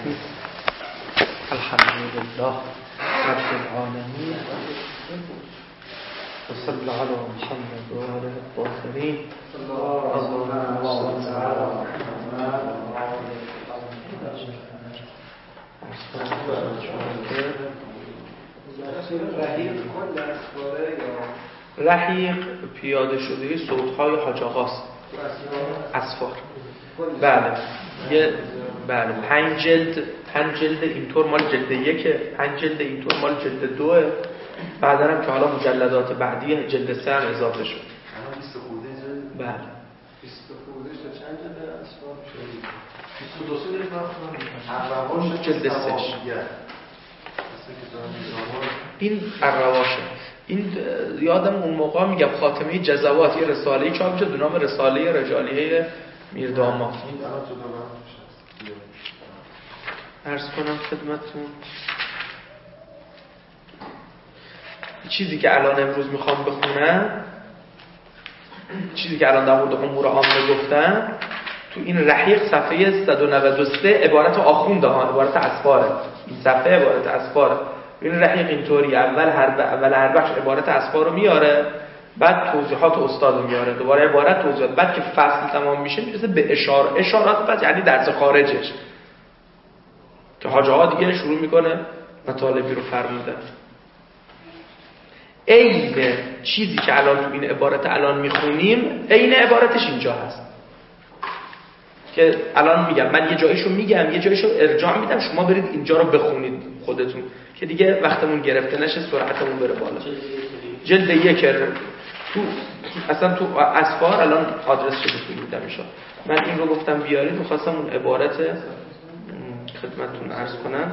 الرحیم الحمدلله رب العالمین و صلی علی محمد و آله الطاهرین. رحیق پیاده شده صوت‌های حاج آقاست. اسفار. بله 5 جلد اینطور مال جلد 1، 5 جلد اینطور مال جلد 2. بعدا هم که حالا مجلدات بعدی جلد 3 هم اضافه شد. بله 20 خورده شد. چند جلد اسفار شد؟ 22 جلد 3. این الرواشه. این یادم اون موقع میگم خاتمه جزوات یه رساله چاپ شد به نام رساله رجالیه میرداماد. عرض کنم خدمتتون چیزی که الان امروز میخوام بخونم، چیزی که الان در مورد امور عامه گفتم تو این رحیق صفحه 193 عبارت آخونده ها، عبارت اسفاره. این صفحه عبارت اسفاره. این رحیق اینطوری اول هر بخش عبارت اسفار رو میاره، بعد توضیحات استاد رو میاره، دوباره عبارت توضیحات، بعد که فصل تمام میشه میرسه به اشارات، بعد یعنی درس خارجش که حاجه ها دیگه شروع میکنه مطالبی رو فرمودن. عین چیزی که الان تو این عبارت الان میخونیم عین عبارتش اینجا هست که الان میگم، من یه جایشو میگم یه جایشو ارجاع میدم، شما برید اینجا رو بخونید خودتون که دیگه وقتمون گرفته نشه، سرعتمون بره بالا. جلد 1 اصلا تو اسفار الان آدرس شده تو میشم. من این رو گفتم بیارید، می‌خواستم اون عبارت خدمتتون عرض کنم.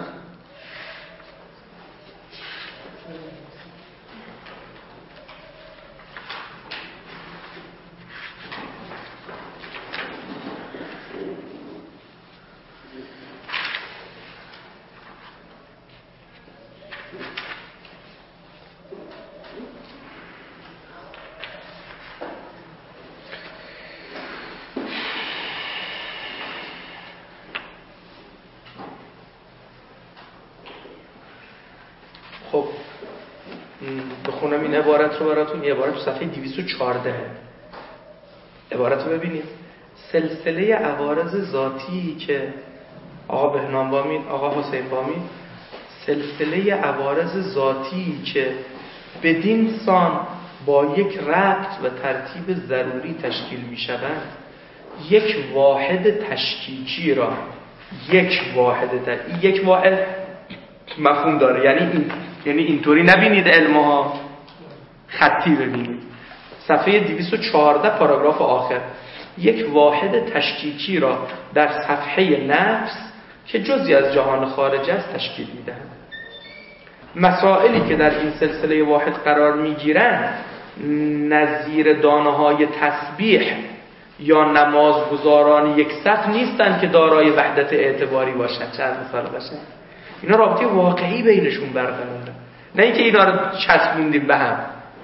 خب بخونم این عبارت رو براتون. این عبارت تو صفحه 214 عبارت رو ببینید. سلسله عوارض ذاتی که آقا بهنام بامید، آقا حسین بامید، سلسله عوارض ذاتی که بدین سان با یک ربط و ترتیب ضروری تشکیل می شوند، یک واحد تشکیکی را یک واحد مفهوم داره. یعنی اینطوری نبینید علمها، خطی ببینید. صفحه 214 پاراگراف آخر. یک واحد تشکیکی را در صفحه نفس که جزئی از جهان خارج است تشکیل می‌دهند. مسائلی که در این سلسله واحد قرار می‌گیرند نظیر دانه‌های تسبیح یا نمازگزاران یک صف نیستند که دارای وحدت اعتباری باشند. چند مثال باشه. اینا رابطه واقعی بینشون برقراره، نه اینکه اینا رو چسبوندیم به هم،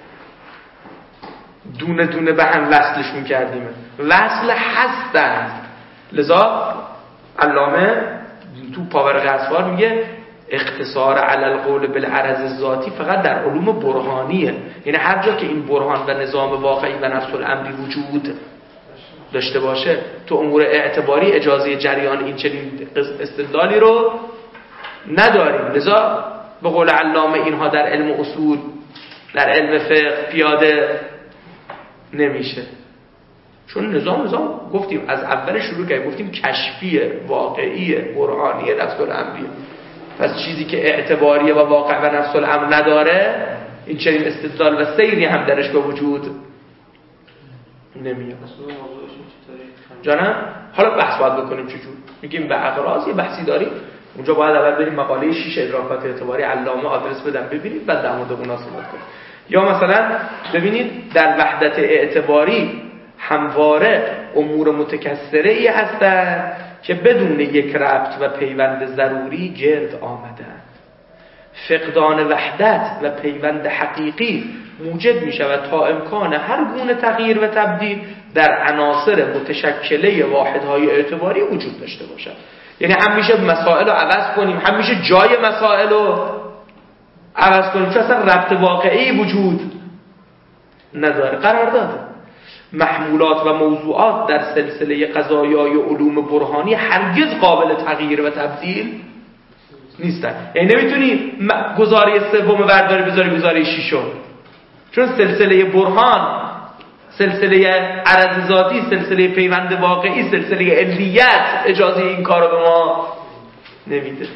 دونه دونه به هم وصلشون کردیم. وصل هستند. لذا علامه تو پاورق اسفار میگه اختصار علی القول بالعرض الذاتی فقط در علوم برهانیه. یعنی هر جا که این برهان و نظام واقعی و نفس الامری وجود داشته باشه، تو امور اعتباری اجازه جریان این چنین استدلالی رو نداریم. لذا به قول علامه اینها در علم اصول، در علم فقه پیاده نمیشه، چون نظام گفتیم از اول شروع کردیم، گفتیم کشفیه، واقعیه، برهانیه، نفس الامریه. پس چیزی که اعتباریه و واقع و نفس الامر نداره، این چنین استدلال و سیری هم درش به وجود نمیاد. جانم حالا بحث باید بکنیم چجور. میگیم به اقراض یه بحثی داریم، اونجا باید اول بریم مقاله 6 ادراکات اعتباری علامه آدرس بدم ببینید، بعد در مورد اونها صحبت کنیم. یا مثلا ببینید در وحدت اعتباری همواره امور متکثره ای هستند که بدون یک ربط و پیوند ضروری گرد آمدند. فقدان وحدت و پیوند حقیقی موجب می شود تا امکان هر گونه تغییر و تبدیل در عناصر متشکله واحدهای اعتباری وجود داشته باشد. یعنی هم میشه مسائل رو عوض کنیم، هم میشه جای مسائل رو عوض کنیم، چون اصلا ربط واقعی وجود نداره. قرار داده محمولات و موضوعات در سلسله قضایای علوم برهانی هرگز قابل تغییر و تبدیل نیستن. یعنی نمیتونی گزاره سوم برداری بذاری گزاره ششم، چون سلسله برهان، سلسله عرض ذاتی، سلسله پیوند واقعی، سلسله علیت اجازه این کار رو به ما نمیده.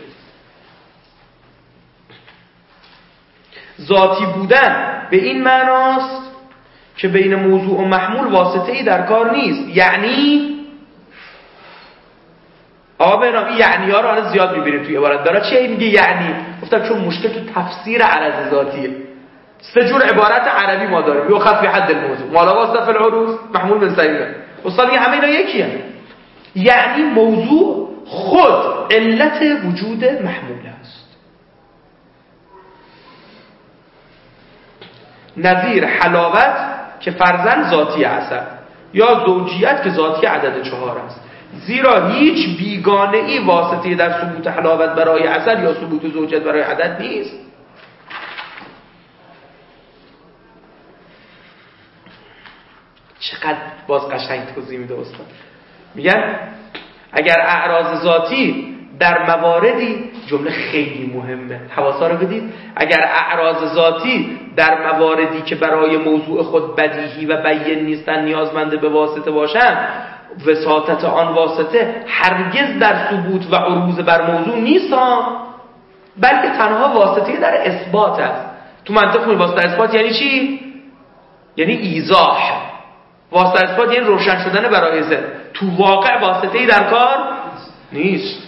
ذاتی بودن به این معناست که بین موضوع و محمول واسطه‌ای در کار نیست. یعنی این یعنی ها رو الان زیاد می‌بینیم توی عبارت داره. چه میگه یعنی؟ گفتم چون مشکل تو تفسیر عرض ذاتیه. سه جور عبارت عربی ما داریم. یؤخذ فی حد الموضوع، ما لا واسطه فی العروض، محمول من صحیحه. استاد میگه همه اینا یکیه. یعنی موضوع خود علت وجود محمول است. نظیر حلاوت که فرزند ذاتی اثر، یا زوجیت که ذاتی عدد 4 است. زیرا هیچ بیگانه ای واسطه در ثبوت حلاوت برای اثر یا ثبوت زوجیت برای عدد نیست. چقدر باز قشنگ توضیح میده استاد. میگن اگر اعراض ذاتی در مواردی، جمله خیلی مهمه حواسا رو بدید، اگر اعراض ذاتی در مواردی که برای موضوع خود بدیهی و بیان نیستن نیازمند به واسطه باشند، وساطت آن واسطه هرگز در ثبوت و عروض بر موضوع نیست، بلکه تنها واسطه در اثبات است. تو منطق واسطه اثبات یعنی چی؟ یعنی ایضاح. واسطه اثبات یعنی روشن شدن برای ذهن. تو واقع واسطه‌ای در کار نیست.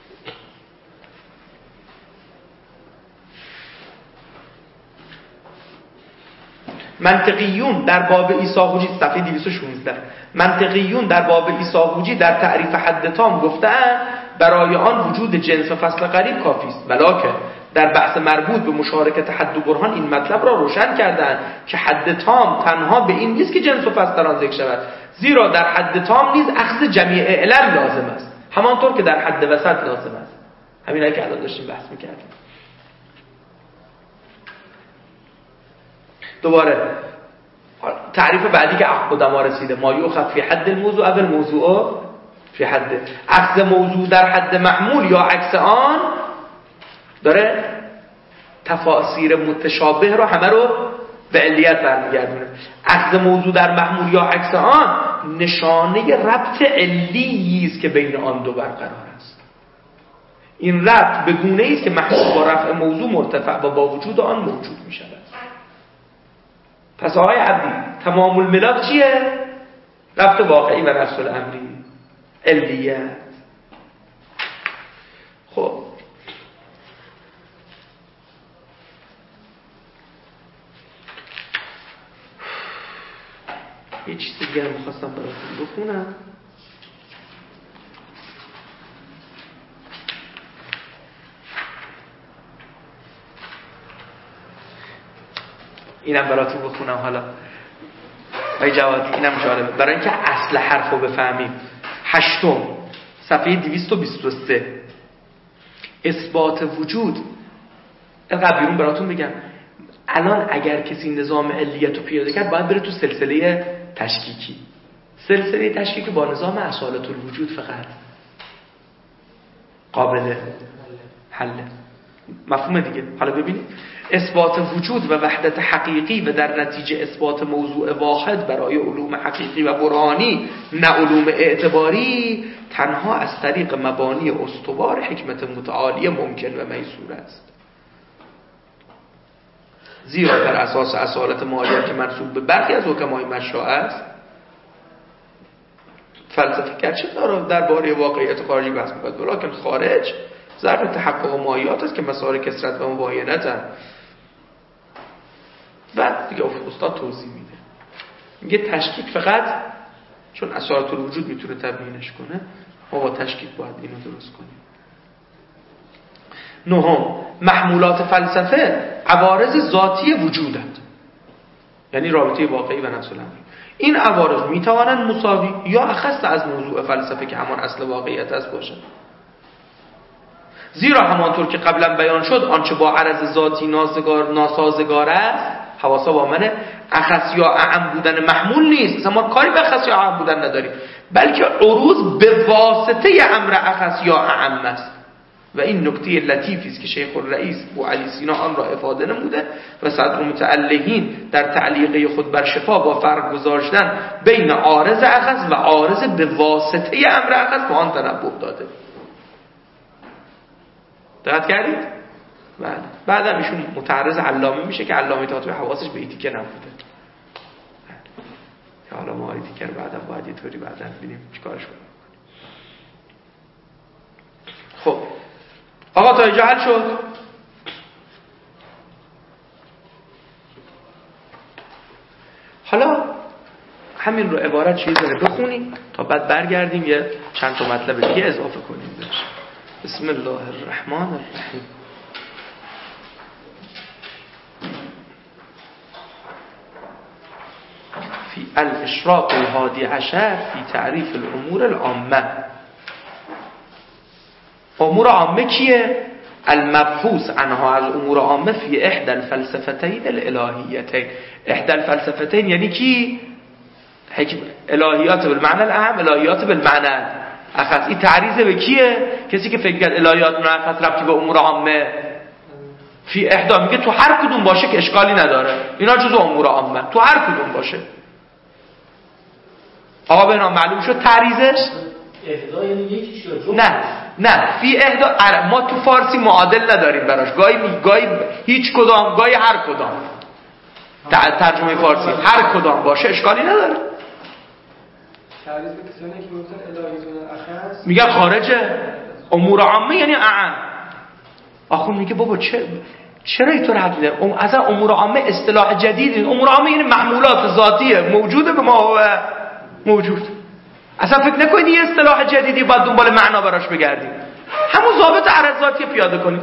منطقیون در باب عیسی حجی، صفحه 216، منطقیون در باب عیسی حجی در تعریف حد تام گفتند برای آن وجود جنس و فصل قریب کافی است، ولکن در بحث مربوط به مشارکت حد و برهان این مطلب را روشن کردند که حد تام تنها به این نیست که جنس و فصل در آن ذکر شود، زیرا در حد تام نیز اخذ جمیع علم لازم است، همانطور که در حد وسط لازم است. همینایی که الان داشتیم بحث می‌کردیم. دوباره تعریف بعدی که قدما رسیده، ما یؤخذ فی حد الموضوع اول موضوع فی حد، اخذ موضوع در حد محمول یا عکس آن، داره تفاسیر متشابه رو همه رو به علیت برمیگردونه. اخذ موضوع در محمول یا عکس آن نشانه ربط علی است که بین آن دو برقرار است. این ربط به گونه‌ای است که محمول با رفع موضوع مرتفع و با وجود آن موجود می شود. پس آقای عبدی تمام الملاک چیه؟ ربط واقعی و نفس الامری، علیت. خب یه چیز دیگه میخواستم براتون بخونم. اینم براتون بخونم حالا. ای جوادی اینم جالبه برای اینکه اصل حرف رو بفهمیم. 8 صفحه 223 اثبات وجود. اینقدر بیرون براتون بگم. الان اگر کسی نظام علیت رو پیاده کرد باید بره تو سلسله تشکیکی. سلسله تشکیکی با نظام اصالت الوجود فقط قابل حله. مفهومه دیگه. حالا ببینید اثبات وجود و وحدت حقیقی و در نتیجه اثبات موضوع واحد برای علوم حقیقی و برهانی نه علوم اعتباری تنها از طریق مبانی استوار حکمت متعالیه ممکن و میسور است. زیرا بر اساس اصالت ماهیت که منسوب به برخی از حکمای مشروع است، فلسفه گرچه درباره واقعیت خارجی بحث می‌کند ولیکن خارج ظرف تحقق ماهیات است که مسائل کثرت و مباینتن. بعد دیگه استاد توضیح میده، میگه تشکیک فقط چون اصالت الوجود میتونه تبیینش کنه، ما با تشکیک باید اینو درست کنیم. 9 محمولات فلسفه عوارض ذاتی وجودند، یعنی رابطه واقعی و نفس الامر. این عوارض میتوانند مساوی یا اخص از موضوع فلسفه که همان اصل واقعیت است باشند. زیرا همانطور که قبلا بیان شد آنچه با عرض ذاتی ناسازگار است، حواسا با منه، اخص یا اعم بودن محمول نیست. مثلا ما کاری به اخص یا اعم بودن نداریم، بلکه عروض به واسطه امر اخص یا اعم است. و این نکته لطیفی است که شیخ الرئیس بوعلی سینا آن را افاده نموده و صدر متعلقین در تعلیقه خود بر شفا با فرق گذاشتن بین عارض اخص و عارض به واسطه امر اخص به آن تنبه داده. دقت کردید؟ بله. بعدم ایشون متعرض علامه میشه که علامه طاطی حواسش به ایتیکه نبوده. که حالا ما ایتیکه رو بعدم باید یه طوری بعدم ببینیم چیکارش کنیم. خب آقا تا اینجا حل شد. حالا همین رو عبارت چیز داره بخونیم تا بعد برگردیم یه چند تا مطلب دیگه اضافه کنیم بهش. بسم الله الرحمن الرحیم. فی الاشراق الهادی عشر فی تعریف الامور العامه. امور عامه کیه؟ المبحوث عنها از امور عامه فی احدى الفلسفتین الالهیتین. احدى الفلسفتین یعنی کی؟ الهیات بالمعنى الاعم، الهیات بالمعنى اخص. این تعریض به کیه؟ کسی که فکر کرد الهیات اخص ربطی به امور عامه. فی احدى میگه تو هر کدوم باشه که اشکالی نداره، اینا جزء امور عامه، تو هر کدوم باشه. آقا به نام معلوم شد تعریضش؟ احدا یعنی یکیش یا نه فی احدا ما تو فارسی معادل نداریم براش، گاهی هیچ کدام، گاهی هر کدام. ترجمه فارسی هر کدام باشه اشکالی نداره. تعریض به کسانی که گفتن الهیاتون اخص میگن خارجه امور عامه یعنی اعم. آخون میگه بابا چرا اینطور حد میده؟ اصلا امور عامه اصطلاح جدیدی. امور عامه یعنی معمولات ذاتیه موجوده به ما و موجود. اصلا فکر نکنید یه اصطلاح جدیدی باید دنبال معنا براش بگردید. همون ضابط عرض ذاتی پیاده کنید.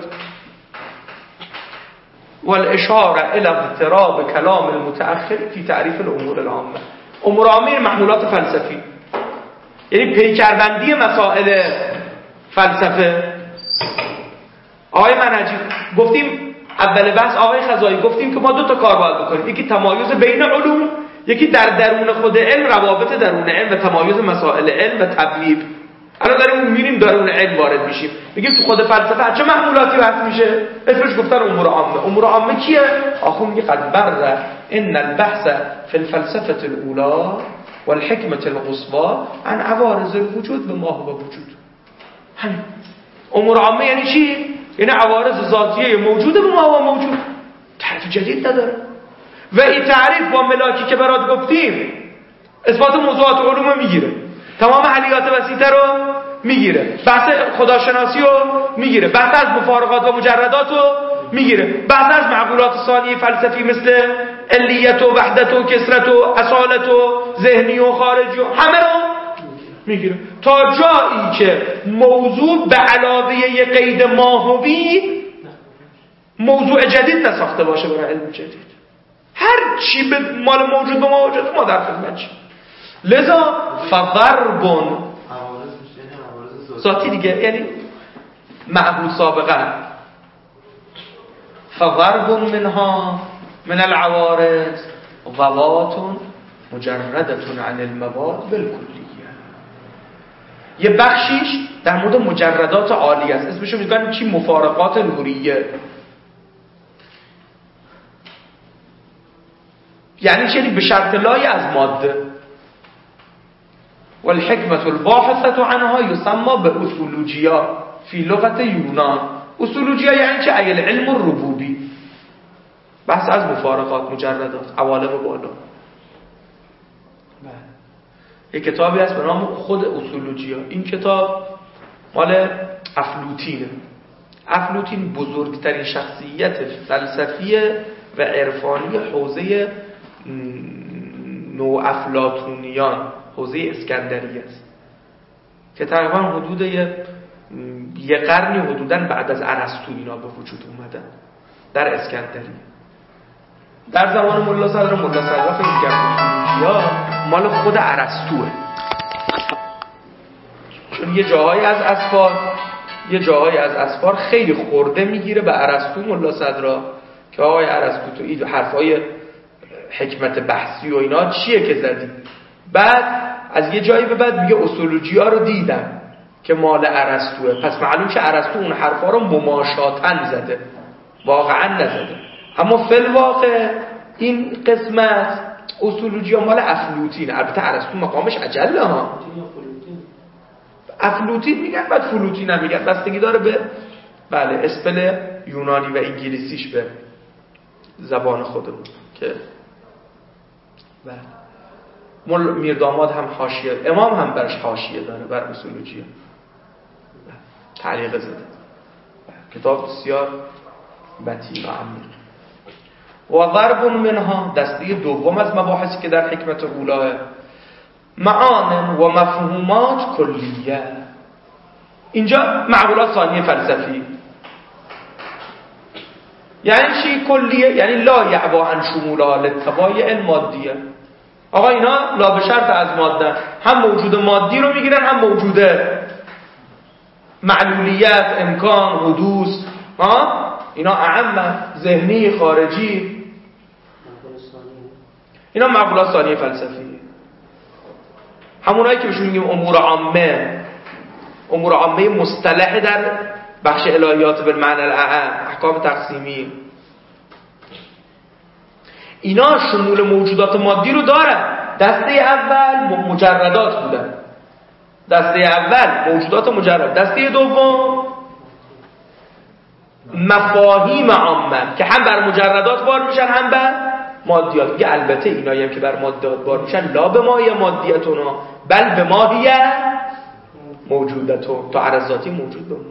والاشاره الى اضطراب کلام المتأخر فی تعریف الامور العامه. امور عامه یعنی معمولات فلسفی، یعنی پیکربندی مسائل فلسفه. آقای منهجی گفتیم اول بحث، آقای خزایی گفتیم که ما دو تا کار باید بکنیم، یکی تمایز بین علوم، یکی در درون خود علم، روابط درون علم و تمایز مسائل علم و تبلیغ. الان داریم میریم درون علم وارد میشیم، میگیم تو خود فلسفه چه معمولاتی بحث میشه؟ اسمش گفتن امور عامه. امور عامه کیه؟ آخو میگه قد بر ان البحث فی الفلسفه الاولى والحکمه القصوى عن عوارض الوجود به ما هو وجود. همین امور عامه یعنی چی؟ یعنی عوارض ذاتیه موجوده به ما هو موجود. تعریف جدید نداره. و این تعریف با ملاکی که برات گفتیم اثبات موضوعات علوم میگیره، تمام حلیات وسیطه رو میگیره، بحث خداشناسی رو میگیره، بحث از مفارقات و مجردات رو میگیره، بحث از معقولات ثانیه فلسفی مثل علیت و وحدت و کثرت و اصالت و ذهنی و خارجی و همه رو میگیره، تا جایی که موضوع به علاوه یه قید ماهوی موضوع جدید نساخته باشه برای علم جدید. هر چی به مال موجود به ما وجود ما در خدمت چی. لذا فضرب ذاتی دیگه یعنی معبود سابقا. فضرب منها من العوارض ضوات مجردة عن المواد بالکلیه. یه بخشیش در مورد مجردات عالی است، اسمشو میگن چی؟ مفارقات نوریه. یعنی چی؟ به شرط لای از ماده. والحکمت الباحثة عنها یسمى به اصولوجیا فی لغت یونان. اصولوجیا یعنی چه؟ ایل علم الربوبی، بحث از مفارقات، مجردات، عوالم بالا. یک کتابی هست به نام خود اصولوجیا. این کتاب مال افلاطینه. افلاطین بزرگترین شخصیت فلسفی و عرفانی حوزه نو افلاطونیان، حوزه اسکندریه است که تقریبا حدود یه قرنی حدوداً بعد از ارسطو اینا به وجود اومدن در اسکندریه. در زمان ملا صدر فکر کرد مال خود ارسطوئه، چون یه جاهایی از اصفهان یه جاهای از اسفار خیلی خورده میگیره به ارسطو ملا صدرا که آقای ارسطو تو این حرفای حکمت بحثی و اینا چیه که زدی؟ بعد از یه جایی به بعد میگه اصولوجیا رو دیدم که مال ارسطوئه، پس معلوم که ارسطو اون حرفا رو مماشاتن زده، واقعا نزده. اما فی الواقع این قسمت اصولوجیا مال افلوطین. البته ارسطو مقامش عجله ها، افلوطین میگن، بعد فلوطین هم میگن، بستگی داره به بله اسپل یونانی و انگلیسیش به زبان خودمون که بله میرداماد هم حاشیه، امام هم برش حاشیه داره بر اصولوجیا، تعلیق زده، کتاب بسیار متین و عمیق. و ضرب منها، دسته دوم از مباحثی که در حکمت اولاه، معان و مفهومات کلیه. اینجا معقولات ثانیه فلسفی یعنی چی کلیه؟ یعنی لا یعبا عن شمولها للطبایع المادیه. آقا اینا لا به شرط از ماده، هم موجود مادی رو میگیرن هم موجود معلولیت، امکان، حدوث، اینا اعم، ذهنی، خارجی، اینا معقولات ثانیه فلسفی. همونایی که بهشون میگیم امور عامه، امور عامه مصطلح در بخش الهیات بالمعنی الاعم، احکام تقسیمی، اینا شمول موجودات مادی رو دارن. دسته اول مجردات بودن، دسته اول موجودات مجرد، دسته دوم مفاهیم عامه که هم بر مجردات بار میشن هم بر مادیات. میگه البته اینایی هم که بر مادیات بار میشن لا به ماهی مادیتونا بل به ماهی موجودتون، تا عرضاتی موجود بمونه.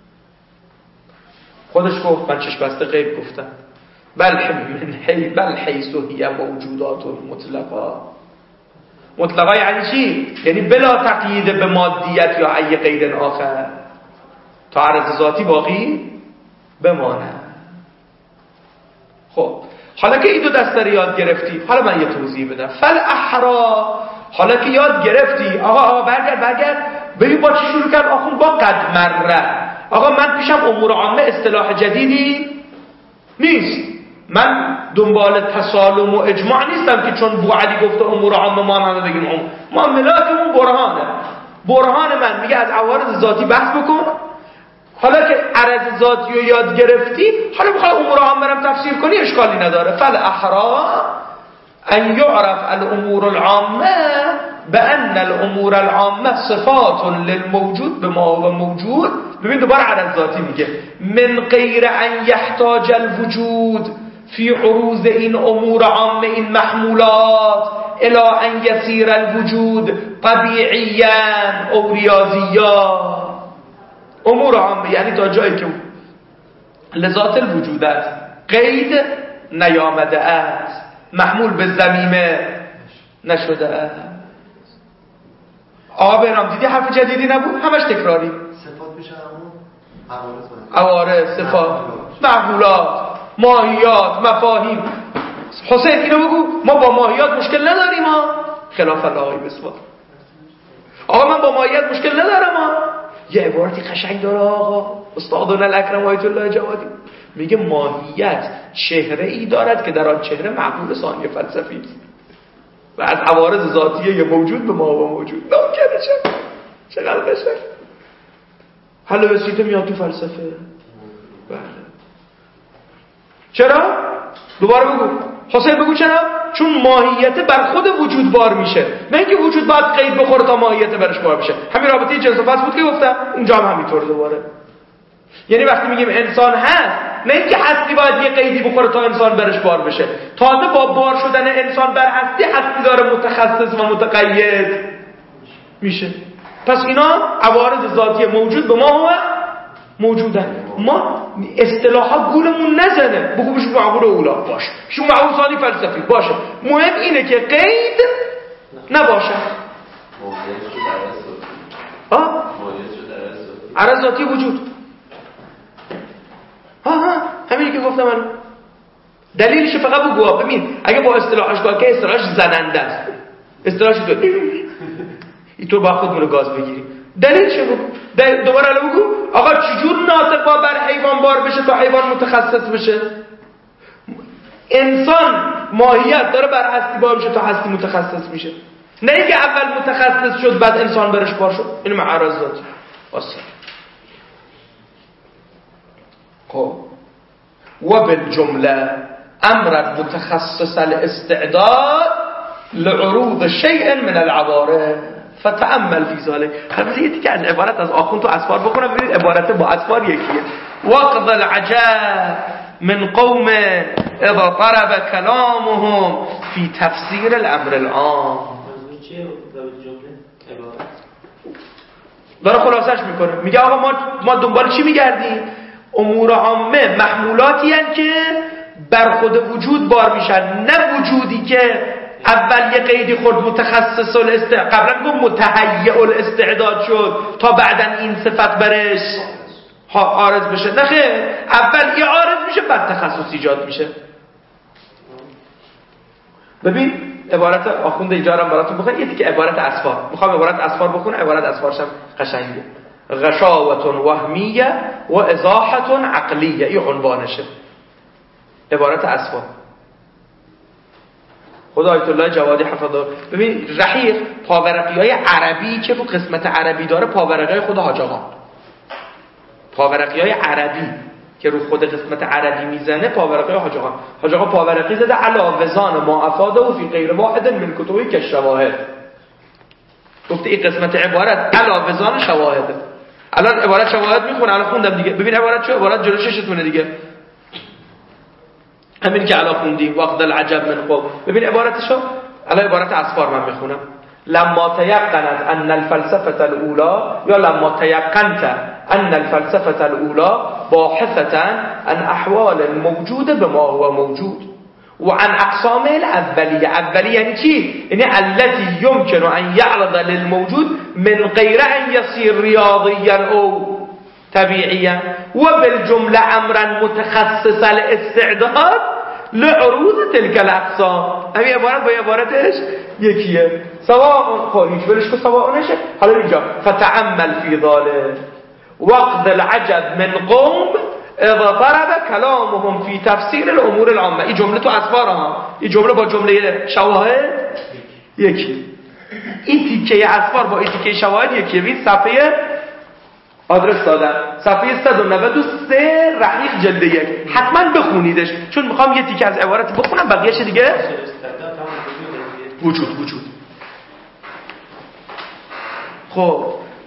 خودش گفت من چشم بسته غیب گفتم، بل حیث هی موجودات مطلقا. مطلقا یعنی چی؟ یعنی بلا تقیید به مادیت یا ای قید آخر، تا عرض ذاتی باقی بمانه. خب حالا که این دو دسته رو یاد گرفتی، حالا من یه توضیح بدم. فالاحرا، حالا که یاد گرفتی، آقا برگرد ببین با چی شروع کرد آخون؟ با قد مره. آقا من پیشم امور عامه اصطلاح جدیدی نیست، من دنبال تسالم و اجماع نیستم که چون بو علی گفته امور عامه ما هم بگیم ما ملاکمون برهانه من میگه از عوارض ذاتی بحث بکن. حالا که عرض ذاتی رو یاد گرفتی، حالا بخوای امور عامه رو تفسیر کنی اشکالی نداره. فالاحرا ان یعرف الامور العامه بان الامور العامه صفات للموجود بما هو موجود. ببین دوباره عرض ذاتی میگه من غیر ان یحتاج الوجود فی عروض این امور عامه، این محمولات، الی ان یسیر الوجود طبیعیا او ریاضیا. امور عامه یعنی تا جایی که لذات الوجودت قید نیامده است، محمول به ضمیمه نشده است. آقا بهرام دیدی حرف جدیدی نبود، همش تکراری. صفات میشه همون عوارض، صفات، محمولات، ماهیات، مفاهیم. حسین اینو بگو ما با ماهیات مشکل نداریم ها، خلاف الله بسوار. آقا من با ماهیات مشکل ندارم ها. یه عبارتی قشنگ داره آقا استادنا الاکرم آیت الله جوادی، میگه ماهیت چهره ای دارد که در آن چهره معقول ثانیه فلسفی است و از عوارض ذاتیه یه موجود به ما و موجود ناکنه. چقدر قشنگ. حالا بسیطه میاد تو فلسفه. بله. چرا؟ دوباره بگو حسین، بگو چرا؟ چون ماهیت بر خود وجود بار میشه، نه اینکه وجود باید قید بخوره تا ماهیت برش بار بشه. همین رابطه جنس و فصل بود که گفتم، اونجا هم همینطور دوباره. یعنی وقتی میگیم انسان هست، نه اینکه هستی باید یه قیدی بخوره تا انسان برش بار بشه، تازه با بار شدن انسان بر هستی، هستی داره متخصص و متقید میشه. پس اینا عوارض ذاتی موجود به ما هو موجودن. ما اصطلاحات گولمون نزنه، بگو بشون معقول اولا باشه، شون معقول ثانی فلسفی باشه، مهم اینه که قید نباشه. عرض ذاتی وجود. همینی که گفتم من. دلیلش فقط بگو. ببین اگه با اصطلاحش که اصطلاحش زننده است، اصطلاحش تو اینطور با خودمون رو گاز بگیریم، دلیلش بگو. دوباره الان بگو آقا چجور ناطق با بر حیوان بار بشه تا حیوان متخصص بشه؟ انسان ماهیت داره بر هستی بار بشه تا هستی متخصص میشه، نه اینکه اول متخصص شد بعد انسان برش بار شد. این معارضات اصلا. خب و بالجمله امر متخصص الاستعداد لعروض شيء من العوارض فتأمل في ذلك. البته یه تیکه از عبارت از آخوند تو اسفار بخونم ببینید عبارت با اسفار یکیه. وقض العجب من قوم اذا طرب كلامهم في تفسير الامر العام. داره خلاصش میکنه، میگه آقا ما دنبال چی میگردیم؟ امور عامه محمولاتی هستند که بر خود وجود بار میشن، نه وجودی که اول یه قیدی خورد متخصص قبلا گفت متهیئ الاستعداد شد تا بعدن این صفت برش عارض بشه. نه خیر، اول یه عارض میشه بعد تخصص ایجاد میشه. ببین عبارت آخوند ایجارم براتون بخونم، یه دیگه عبارت اسفار میخوام عبارت اسفار بخونم، عبارت اسفارشم قشنگه. غشاوة وهمیه و ازاحة عقلیه، این عنوانشه عبارت اسفار. خدا آیت الله جوادی حفظه. ببین رحیق پاورقیای عربی که رو قسمت عربی داره پاورقیای خود حاج آقا، پاورقیای عربی که رو خود قسمت عربی میزنه پاورقیای حاج آقا. حاج آقا پاورقی زده علی وزان ما افاده و فی غیر واحد من کتبی که شواهد. گفته این قسمت عبارت علی وزان شواهده. الان عبارت شواهد میخونه، الان خوندم دیگه. ببین عبارت چه؟ عبارت جلو ششتونه دیگه، همین که الان خوندیم وقت العجب من قوم. ببین عبارتشو الان عبارت اسفار من میخونم. لما تيقنت ان الفلسفه الاولى یا لما تيقنت ان الفلسفه الاولى باحثه عن احوال موجوده بما هو موجود و عن اقسام الاولیه. اولیه یعنی چی؟ یعنی التي يمكن ان يعرض للموجود من غیر ان يصير رياضيا او طبيعيا و بالجمله امرا متخصص الاستعداد لعروض تلك الاقسام. همین عبارت با عبارتش یکیه. سواء خواهیش برش که سواء نشه. حالا اینجا فتعمل في ذلك وقت العجب من قوم اذا طرب كلامهم في تفسير الامور العامه. این جمله تو اسفار ها، این جمله با جمله شواهد یکی. این تیکه اسفار با این تیکه شواهد یکیه. ببین صفحه آدرس دادم، صفحه 193 رحیق جلد 1. حتما بخونیدش چون میخوام یه تیکه از عبارت بخونم، بقیه‌اش دیگه وجود. خب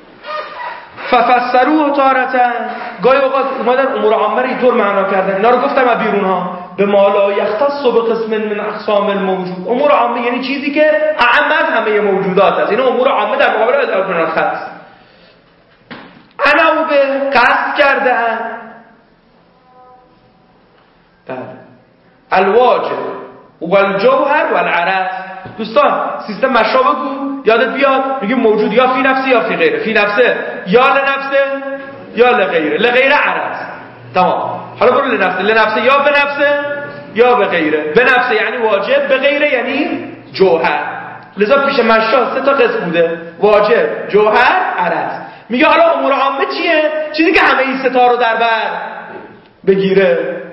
ففسروه تارتن، گاهی اوقات اومدن امور عامه رو اینطور معنا کردن. اینا رو گفتم از بیرون ها. به ما لا یختص بقسم من اقسام الموجود. امور عامه یعنی چیزی که اعم از همه موجودات است. اینا امور عامه در مقابل اضافه خاص. انا به قصد کرده ام. بله الواجب والجوهر والعرض. دوستان سیستم مشا بگو یادت بیاد. میگیم موجود یا فی نفسه یا فی غیره. فی نفسه یا لنفسه یا لغیره. لغیره عرض. تمام. حالا برو لنفسه. لنفسه یا به نفسه یا به غیره. به نفسه یعنی واجب، به غیره یعنی جوهر. لذا پیش مشا 3 تا قسم بوده: واجب، جوهر، عرض. میگه حالا امور عامه چیه؟ چیزی که همه این 3 تا رو در بر بگیره.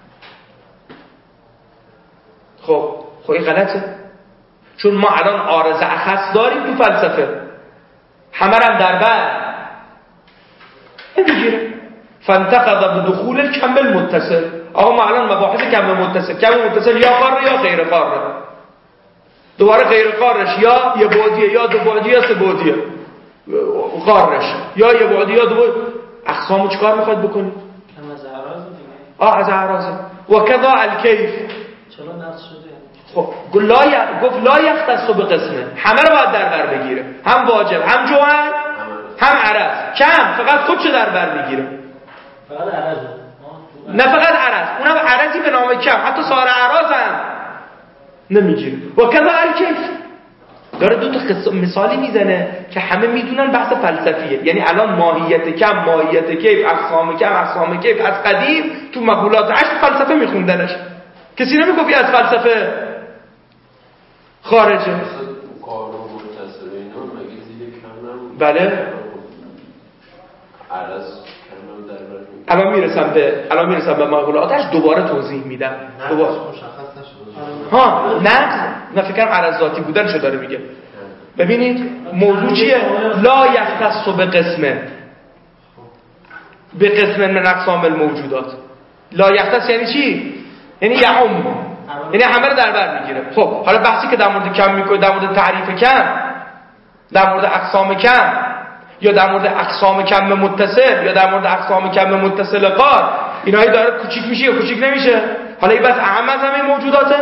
خب این غلطه، چون ما الان عارض اخص داریم تو فلسفه، همه هم در بر بگیره. فانتقض بدخول الكم المتصل. آقا ما الان مباحث کم متصل یا قاره یا غیر قاره. دوباره غیر قارش یا یه بعدیه یا دو بعدیه یا 3 بعدیه قارش، یا یه بعدی یا دو بعدی. اقسامو چیکار میخواد بکنی؟ از اعراض دیگه. از اعراض. و کذا الکیف. چرا نقص شده؟ خب گفت لا یختص بقسمه، همه رو باید در بر بگیره، هم واجب، هم جوهر، هم عرض. کم فقط خودشو در بر میگیره. فقط عرض. نه فقط عرض، اونم عرضی به نام کم، حتی سایر اعراض هم نمیگیره. و کذا الکیف. داره 2 تا مثالی میزنه که همه میدونن بحث فلسفیه. یعنی الان ماهیت کم، ماهیت کیف، اقسام کم، اقسام کیف از قدیم تو مقولات عشق فلسفه میخوندنش. کسی نمیگفت از فلسفه خارجه. بله الان میرسم به مقولاتش، دوباره توضیح میدم. دوباره نه فکر کنم عرض ذاتی بودنشو داره میگه. ببینید موضوع چیه؟ لا یختص به قسم من اقسام الموجودات. لا یختص یعنی چی؟ یعنی یعم، یعنی همه رو در بر میگیره. خب حالا بحثی که در مورد کم میکنه، در مورد تعریف کم، در مورد اقسام کم، یا در مورد اقسام کم متصل، یا در مورد اقسام کم متصل قار، اینایی داره کوچیک میشه یا کوچیک نمیشه. حالا این بس اهم از همه موجوداته.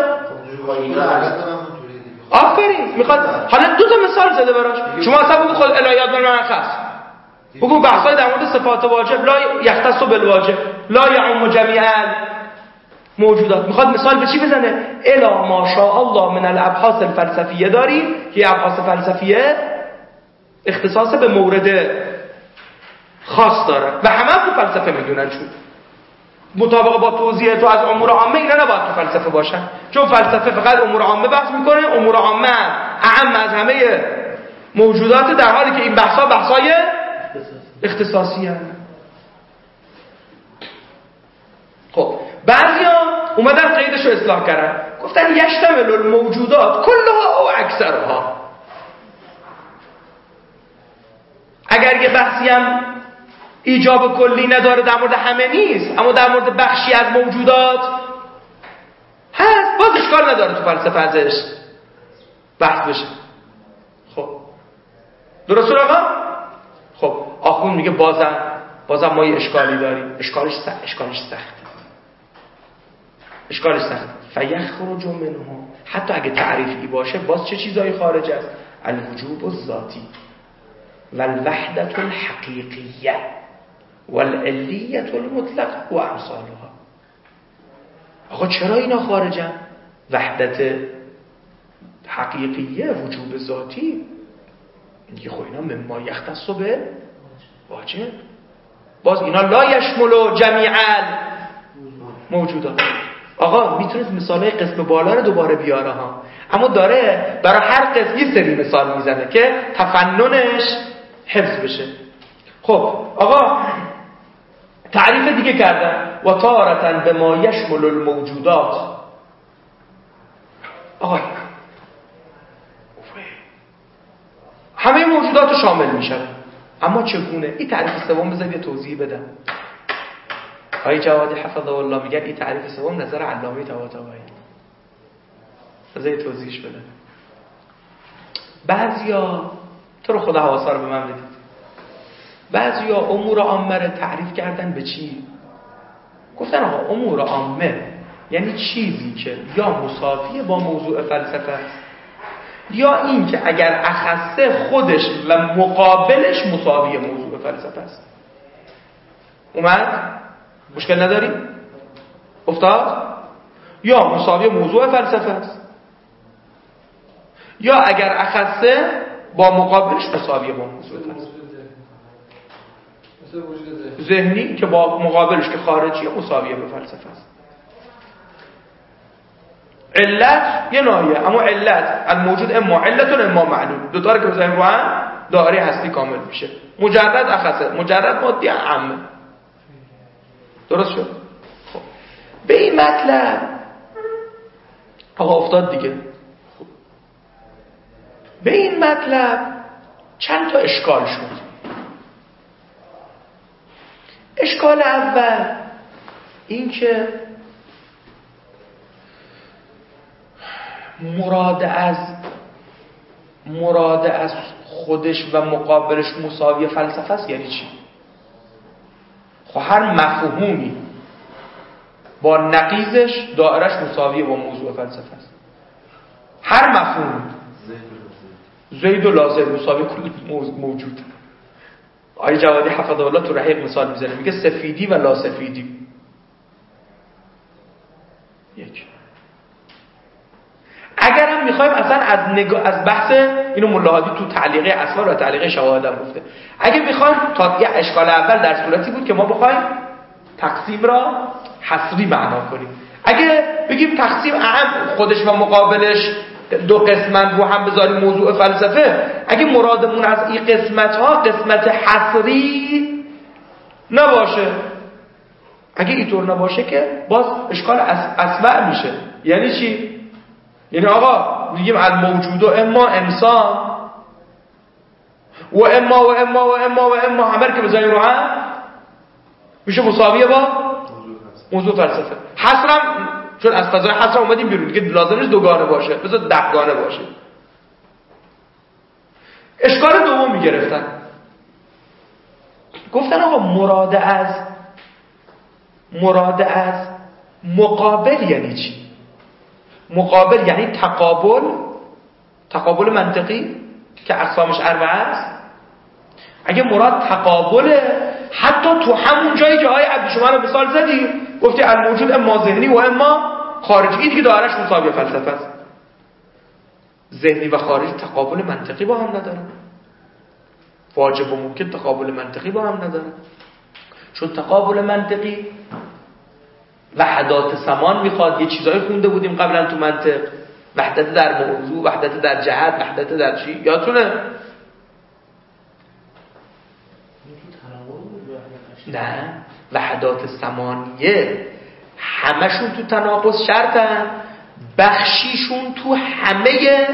آفرین. میخواد حالا دو تا مثال زده براش. شما اصلا بگو خود الهیات بالمنخص، بگو بحثای در مورد صفات واجب، لا یختص بالواجب، لا یعم جمیع موجودات. میخواد مثال به چی بزنه؟ الا ما شاء الله من الابحاث الفلسفیه داریم که ابحاث فلسفیه اختصاص به مورد خاص داره و همه تو فلسفه میدونن، چون مطابق با توضیح تو از امور عامه اینا نباید تو فلسفه باشن، چون فلسفه فقط امور عامه بحث میکنه. امور عامه اهم از همه موجودات، در حالی که این بحثا بحثای اختصاصی هستند. خب بعضیا اومدن قیدشو اصلاح کردن، گفتن یشتمل الموجودات کلها او اکثرها. اگر یه بحثی هم ایجاب کلی نداره، در مورد همه نیست، اما در مورد بخشی از موجودات هست، باز اشکال نداره تو فلسفه ازش بحث بشه. خب درست شد آقا؟ خب آخوند میگه بازم ما یه اشکالی داریم. اشکالش سخت. فیخرج منه، حتی اگه تعریفی باشه باز چه چیزایی خارج است؟ الوجوب الذاتی والوحدة الحقیقیه والعلیة المطلقه و امثالها. آقا چرا اینا خارجن؟ وحدت حقیقیه، وجوب ذاتی، میگه خب اینا مما یختص به واجب. باز اینا لا یشمل جمیع موجودات. آقا میتونید مثالای قسم بالا رو دوباره بیاره ها، اما داره برای هر قسم یه سری مثال میزنه که تفننش حفظ بشه. خب آقا تعریف دیگه کردن، و تارتن به ما یشمل الموجودات. آقا همه موجودات رو شامل میشه، اما چگونه؟ این تعریف سوم بذار یه توضیح بدم. آقای جوادی حفظه الله میگن این تعریف سوم نظر علامه طباطبایی. بذار یه توضیحش بدم. بعضیا تو رو خدا حواسا رو به من بدید، بعضیا امور عامه رو تعریف کردن به چی؟ گفتن آقا امور عامه یعنی چیزی که یا مساویه با موضوع فلسفه است، یا این که اگر اخصه خودش و مقابلش مساوی موضوع فلسفه است. اومد؟ مشکل نداری؟ افتاد؟ یا مساوی موضوع فلسفه است، یا اگر اخصه با مقابلش مساوی با موضوع فلسفه. ذهنی که با مقابلش که خارجی مساوی به فلسفه است. علت یه نوعیه، اما علت الموجود اما علتون اما معلوم، دو تا که بزنیم رو هم دایره هستی کامل میشه. مجرد اخصه، مجرد مادی عامه. درست شد؟ خب به این مطلب آقا افتاد دیگه. خب به این مطلب چند تا اشکال شد. اشکال اول این که مراد از خودش و مقابلش مساوی فلسفه است یعنی چی؟ خب هر مفهومی با نقیضش دایرش مساوی با موضوع فلسفه است. هر مفهوم زید و لازم مساوی کل موجود. آقای جوادی حفظه الله تو رحیق مثال میزنه، میگه سفیدی و لا سفیدی یک. اگر هم میخوایم اصلا از بحث اینو ملاحظی تو تعلیقه اسرار و تعلیقه شواهد هم گفته، اگه میخوایم تا یه اشکال اول در صورتی بود که ما بخوایم تقسیم را حصری معنا کنیم. اگه بگیم تقسیم اهم خودش و مقابلش دو قسمت رو هم بذاریم موضوع فلسفه، اگه مرادمون از این قسمت ها قسمت حصری نباشه. اگه اینطور نباشه که باز اشکال اصبع میشه. یعنی چی؟ یعنی آقا میگیم الموجود و اما انسان و اما همه که بزنیم رو هم میشه مساویه با موضوع فلسفه. حصرم چون از فضای حصر اومدیم بیرون دیگه لازم نیست دوگانه باشه، بذار 10 گانه باشه. اشکال دوم میگرفتن، گفتن آقا مراد از مقابل یعنی چی؟ مقابل یعنی تقابل منطقی که اقسامش 4 است. اگه مراد تقابله، حتی تو همون جایی که آیه عبد شما رو مثال زدی گفتی الموجود اما ذهنی و اما خارجی، این دیگه دارش مساوی فلسفه است. ذهنی و خارجی تقابل منطقی با هم ندارن، واجب و ممکن تقابل منطقی با هم ندارن، چون تقابل منطقی وحدات زمان میخواد. یه چیزایی خونده بودیم قبلا تو منطق، وحدت در موضوع، وحدت در جهت، وحدت در چی یادتونه؟ نه، وحدات زمانیه همشون تو تناقض شرطن، بخشیشون تو همه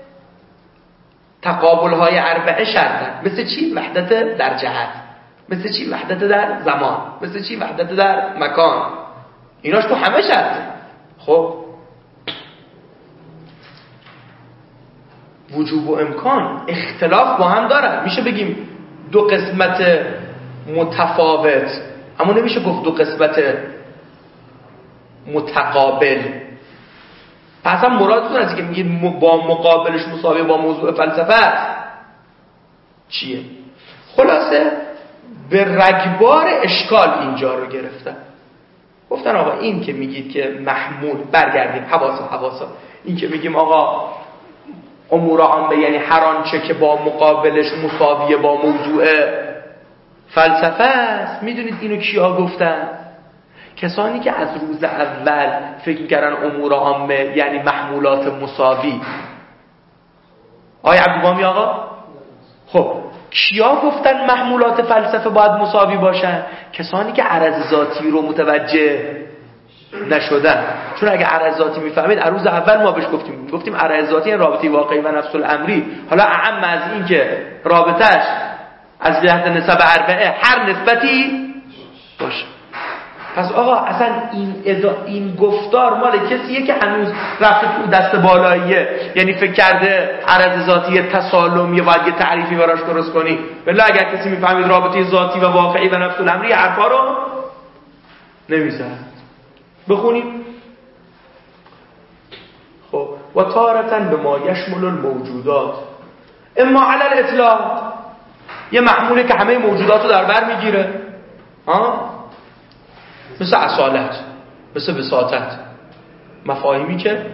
تقابل‌های 4 شرطن. مثل چی؟ وحدت در جهت، مثل چی؟ وحدت در زمان، مثل چی؟ وحدت در مکان. ایناش تو همه شرطه. خب وجوب و امکان اختلاف با هم دارن. میشه بگیم 2 قسمت متفاوت، اما نمیشه گفت 2 قسمت متقابل. پس هم مرادتون از که میگید با مقابلش مساوی با موضوع فلسفه است چیه؟ خلاصه به رگبار اشکال اینجا رو گرفتن. گفتن آقا این که میگید که محمول، برگردیم حواسا، این که میگیم آقا امور عامه یعنی هر آنچه که با مقابلش مساویه با موضوع فلسفه است. میدونید اینو کیا گفتن؟ کسانی که از روز اول فکر می‌کردن امور عامه یعنی محمولات مساوی. آیا عبدالبامی آقا؟ خب کیا گفتن محمولات فلسفه باید مساوی باشن؟ کسانی که عرض ذاتی رو متوجه نشدن. چون اگه عرض ذاتی میفهمید از روز اول ما بهش گفتیم عرض ذاتی یعنی رابطه واقعی و نفس الامری. حالا اعم از این که رابطهش از جهت نسب 4 هر نسبتی باشه. پس آقا اصلا این گفتار مال کسیه که هنوز رفته تو دست بالاییه، یعنی فکر کرده عرض ذاتی تسالمیه باید یه تعریفی براش درست کنی. بله اگر کسی میفهمید رابطه ذاتی و واقعی و نفس الامری حرفا رو نمیزد. بخونیم. خب و تارتن به ما یشمل الموجودات اما علی الاطلاق، یه محموله که همه موجودات رو در بر میگیره، مثل اصالت، مثل وساطت، مفاهیمی که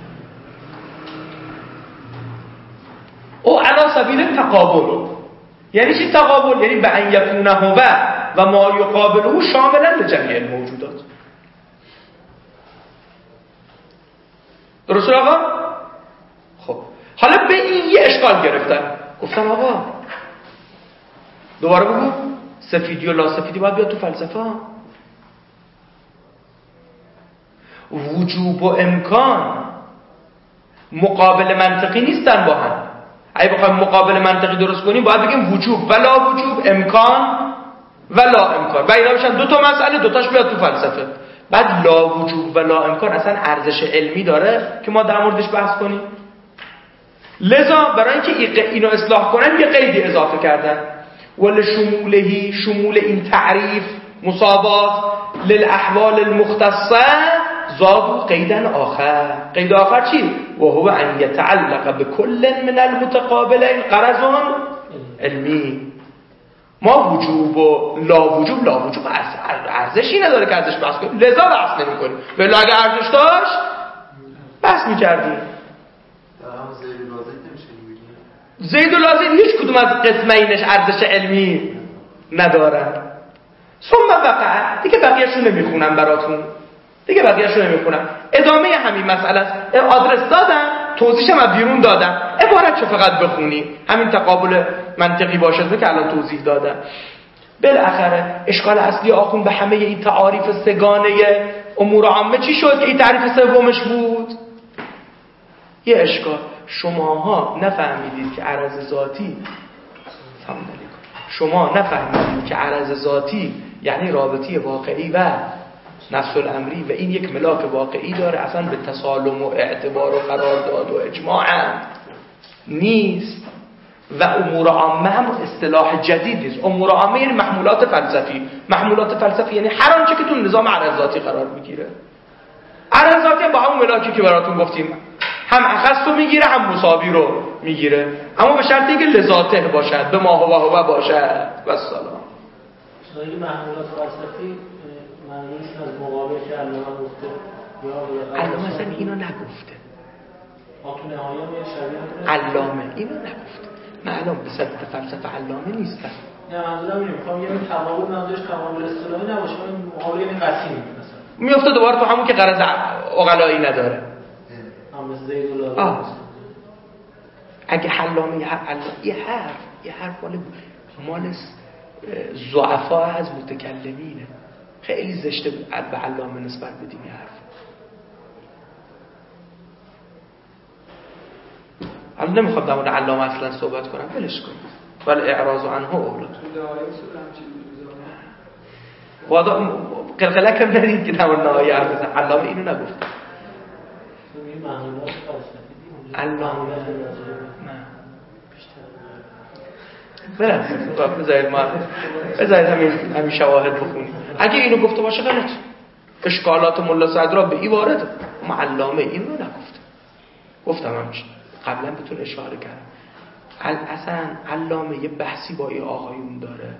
او علی سبیل تقابل. یعنی چی تقابل؟ یعنی به ان یکونه هو و ما یقابله شاملا لجمیع الموجودات. درست آقا؟ خب حالا به این یه اشکال گرفتن، گفتم آقا دوباره بگو سفیدی و لا سفیدی باید بیاد تو فلسفه. وجوب و امکان مقابل منطقی نیستن با هم. اگه بخوایم مقابل منطقی درست کنیم باید بگیم وجوب و لا وجوب، امکان و لا امکان، و اینا بشن 2 تا مسئله، 2 تاش بیاد تو فلسفه. بعد لا وجوب و لا امکان اصلا ارزش علمی داره که ما در موردش بحث کنیم. لذا برای اینکه اینو اصلاح کنن یه قیدی اضافه کردن، ولشمولهی، شمول این تعریف مساوات للاحوال المختصه زادوا قیدن آخر. قید آخر چی؟ و هو ان یتعلق بكل من المتقابلین غرض علمی. ما وجوب و لا وجوب ارزشی نداره که ارزش بحث کنیم، لذا بحث نمی کنیم. ولی اگه ارزش داشت بحث می کردیم. زید و لازم هیچ کدوم از قسمینش ارزش علمی ندارن. ثم وقع دیگه بقیه‌شو نمیخونم براتون، دیگه بقیه‌شو نمیخونم. ادامه همین مسئله است. آدرس دادم، توضیحش هم بیرون دادم، عبارت چه فقط بخونی، همین تقابل منطقی باشه که الان توضیح دادم. بالاخره اشکال اصلی آخوند به همه این تعاریف سگانه امور عامه چی شد که این تعریف سومش بود؟ یه اشکال، شماها نفهمیدید که عرض ذاتی شما نفهمیدید که عرض ذاتی یعنی رابطی واقعی و نفس الامری و این یک ملاک واقعی داره، اصلا به تسالم و اعتبار و قرارداد و اجماع نیست. و امور عامه هم اصطلاح جدید نیست. امور عامه یعنی محمولات فلسفی. محمولات فلسفی یعنی هر آنچه که تو نظام عرض ذاتی قرار میگیره. عرض ذاتی با همون ملاکی که براتون گفتیم هم اخص رو میگیره هم مساوی رو میگیره، اما به شرطی که لذاته باشد، به ما هو باشد و سلام. این محمولات فلسفی معنیش از مقابل که علامه گفته یا علامه مثلا اینو نگفته. تو نهایت یه شبیه علامه اینو نگفته. من الان به صدق فلسفه علامه نیستم. نه منظورم اینه، میخوام یه تماول منظورش تماول اصطلاحی نباشه، من مقابل این قطعی مثلا میفته دوباره تو همون که غرض عقلایی نداره. مثل زید الله. اگه علامه یه حرف مال ضعفا از متکلمینه، خیلی زشته به علامه نسبت بدیم یه حرف. الان نمیخوام در مورد علامه اصلا صحبت کنم، ولش کنید. ولی اعراض عنه اولا وادا قلقله کم ندید که در مورد نهایی حرف بزن. علامه اینو نگفت. علامه نه بذارید همین شواهد بخونیم. اگه اینو گفته باشه غلط. اشکالات ملا صدرا به این وارده، اما علامه اینو نگفته. گفتم همچین قبلا بهتون اشاره کردم. اصلا علامه یه بحثی با این آقایون داره،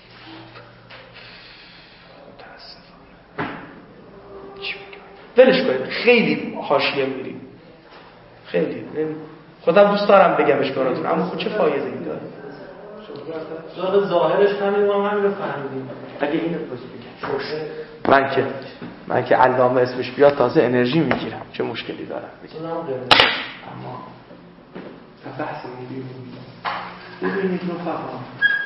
متاسفانه چی میگم، ولش کنید. خیلی حاشیه میریم، خیلی خودم دوست دارم بگمش براتون، اما خود چه فایده‌ای داره؟ ظاهرش همین ما هم رو فهمیدیم. اگه اینو بگم من که علامه اسمش بیاد تازه انرژی میگیرم، چه مشکلی دارم اما بحث ببینید رفقا،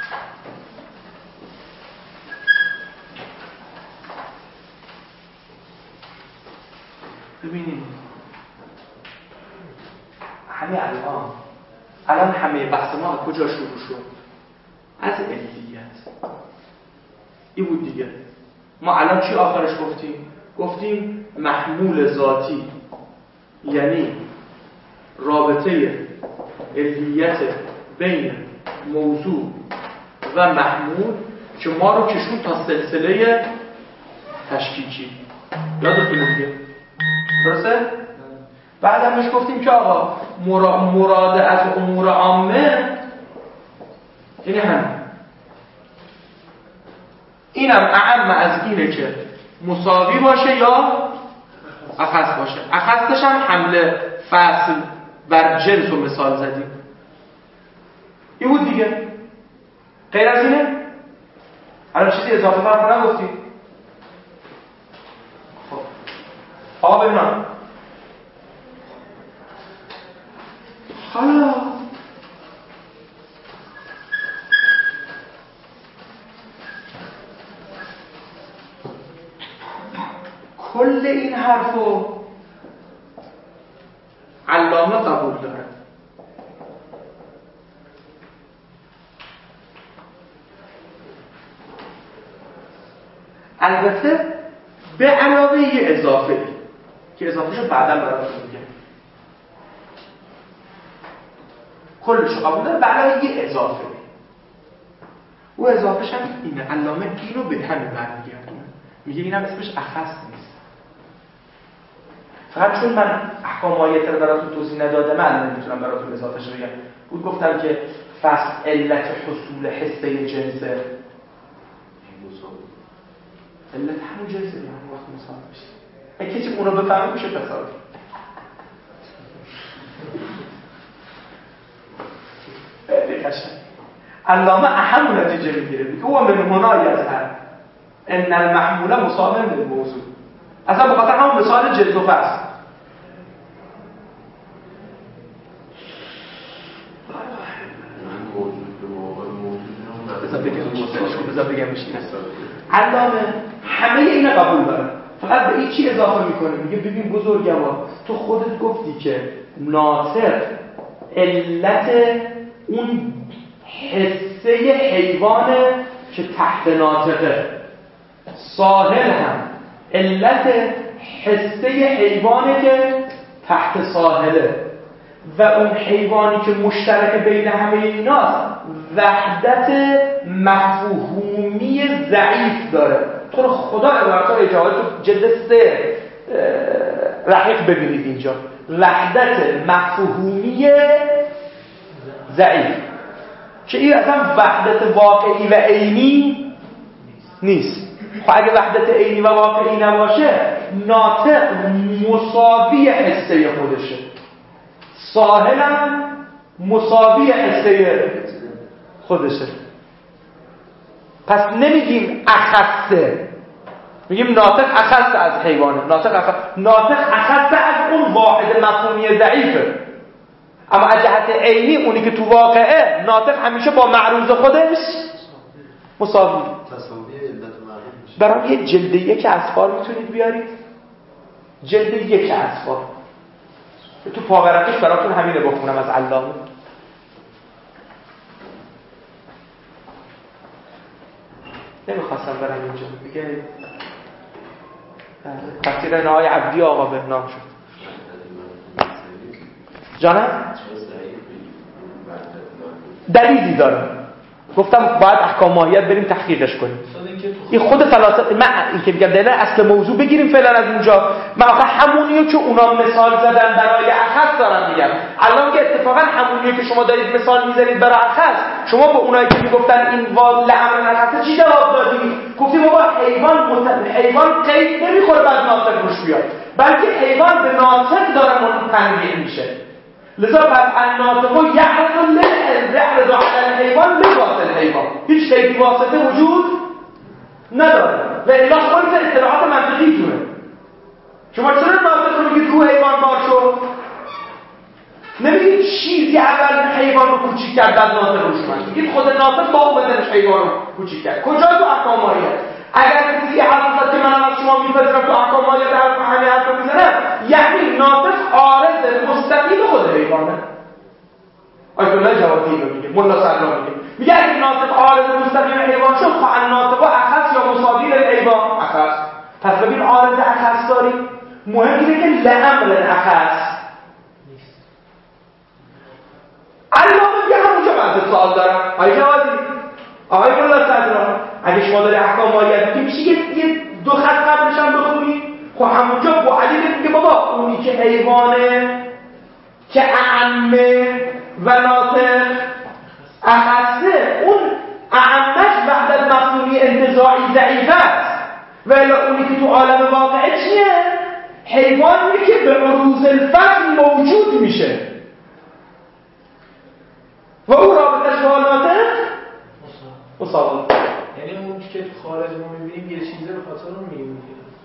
ببینید همه الان همه بحث ما از کجا شروع شد؟ از علیت. این بود دیگه. ما الان چی آخرش گفتیم محمول ذاتی یعنی رابطه علیت بین موضوع و محمول که ما رو کشون تا سلسله تشکیکی. یادتونه دیگه، درسته؟ بعد همش گفتیم که آقا مراد از امور عامه یعنی همین. اینم اعم از اینه که مساوی باشه یا اخص باشه. اخصش هم حمله فصل بر جنس و مثال زدیم. این بود دیگه. غیر از اینه الان چیزی اضافه فرق نگفتیم. خب آقا ببینم حالا کل این حرفو علامه قبول داره. البته به علاوه یه اضافه که اضافهشو بعدا براتون میگم. کلشو قبول داره، به علاوه یه اضافه. او اضافهش هم اینه، علامه اینو به همین برمیگردونه، میگه اینم اسمش اخص نیست. فقط چون من احکام آیه رو براتون توضیح ندادم، من نمیتونم براتون اضافهش بگم. بود گفتم که فصل علت حصول حسه جنسه، علت همون جنسه دیگه، همون وقت مثال میشه. اگه کسی اون رو بفهمه میشه فساد. علامه اهم نتیجه میگیره، میگه هو من منای از هر ان المحمول مصادم للموضوع. اصلا به خاطر همون مثال جلد و فصل. بذار بگم مشکل علامه همه اینا قبول داره، فقط به این چی اضافه میکنه، میگه ببین بزرگوار تو خودت گفتی که ناطق علت اون حسه حیوانه که تحت ناطقه، ساحل هم علت حسه حیوانه که تحت ساحله و اون حیوانی که مشترک بین همه ایناست وحدت مفهومی ضعیف داره. تو رو خدا عبارت‌ها اجازه تو جلد 3 رحیق ببینید اینجا وحدت مفهومی ضعیف که این اصلا وحدت واقعی و عینی نیست. خب اگه وحدت عینی و واقعی نباشه ناطق مساوی حسه خودشه، ساحل هم مساوی حسه خودشه. پس نمیگیم اخصه، میگیم ناطق اخص از حیوانه، ناطق اخص از اون واحد مفهومی ضعیفه. اما از جهت عینی اونی که تو واقعه ناطق همیشه با معروض خودش مساوی. برام یه جلد 1 اصفار میتونید بیارید؟ جلد 1 اصفار تو پاورقش براتون همینه بخونم از علامه. نمیخواستم برم اینجا، میگه تفسیر نهای عبدی آقا بهنام شد. جانم؟ دلیلی داره، گفتم باید احکام ماهیت بریم تحقیقش کنیم. این خود فلاسفه، من این که میگم دلیل اصل موضوع بگیریم فعلا از اونجا. من آخه همونیه که اونا مثال زدن برای اخص دارم میگم. الان میگه اتفاقا همونیه که شما دارید مثال میزنید برای اخص، شما به اونایی که میگفتن این واژه لعمر اخص چی جواب دادید؟ گفتیم بابا حیوان قید نمیخوره بعد ناطق روش بیاد، بلکه حیوان به ناطق داره تنبیه میشه. لذا پس الناطق یعرض علی الحیوان بواسطه الحیوان، هیچ قیدی واسطه وجود نداره و الا خودت اصطلاحات منطقی تونه. شما چرا ناطق رو میگید رو حیوان بار شد؟ نمیگید چیزی اول حیوان رو کوچیک کرد بعد ناطق روش اومد، میگید خود ناطق با اومدنش حیوان رو کوچیک کرد. کجا تو احکام ماهیت؟ اگر کسی حرف که من از شما میپذیرم تو احکام ماهیت همین حرف رو میزنم، یعنی ناطق عارض مستقیم خود حیوانه. آیت الله جوادی رو میگه، ملا صدرا میگه اگه ناطق عارض مستقیم حیوان شد خب الناطق اخص یا مساوی للحیوان اخص. پس ببین عارض اخص داریم، مهم اینه که لامر اخص نیست. علامه میگه همونجا من سوال دارم. آیت جوادی، آقای ملا صدرا، اگه شما داری احکام ماهیت میگی میشه یه 2 خط قبلش هم بخونی. خب همونجا با علی میگه بابا اونی که حیوانه که اعمه و ناطق اخصه، اون اعمش وحدت مفهومی انتزاعی ضعیف است و الا اونی که تو عالم واقعه چیه؟ حیوانی که به عروض الفضل موجود میشه و او رابطش با ناطق مساوی. یعنی اون که تو خارج ما میبینیم یه چیزه به خاطر اون میگیم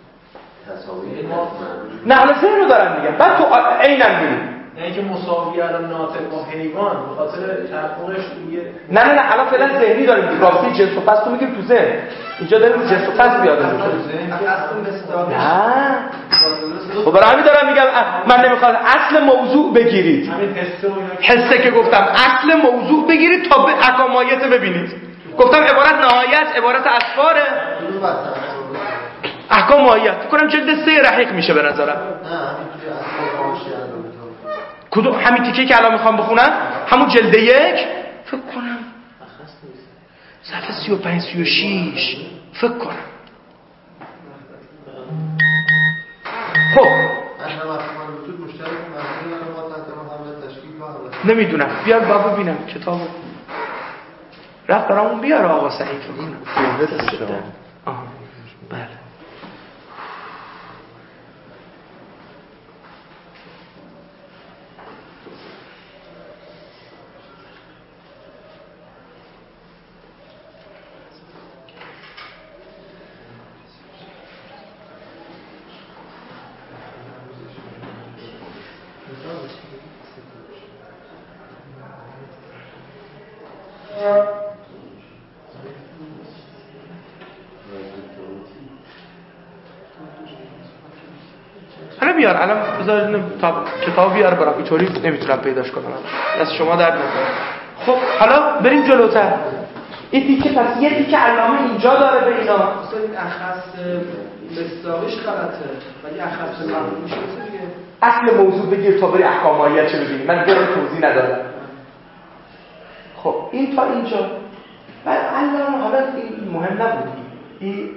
نه حالا ذهن رو دارم میگم، بعد تو عینم میبینیم یعنی که مساوی الان ناطق با حیوان به خاطر تحققش دیگه. نه الان فعلا ذهنی داریم میگیم، رابطه جنس و فصل تو میگیم تو ذهن. اینجا داریم جنس و فصل بیاد میشه. نه خب برای همین دارم میگم من نمیخوام اصل موضوع بگیرید، حسه که گفتم اصل موضوع بگیرید تا به احکامایت ببینید. گفتم عبارت نهایت عبارت اسفاره احکام ماهیت. فکر کنم جلد 3 رحیق میشه به نظرم. کدوم همین تیکه که الان میخوام بخونم همون جلد 1 فکر کنم صفحه 35 36 فکر کنم. خب نمیدونم، بیار بابا ببینم کتابو رفت برامون بیار آقا سعید فکر کنم. بله نمیار. الان بذار کتاب بیار برام، اینطوری نمیتونم پیداش کنم. از شما درد نکنه. خب حالا بریم جلوتر. این تیکه پس یه تیکه علامه اینجا داره به اینا. اصلا این اخص مصداقش غلطه ولی اخص مفهومش دیگه. اصل موضوع بگیر تا بری احکام ماهیت چه ببینی. من دیگه توضیح ندارم. خب این تا اینجا. بعد علامه حالا این مهم نبود. این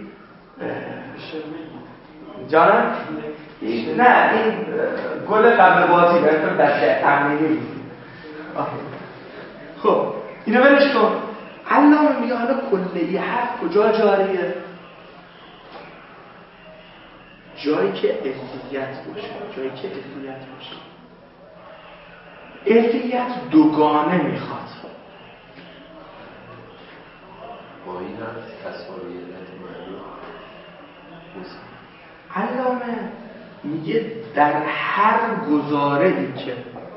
جانم؟ نه این گل قبل بازی براتون دسته تمرینی بود. خب اینو ولش کن. علامه میگه حالا کلیه حرف کجا جاریه؟ جایی که علیت باشه. جایی که علیت باشه. علیت دوگانه میخواد. با این هم تصواری علت معلوم. علامه میگه در هر گزاره‌ای که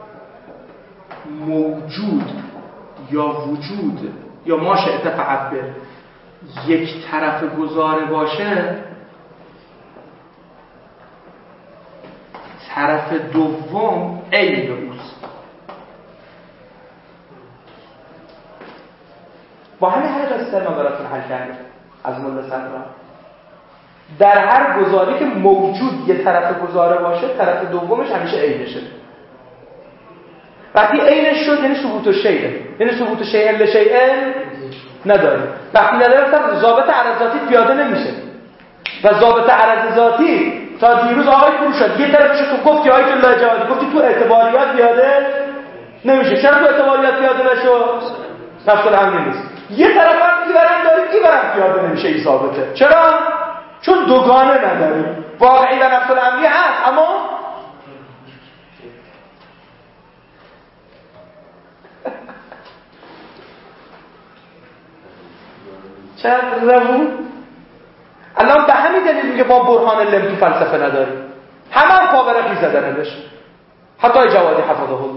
موجود یا وجود یا ما شئت فعبر یک طرف گزاره باشه، طرف دوم عین اوست. با همین قصه ما براتون حل کردیم از مله صدرا. در هر گزاره که موجود یه طرف گزاره باشه، طرف دومش همیشه عینشه. وقتی عینش شد یعنی ثبوت شیء، یعنی ثبوت شیء لشیء نداره. وقتی نداره مثلا ضابط عرض ذاتی پیاده نمیشه. و ضابط عرض ذاتی تا دیروز آقای فروشاد یه طرفش تو گفتی آقای الله جوادی گفتی تو اعتباریات پیاده نمیشه. چرا تو اعتباریات پیاده نشد؟ نفس الامر نیست. یه طرف هم میبرن داریم میبرن پیاده نمیشه. این ثابته. چرا؟ چون دوگانه نداریم. واقعی و نفس الامری هست اما چند روون؟ الان به همین دلیل میگه ما برهان لم تو فلسفه نداریم. همه پاورقی زدن بهش. حتی جوادی حفظه الله.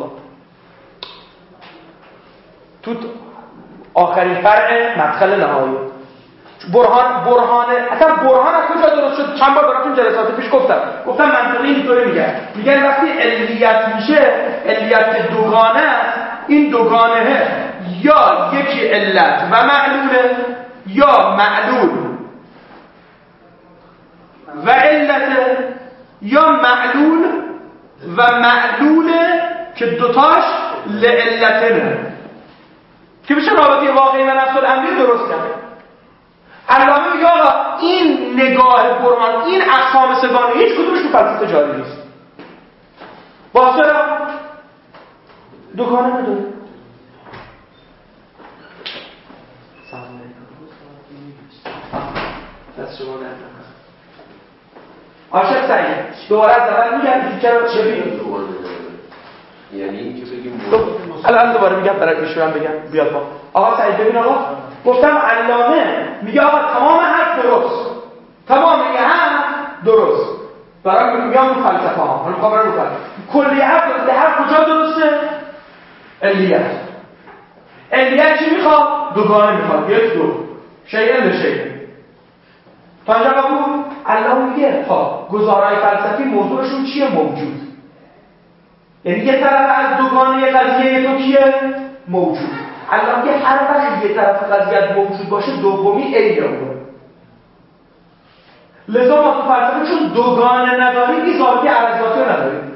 تو آخرین فرع مدخل نهایی. برهان اصلا برهان از کجا درست شد؟ چند بار براتون جلسات پیش گفتم منطقی اینطوری میگن وقتی علیت میشه، علیت دوگانه است. این دوگانه یا یکی علت و معلوله یا معلول و علت یا معلول و معلوله که دوتاش لعلتنه که بشه رابطه واقعی و نفس الامری درست کرده. علامه میگه آقا این نگاه برهان، این اقسام سگانه هیچ کدومش تو فلسفه جاری نیست. چرا؟ دوگانه نداره. دست شما در عاشق سعید دوباره از اول میگم چرا چه بگیم؟ یعنی این که بگیم الان دوباره میگم برای ایشون بگم بیاد با آقا سعید ببین آقا گفتم علامه میگه آقا تمام حرف درست، تمام این حرف درست. برای میگم تو فلسفه ها من خبر رو کنم کلی حرف کجا درسته؟ علیت چی میخواد؟ دوگانه میخواد. یک دو شیء لشیء. تا اینجا قبول؟ علامه میگه گزارهای فلسفی موضوعشون چیه؟ موجود. یعنی یه طرف از دوگانه قضیه تو کیه؟ موجود. علامه میگه هر وقت یه طرف قضیه موجود باشه دومی عین اونه. لذا ما تو فلسفه چون دوگانه نداریم این ضابطه عرض ذاتی رو نداریم.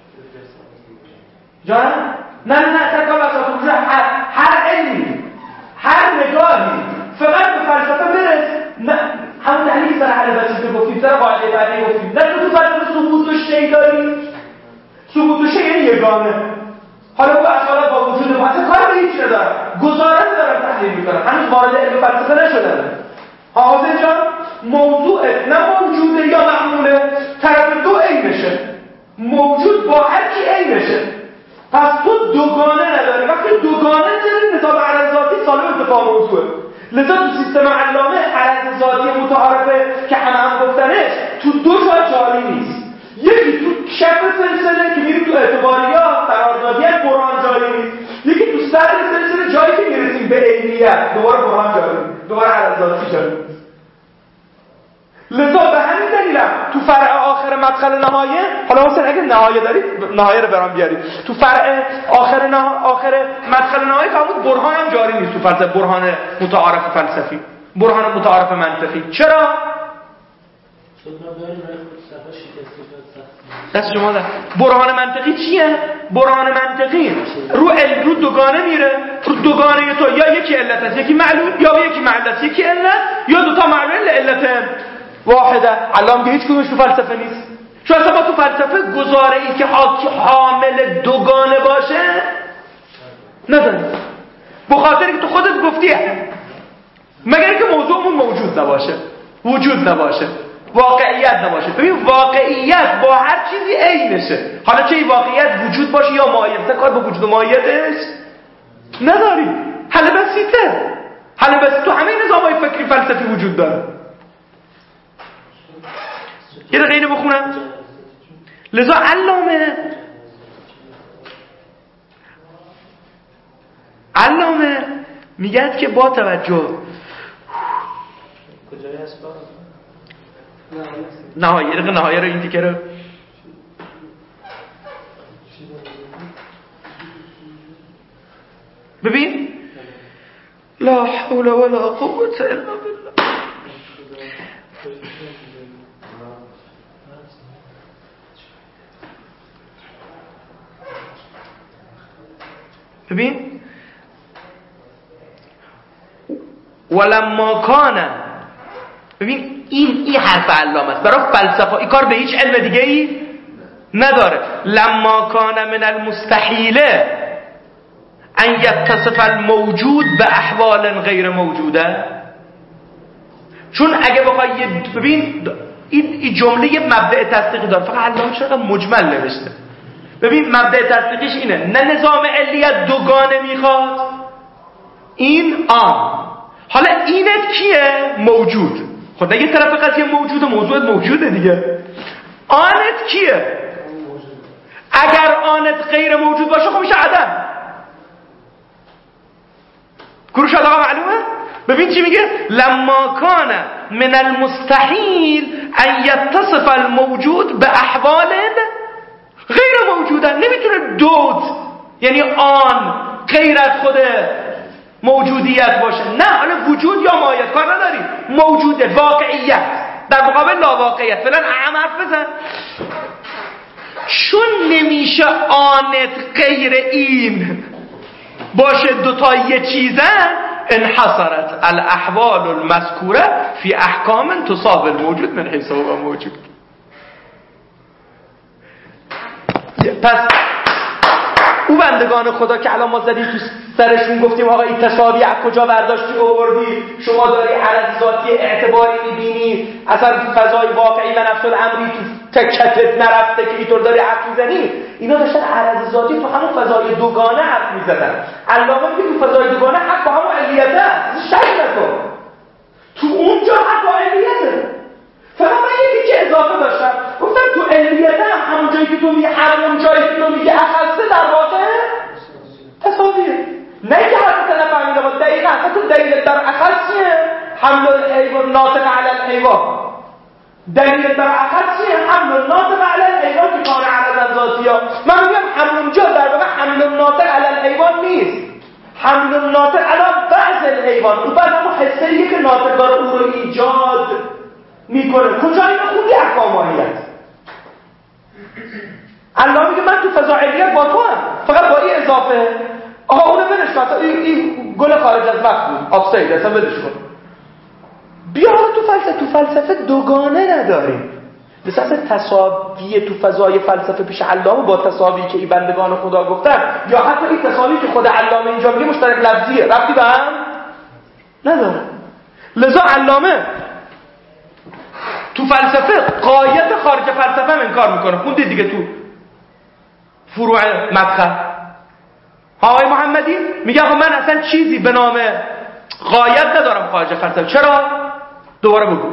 جان؟ نه تکا بساط وجود هر علمی هر نگاهی فقط به فلسفه برس. نه همون تحلیل سر حل بسیطه گفتیم، سر قاعده بعدی گفتیم. نه تو فلسفه ثبوت و شیء داریم. ثبوت و شیء یعنی یگانه. حالا با اصلا با وجود ما اصلا کار به هیچ ندارم. گزاره دارم تحلیل میکنم. هنوز وارد علم فلسفه نشدم. حاضر جان موضوع نه موجوده یا معموله، طرف دو عینشه. موجود با هر کی عینشه. پس تو دوگانه نداری. وقتی دوگانه نداری نظام عرض ذاتی سالم اتفاق موضوعه. لذا تو سیستم علامه عرض ذاتی متعارفه که همه گفتنش تو دو جا جاری نیست. یکی تو کف سلسله که میریم تو اعتباریات قراردادیت برهان جاری نیست. یکی تو سر سلسله جایی که میرسیم به عینیت دوباره برهان جاری نیست. دوباره عرض ذاتی جاری نیست. لذا به همین دلیل تو فرع آخر آخر مدخل نهایه، حالا حسین اگه نهایه دارید نهایه رو برام بیارید، تو فرع آخر مدخل نهایه فرمود برهان هم جاری نیست تو فلسفه، برهان متعارف فلسفی، برهان متعارف منطقی. چرا؟ دست شما ده. برهان منطقی چیه؟ برهان منطقی رو دوگانه میره، رو دوگانه تو یا یکی علت است یکی معلول، یا یکی معلول است یکی علت، یا دوتا معلول علت واحده. علام که هیچ کدومش تو فلسفه نیست. چون اصلا ما تو فلسفه گزاره ای که حامل دوگانه باشه نداریم، بخاطر که تو خودت گفتی مگر که موضوعمون موجود نباشه، وجود نباشه، واقعیت نباشه. ببین واقعیت با هر چیزی عینشه. حالا چه واقعیت وجود باشه یا مایه، کار به وجود و مایتش نداری. حل بسیطه، حل بسیط تو همه نظام‌های فکری فلسفی وجود داره. یه دقیقه اینو بخونم. لذا علامه میگه که با توجه کجای هست نهایه رو این دیگه رو ببین. لا حول ولا قوة الا بالله. ببین ولما کان، ببین این حرف علامه است برای فلسفه، این کار به هیچ علم دیگه ای نداره. لما کان من المستحیله ان یتصف الموجود به احوال غیر موجوده. چون اگه بخوای ببین این جمله یه مبدأ تصدیقی داره، فقط علامه چقدر مجمل نوشته. ببین مبدأ تصدیقیش اینه، نه نظام علیت دوگانه میخواد، این حالا اینت کیه؟ موجود. خب یه طرف قضیه موجوده، موضوعت موجوده دیگه. آنت کیه؟ اگر آنت غیر موجود باشه خب میشه عدم. گروش آقا معلومه؟ ببین چی میگه؟ لما کان من المستحیل ان یتصف الموجود به احوال غیر موجوده. نمیتونه دوت یعنی آن غیر از خود موجودیت باشه. نه حالا وجود یا مایت کار نداری، موجوده، واقعیت در مقابل لاواقعیت. فعلا حرف بزن. چون نمیشه آنت غیر این باشه، دوتا یه چیزن، انحصرت الاحوال المذکوره فی احکام تصاب الموجود من حیث هو موجود. پس او بندگان خدا که الان ما زدیم تو سرشون گفتیم آقا این تساوی از کجا برداشتی آوردی، شما داری عرض ذاتی اعتباری میبینی، اصلا تو فضای واقعی و نفس الامری تو تکتت نرفته که اینطور داری حرف میزنی. اینا داشتن عرض ذاتی تو همون فضای دوگانه حرف میزدن. علامه که تو فضای دوگانه حق با همون علیته است، شک نکن، تو اونجا حق با علیته. فقط من یکی که اضافه داشتم، گفتم تو علیته هم همون جایی که تو میگه، همون جایی که تو میگه اخصه در واقع تساویه. نه که حرف نفهمیده با دقیقا تو دلیل در اخصیه حمل الحیوان ناطق علی الحیوان. دلیل در اخصیه حمل ناطق علی الحیوان که کار عرض ذاتی ها. من میگم همونجا در واقع حمل ناطق علی الحیوان نیست، حمل ناطق علی بعض الحیوان. اون بعد همون حسیه که ناطق داره او رو ایجاد میکنه. کجا اینو خوندی احکام ماهیت؟ الله میگه من تو فضائلیت با تو هم، فقط با این اضافه. آها اونو بدش کن، این گل خارج از وقت بود، آفساید، اصلا بدش کن. بیا تو فلسفه دوگانه نداریم. مثلا تساوی تو فضای فلسفه پیش علامه با تساوی که این بندگان خدا گفتن، یا حتی این تساوی که خود علامه اینجا میگه مشترک لفظیه، ربطی به هم نداره. لذا علامه تو فلسفه قایت خارج فلسفه هم انکار میکنه. خوندید دیگه تو فروع مدخل. آقای محمدی میگه آقا من اصلا چیزی به نام غایت ندارم خارج فلسفه. چرا؟ دوباره بگو.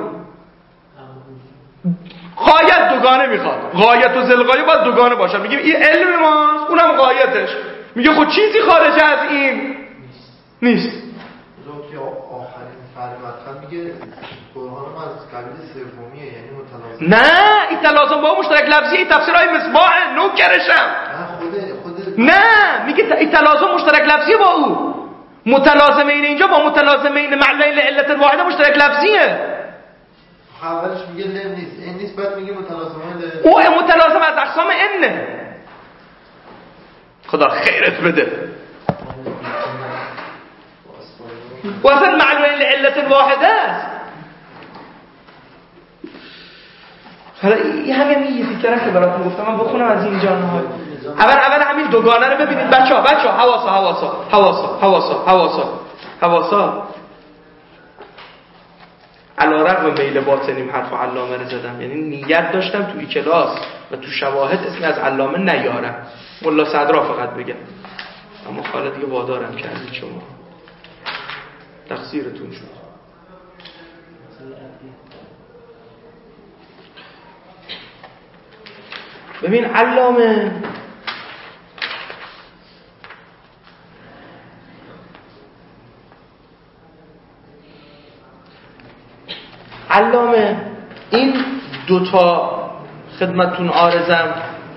غایت دوگانه میخواد، غایت و ذلغایه باید دوگانه باشه. میگه این علم ماست، اونم غایتش. میگه خود چیزی خارج از این نیست. فعل مدخل میگه برهان ما از قبیل سومیه، یعنی متلازم. نه این تلازم با مشترک لفظی تفسیرهای مصباح نوکرشم. خود نه میگه این تلازم مشترک لفظی با او. متلازمین اینجا با متلازمین معنی علت واحده مشترک لفظیه. اولش میگه لم نیست، این نیست، بعد میگه متلازمه او متلازم از اقسام انه. خدا خیرت بده. و اصلا معنی علت واحده است. حالا این همین یه فکره که براتون گفتم من بخونم از اینجا نهار. اول همین دوگانه رو ببینید بچه‌ها حواسا علی رغم میل باطنیم حرف علامه رو زدم، یعنی نیت داشتم توی کلاس و تو شواهد اسمی از علامه نیارم، ملا صدرا فقط بگم، اما حالا دیگه وادارم کردید شما، تقصیرتون شد. ببین علامه این دوتا خدمتون عارضم،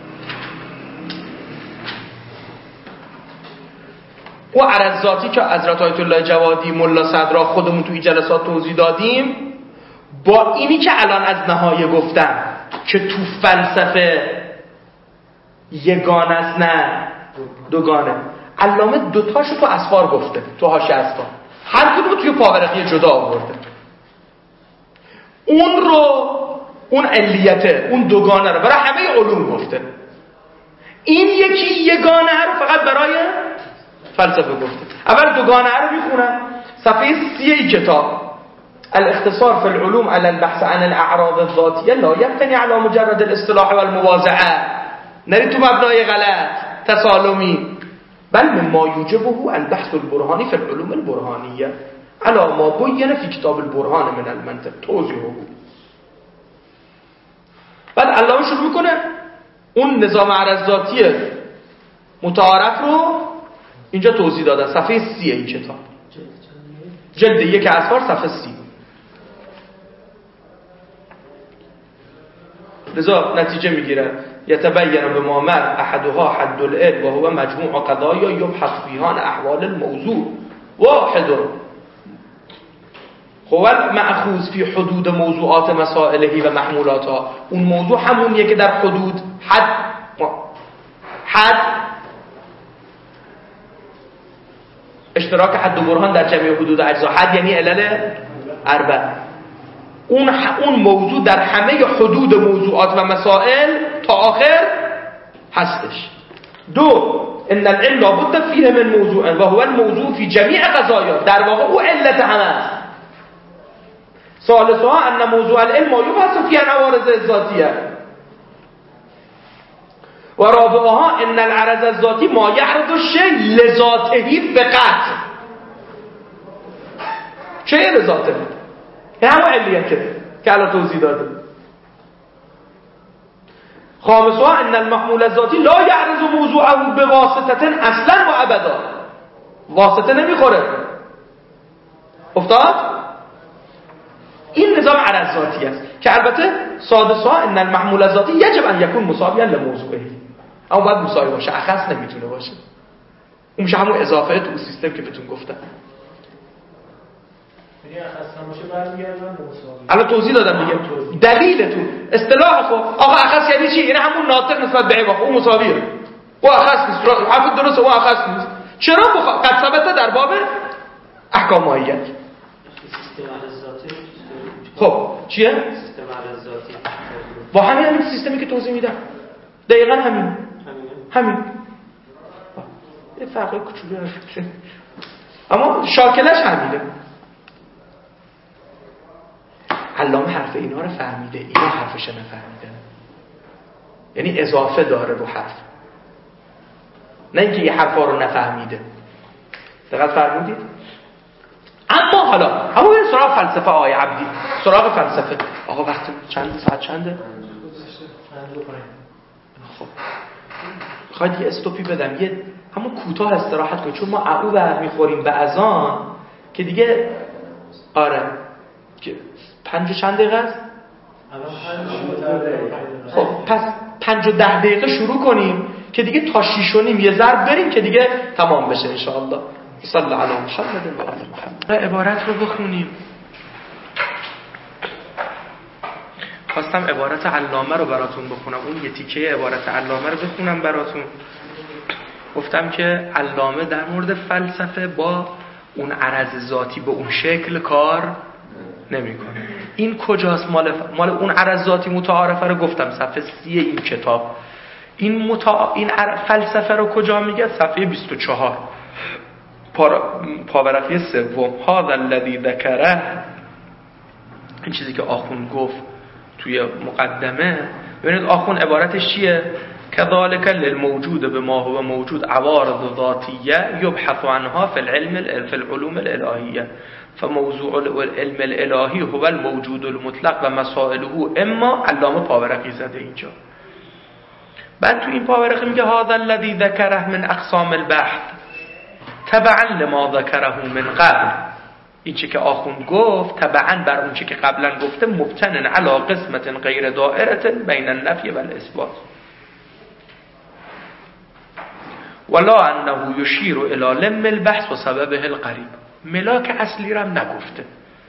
او عرض ذاتی که حضرت آیت الله جوادی ملا صدرا خودمون توی جلسات توضیح دادیم، با اینی که الان از نهایه گفتم که تو فلسفه یگانه است نه دوگانه، علامه دوتاشو تو اسفار گفته، تو حاشیه اسفار، هر کدوم توی پاورقی جدا آورده. اون علیته، اون دوگانه رو برای همه علوم گفته، این یکی یگانه رو فقط برای فلسفه گفته. اول دوگانه رو میخونم، صفحه 30 کتاب. الاختصار في العلوم على البحث عن الاعراض الذاتيه لا يبتني على مجرد الاصطلاح والمواضعه، نرید تو مبنای غلط تسالمی، بل مما يوجبه البحث البرهاني في العلوم البرهانيه على ما بين في كتاب البرهان من المنطق توضیحه. بعد علامه شروع میکنه اون نظام عرض ذاتی متعارف رو اینجا توضیح دادن، صفحه 30 این کتاب، جلد 1 اسفار صفحه 30. لذا نتیجه میگیره یتبین به ما مر احدها حد العلم و هو مجموع قضایا یبحث فیها احوال الموضوع واحد هو مأخوذ فی حدود موضوعات مسائله و محمولاتها. اون موضوع همونیه که در حدود حد اشتراک حد و برهان در جمعی حدود اجزا، حد یعنی علل اربع، اون موضوع در همه حدود موضوعات و مسائل تا آخر هستش. دو، ان العلم لابد فیه من موضوع و هو الموضوع فی جمیع قضایا، در واقع او علت همه است. ثالثها ان موضوع العلم ما یبحث فی العوارض الذاتیه و رابعها ان العرض الذاتی ما یعرض الشیء لذاته فقط. چه لذاته؟ این همون علیته که الان توضیح داده. خامسها ان المحمول الذاتی لا یعرض موضوعه بواسطه اصلا و ابدا، واسطه نمیخوره. افتاد؟ این نظام عرض ذاتی است که البته سادسها ان المحمول الذاتی یجب ان یکون مساویا لموضوعه، اما باید مساوی باشه، اخص نمیتونه باشه. اون میشه همون اضافه تو سیستم که بهتون گفتم. یعنی اخص نباشه برمیگردن به مساوی. الان توضیح دادم دیگه. دلیلتون اصطلاح خب آقا اخص یعنی چی؟ یعنی همون ناطق نسبت به عبا، اون مساویه، او اخص نیست، حرف درسته، او اخص نیست. چرا قد ثبت در باب احکام ماهیت. سیستم عرض ذاتی خب چیه؟ سیستم عرض ذاتی با همین سیستمی که توضیح میدم دقیقاً همین یه فرق کوچولو هست اما شاکلش همینه. علامه حرف اینا رو فهمیده، اینا حرفش نفهمیده، یعنی اضافه داره رو حرف، نه اینکه یه حرفا رو نفهمیده. دقت فرمودید؟ اما حالا همون سراغ فلسفه آقای عبدی، سراغ فلسفه. آقا وقت ساعت چنده؟ خب میخواید یه استوپی بدم، یه همون کوتاه استراحت کنید، چون ما عقو بر میخوریم به اذان که دیگه آره که 5 و چند دقیقه است؟ خب پس 5 و 10 دقیقه شروع کنیم که دیگه تا 6 و نیم یه ضرب بریم که دیگه تمام بشه انشاءالله. صلی الله علی محمد و آل محمد. عبارت رو بخونیم. خواستم عبارت علامه رو براتون بخونم، اون یه تیکه عبارت علامه رو بخونم براتون. گفتم که علامه در مورد فلسفه با اون عرض ذاتی به اون شکل کار نمیکنه. این کجاست؟ مال اون عرض ذاتی متعارفه رو گفتم صفحه 30 این کتاب. این فلسفه رو کجا میگه؟ صفحه 24 پاورقی سوم. هذا الذی ذکره، این چیزی که آخوند گفت توی مقدمه. ببینید آخوند عبارتش چیه؟ كذلك للموجود بما هو موجود عوارض ذاتیه یبحث عنها في العلوم الالهیه فموضوع العلم الالهی هو الموجود المطلق و مسائله اما. علامه پاورقی زده اینجا. بعد تو این پاورقی میگه هذا الذي ذكره من اقسام البحث تبعا لما ذكره من قبل. این چه که آخوند گفت تبعا بر اون چه که قبلا گفته مبتنن علی قسمت غیر دائره بین النفی و الاثبات ولا انه یشیر الی لم البحث و سببه القریب. ملاک اصلی رم نگفته.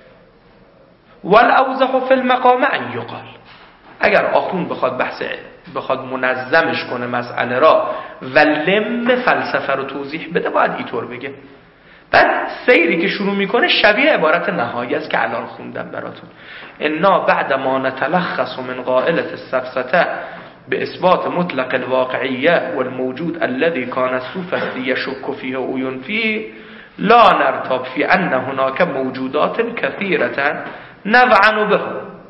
والاوضح فی المقام ان یقال. اگر آخوند بخواد منظمش کنه مسئله را و لم فلسفه رو توضیح بده باید اینطور بگه. بعد سیری که شروع میکنه شبیه عبارت نهایی است که الان خوندم براتون. انا بعد ما نتلخص من قائلة السفسطه بإثبات مطلق الواقعية والموجود الذي كان السوفسطي يشك فيه أو ينفيه لا نرتاب في أن هناك موجودات كثيرة نذعن به.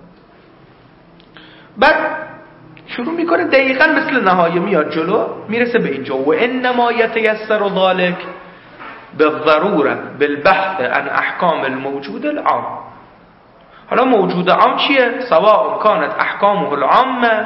بعد شروع میکنه دقیقاً مثل نهایه میاد جلو میرسه به اینجا. و انما يتيسر ذلك بالضرورة بالبحث عن احکام الموجود العام. حالا موجود عام چیه؟ سواء كانت احکامه العامه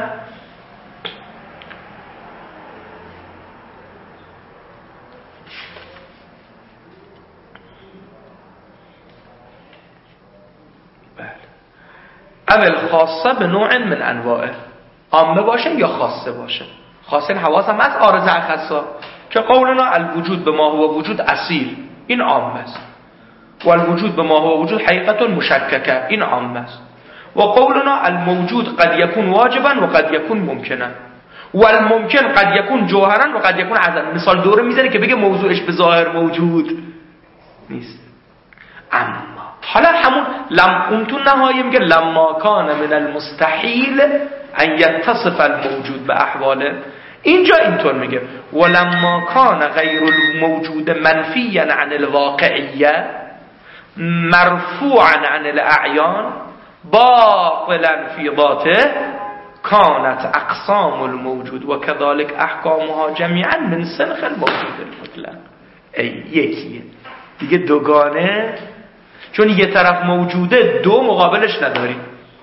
اول خاصه به نوع من انواعه، عامه باشه یا خاصه باشه. خاصه حواس هم از عارض اخصا که قولنا الوجود به ما هو وجود اصیل، این عامه است. و الوجود به ما هو وجود حقیقت مشککه، این عامه است. و قولنا الموجود قد یکون واجبا و قد یکون ممکنا و الممکن قد یکون جوهرا و قد یکون عدم. مثال دوره میزنه که بگه موضوعش به ظاهر موجود نیست. اما حالا همون اون تو نهایی میگه لما کان من المستحیل ان یتصف الموجود به احواله. اینجا اینطور میگه ولما کان غیر الموجود منفیا عن الواقعیه مرفوعا عن الاعیان باطلا فی ذاته كانت اقسام الموجود و كذلك احکامها جمیعا من سنخ الموجود المطلق. یکیه دیگه دوگانه، چون یه طرف موجوده دو مقابلش نداری.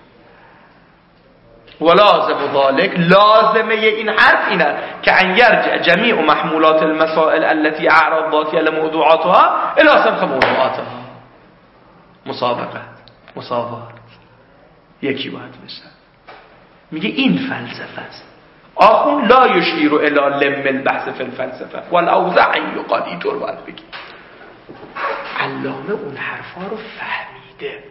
ولازم ذلك لازمه این حرف اینه که ان یرجع جمیع محمولات المسائل التي اعرض ذاتیه لموضوعاتها الى سنخ موضوعاتها. مساوات یکی باید بشه. میگه این فلسفه است. آخون لا یشیر الی لم البحث فی الفلسفه والاوضع ان یقال. اینطور باید بگی. علامه اون حرفا رو فهمیده،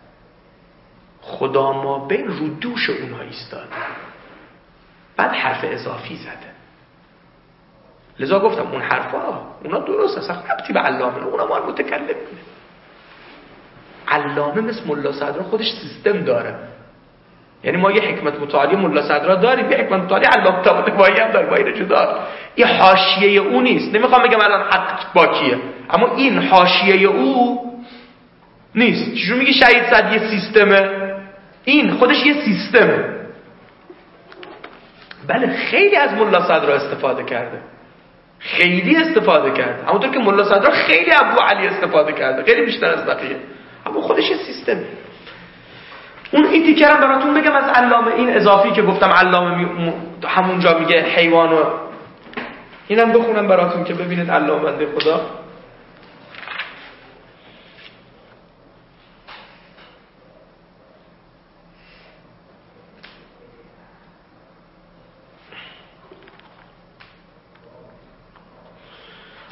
خدا ما بین رو دوش اونها ایستاده، بعد حرف اضافی زده. لذا گفتم اون حرفا اونا درست هست، ربطی به علامه، اونا ما متکلم میده. علامه مثل ملا صدرا خودش سیستم داره. یعنی ما یه حکمت متعالی ملا صدرا داریم، یه حکمت متعالی علامه طباطبایی هم داریم، با این جدا. این حاشیه او نیست. نمیخوام بگم الان حق با کیه، اما این حاشیه او نیست. چجور میگی شهید صد یه سیستمه؟ این خودش یه سیستمه. بله خیلی از ملا صدرا استفاده کرده، خیلی استفاده کرده، همونطور که ملا صدرا خیلی ابو علی استفاده کرده، خیلی بیشتر از بقیه، اما خودش یه سیستمه. اون این تیکرم براتون بگم از علامه، این اضافی که گفتم علامه همونجا میگه حیوان و اینم بخونم براتون که ببینید علامه بنده خدا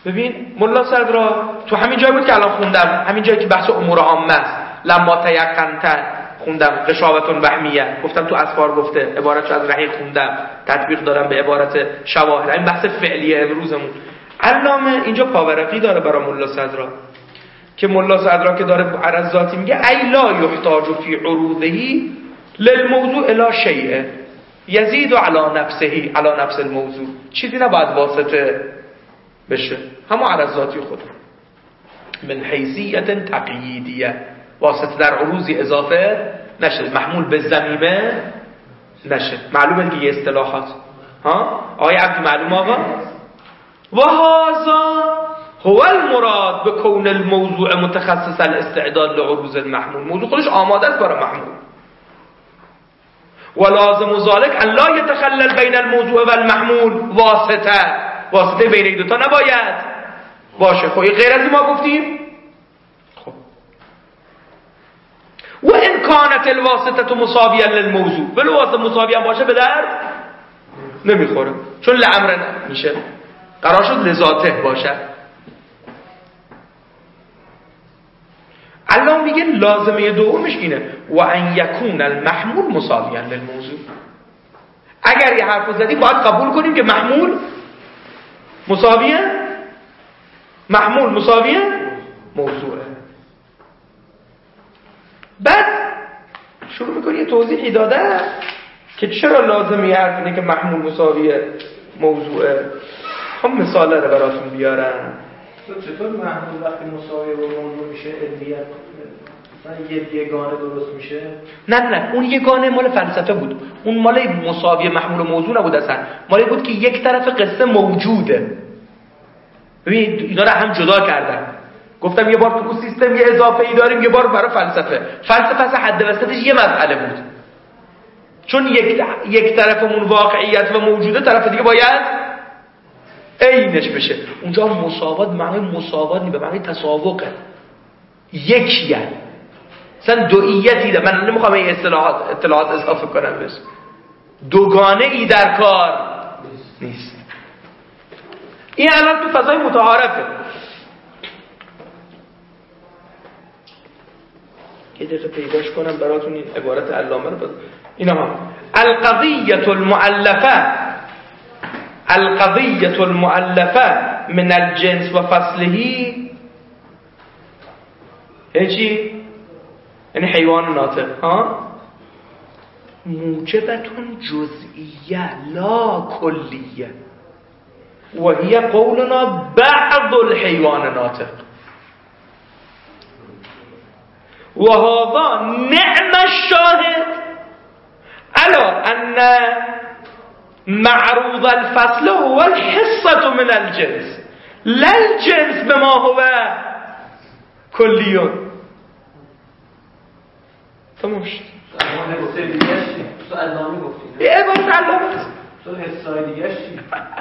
ببین ملا صدرا تو همین جایی بود که الان خوندم، همین جایی که بحث امور عامه است، لما تیقنت خوندم، قشاوتون وهمیه گفتم تو اسفار گفته، عبارتش از رحیق خوندم، تطبیق دارم به عبارت شواهد. این بحث فعلی امروزمون. علامه اینجا پاورقی داره برای ملا صدرا که ملا صدرا که داره عرض ذاتی میگه ای لا یحتاج فی عروضه للموضوع الا شیء یزید علی نفسه علی نفس الموضوع، چیزی نباید واسطه بشه، همون عرض ذاتی خود من حیثیت تقییدیه، واسطه در عروضی اضافه نشه، محمول به ضمیمه نشه. معلومه دیگه یه اصطلاحات آقای عبدی معلوم آقا؟ و هذا هو المراد به کون الموضوع متخصص الاستعداد لعروض المحمول، موضوع خودش آماده است برای محمول. و لازم ذلك ان لا يتخلل بین الموضوع و المحمول واسطه بین این دوتا نباید باشه. خب غیر از این ما گفتیم. خب و ان كانت الواسطه مساویا للموضوع، ولی واسطه مساوی هم باشه به درد نمیخوره، چون لامر میشه، قرار شد لذاته باشه. الله میگه لازمه دومش اینه و ان یکون المحمول مساویا للموضوع. اگر یه حرف زدی باید قبول کنیم که محمول مساویه، محمول مساویه موضوعه. بعد شروع میکنی یه توضیحی داده که چرا لازمه حرف اینه که محمول مساویه موضوعه. هم مثاله رو براتون بیارم. چطور محمول وقتی مساوی با موضوع میشه علیت مثلا یگانه درست میشه؟ نه اون یگانه مال فلسفه بود، اون مال مساوی محمول و موضوع نبود اصلا، مال بود که یک طرف قصه موجوده. ببین اینا رو هم جدا کردن، گفتم یه بار تو سیستم یه اضافه ای داریم، یه بار برای فلسفه از حد وسطش یه مسئله بود، چون یک طرفمون واقعیت و موجوده، طرف دیگه باید عینش بشه. اونجا مساوات معنی مساوات نیست، به معنی تساوقه، یکیه، مثلا دوئیتی ده. من نمیخوام این اطلاعات اضافه کنم بس، دوگانه ای در کار نیست. این الان تو فضای متعارفه. یه دقیقه پیداش کنم براتون این عبارت علامه رو. اینا هم القضیة المؤلفه من الجنس و فصله، چی؟ یعنی حیوان ناطق موجبتون جزئیه لا کلیه و هی قولنا بعض الحیوان ناطق و هذا نعم الشاهد على ان معروض الفصل هو الحصة من الجنس لا الجنس بما هو کلیون. تمام شد. حصه دیگه چی؟ تو علامه گفتید. یه عبارت علامه. تو حصه دیگه چی؟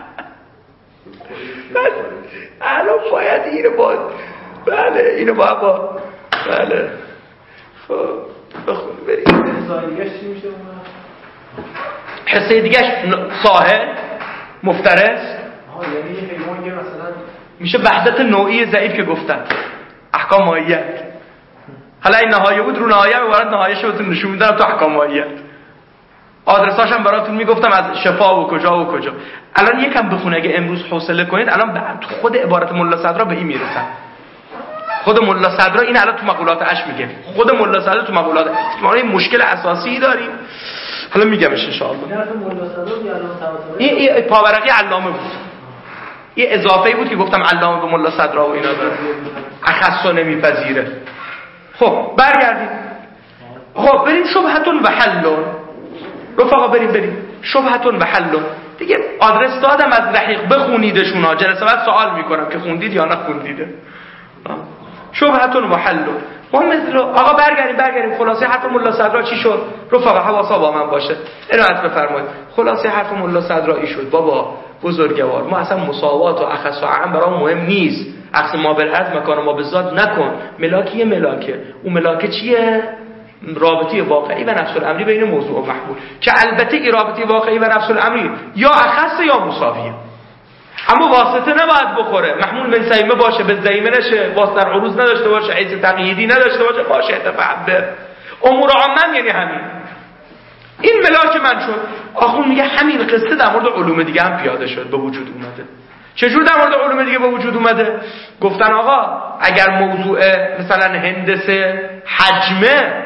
الان باید اینو بله اینو با بله خب بخون بریم. حصه دیگه چی میشه اون؟ حصه دیگه ساحل مفترس. یعنی یه حیوان یه مثلا میشه وحدت نوعی ضعیف که گفتن احکام ماهیت. حالا این نهایه بود، رو نهایه عبارت نهایه‌شو بهتون نشون میدم تو احکام ماهیت. آدرساش هم براتون میگفتم از شفا و کجا و کجا. الان یکم بخونه اگه امروز حوصله کنید، الان خود عبارت ملا صدرا به این میرسن. خود ملا صدرا این الان تو مقولات اش میگه، خود ملا صدرا تو مقولات ما این مشکل اساسی داریم، حالا میگمش ان شاء الله. این پاورقی علامه بود، این اضافه‌ای بود که گفتم علامه به ملا صدرا و اینا داره، اخصو نمیپذیره. خب برگردیم. خب بریم شبهتون و حلون. رفقا بریم شبهتون و حلون. دیگه آدرس دادم از رحیق، بخونیدشون ها. جلسه بعد سوال میکنم که خوندید یا نخوندیده. شبهتون و حلون. ما مثل آقا برگردیم. خلاصه حرف ملا صدرا چی شد؟ رفقا حواسا با من باشه. عنایت بفرمایید. خلاصه حرف ملا صدرا ای شد. بابا بزرگوار، ما اصلا مساوات و اخص و اعم برام مهم نیست. اقسم ما بالعدل مکان ما بالذات نکن. ملاکیه ملاکه. اون ملاکه چیه؟ رابطه واقعی و نفس الامری بین موضوع و محمول، که البته این رابطه واقعی و نفس الامری یا اخص یا مساویه. اما واسطه نباید بخوره، محمول من سیمه باشه، به زیمه نشه، واسطه در عروض نداشته باشه، حیث تقییدی نداشته باشه تفعبه. امور عامه یعنی همین. این ملاک من شد. آخون میگه همین قصه در مورد علوم دیگه هم پیاده شد، به وجود اومده. چجور در مورد علوم دیگه به وجود اومده؟ گفتن آقا اگر موضوع مثلا هندسه حجمه،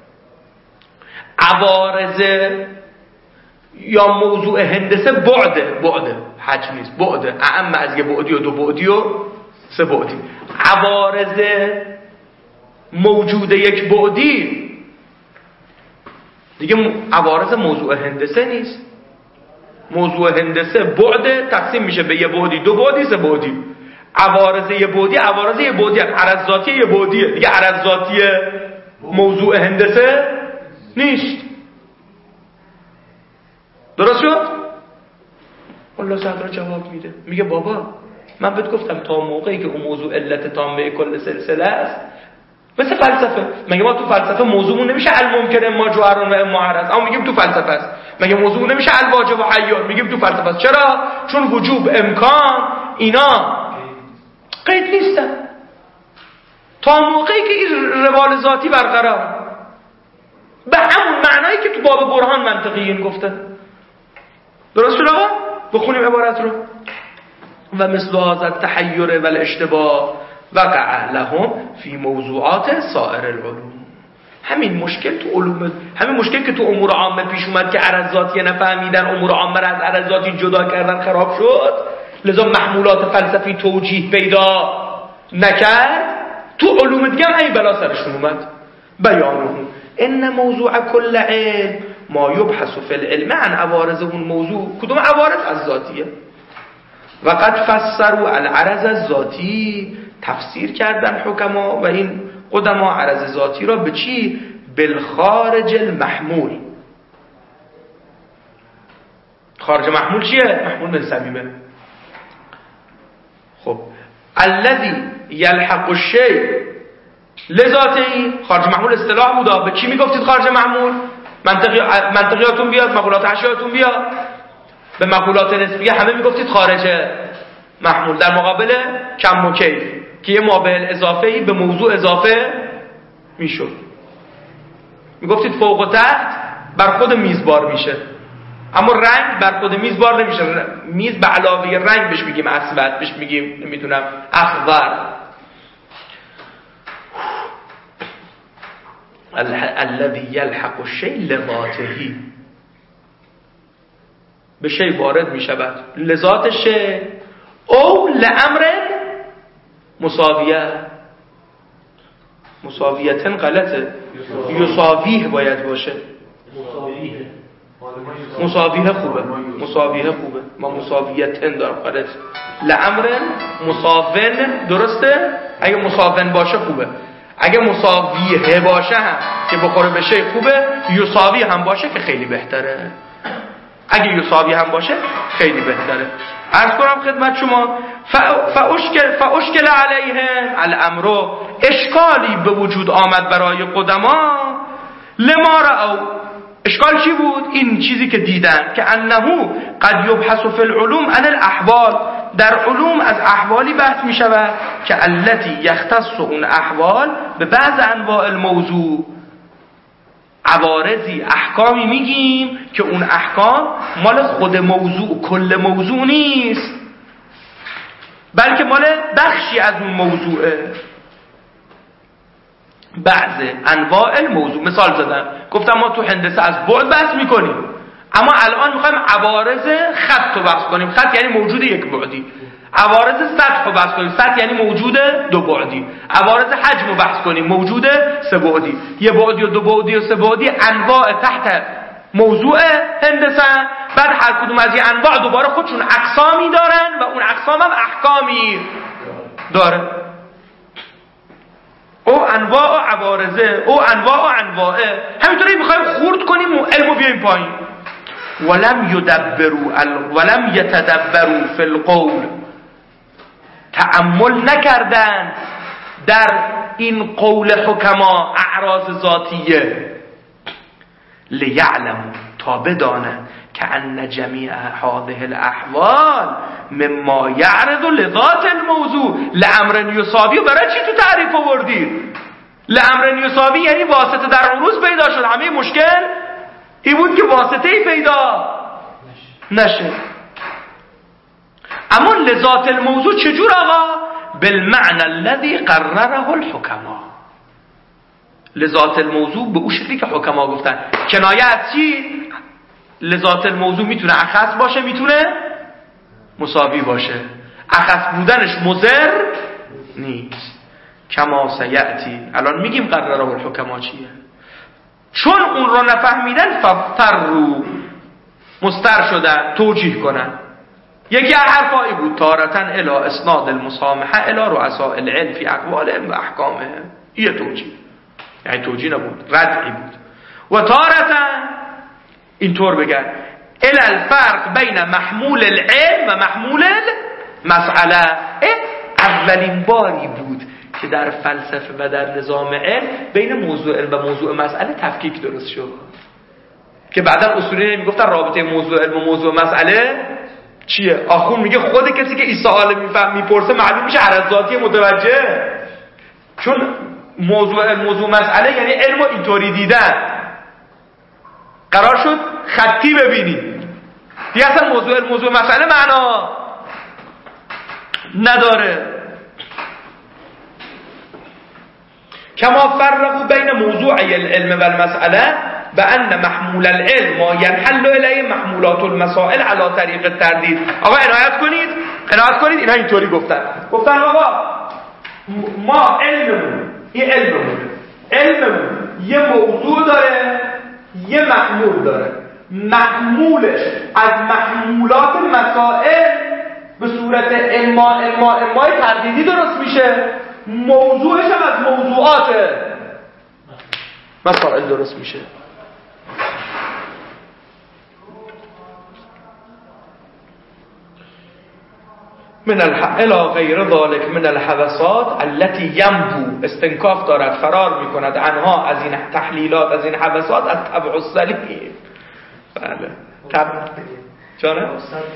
عوارض، یا موضوع هندسه بعده حجم نیست، بعده اعم از یه بعدی و دو بعدی و سه بعدی. عوارض موجود یک بعدی دیگه عوارض موضوع هندسه نیست. موضوع هندسه بعده تقسیم میشه به یه بعدی، دو بعدی، سه بعدی. عوارض یه بعدی عوارض یه بعدی، عرض ذاتی یه بعدیه دیگه، عرض ذاتی موضوع هندسه نیست. درست شد؟ الله صدر جواب میده، میگه بابا من بهت گفتم تا موقعی که اون موضوع علت تامه کل سلسله است، مثل فلسفه. مگه ما تو فلسفه موضوعمون نمیشه الممکن اما جوهران و اما عرض، اما میگیم تو فلسفه است. مگه موضوع نمیشه الواجب و حیات، میگیم تو فلسفه است. چرا؟ چون وجوب، امکان، اینا قید نیستن تا موقعی که این روال ذاتی برقرار، به همون معنایی که تو باب برهان منطقیین گفته. درست شد آقا؟ بخونیم عبارت رو. و مثل هذا التحیر و الاشتباه وقع لهم فی موضوعات سائر العلوم. همین مشکل که تو امور عامه پیش اومد که عرض ذاتی نفهمیدن، امور عامه را از عرض ذاتی جدا کردن، خراب شد، لذا محمولات فلسفی توجیه پیدا نکرد. تو علوم دیگه هم همین بلا سرشون اومد. بیانه ان موضوع کل علم ما یبحث فی العلم عن عوارض اون موضوع. کدوم عوارض؟ از ذاتیه. و قد فسروا العرض الذاتی، تفسیر کردن حکما و این قدما عرض ذاتی را به چی؟ بالخارج المحمول. خارج محمول چیه؟ محمول من صمیمه. خب الذی یلحق الشیء لذاته، خارج محمول اصطلاح بودا. به چی میگفتید خارج محمول؟ منطقیاتون بیاد، مقولات اشیاتون بیاد. به مقولات نسبیه همه میگفتید خارج محمول، در مقابل کم و کیف که یه مابعل اضافه‌ای به موضوع اضافه میشد. میگفتید فوق و تحت بر خود میز بار میشه، اما رنگ بر خود میز بار نمیشه. میز به علاوه رنگ بهش میگیم اسود، بهش میگیم نمیدونم اخضر. الذي يلحق الشيء لذاته، به شی وارد میشود لذات شی، او لامر مساویتن غلطه، یساویه باید باشه. مساویه خوبه، ما مساویتن دارم غلط. لامر مساون درسته؟ اگه مساون باشه خوبه، اگه مساویه باشه هم که بخوره به شی خوبه، یساوی هم باشه که خیلی بهتره. اگه یساوی هم باشه خیلی بهتره. عرض کنم خدمت شما فاشکل علیهم الامر، اشکالی به وجود آمد برای قدما. لما رأوا، اشکال چی بود؟ این چیزی که دیدن که انه قد یبحث فی العلوم عن الاحوال، در علوم از احوالی بحث می شود که التي یختص اون احوال به بعض انواع الموضوع، عوارضی احکامی میگیم که اون احکام مال خود موضوع کل موضوع نیست، بلکه مال بخشی از اون موضوعه. بعض انواع الموضوع، مثال زدم گفتم ما تو هندسه از بعد بحث میکنیم، اما الان میخوایم عوارض خط رو بحث کنیم. خط یعنی موجود یک بعدی. عوارض سطح رو بحث کنیم. سطح یعنی موجود دو بعدی. عوارض حجم رو بحث کنیم. موجود سه بعدی. یه بعدی و دو بعدی و سه بعدی انواع تحت موضوع هندسه. بعد هر کدوم از این انواع دوباره خودشون اقسامی دارن و اون اقسام هم احکامی داره. او انواع و عوارضه، او انواع و انواعه. همینطوری میخوایم خورد کنیم و علمو بیایم پایین. ولم یتدبروا فی القول، تأمل نکردند در این قول حکما اعراض ذاتیه. لیعلموا، تا بدانند كأن جميع هذه الأحوال مما يعرض لذات الموضوع لأمر یساوی. برای چی تو تعریف آوردید؟ لأمر یساوی یعنی واسطه در عروض پیدا شد. همه مشکل این بود که واسطه‌ای پیدا نشه. اما لذات الموضوع چجور آقا؟ بالمعنى الذي قرره الحكماء. لذات الموضوع به اون شکلی که حکما گفتن. کنایه از چی؟ لذات الموضوع میتونه اخص باشه، میتونه مساوی باشه. اخص بودنش مضر نیست. کما سیأتی. الان میگیم قرره الحکما چیه. چون اون رو نفهمیدن فافتروا مستر شدن توجیه کنن. یکی از حرفایی بود تارتن الی اسناد المسامحه الی رؤساء العلم فی اقوالهم و احکامهم. این توجیه، یعنی توجیه نبود، ردعی بود. و تارتن اینطور بگن الی الفرق بین محمول العلم و محمول المسئله. اولین باری بود که در فلسفه و در نظام علم بین موضوع علم و موضوع مسئله تفکیک درست شد، که بعدا اصولی میگفتن رابطه موضوع علم و موضوع مسئله چیه. آخون میگه خود کسی که این سوال میپرسه معلوم میشه عرض ذاتی متوجه، چون موضوع علم موضوع مسئله یعنی علم اینطوری دیدن. قرار شد خطی ببینی دیگه، اصلا موضوع علم موضوع مسئله معنا نداره. کما فرقوا بین موضوعی العلم و المسئله بأن محمول العلم ما ينحل الیه محمولات المسائل على طریق التردید. آقا عنایت کنید اینا اینطوری گفتن آقا ما علممون یه موضوع داره یه محمول داره. محمولش از محمولات مسائل به صورت امای تردیدی درست میشه، موضوعش هم از موضوعات مسائل درست میشه. من الى غیر ذلك من الحواسات التي ينبو استنکاف دارد فرار میکند عنها از این تحلیلات از این حواسات از طبع السلیم. بله طبع جانه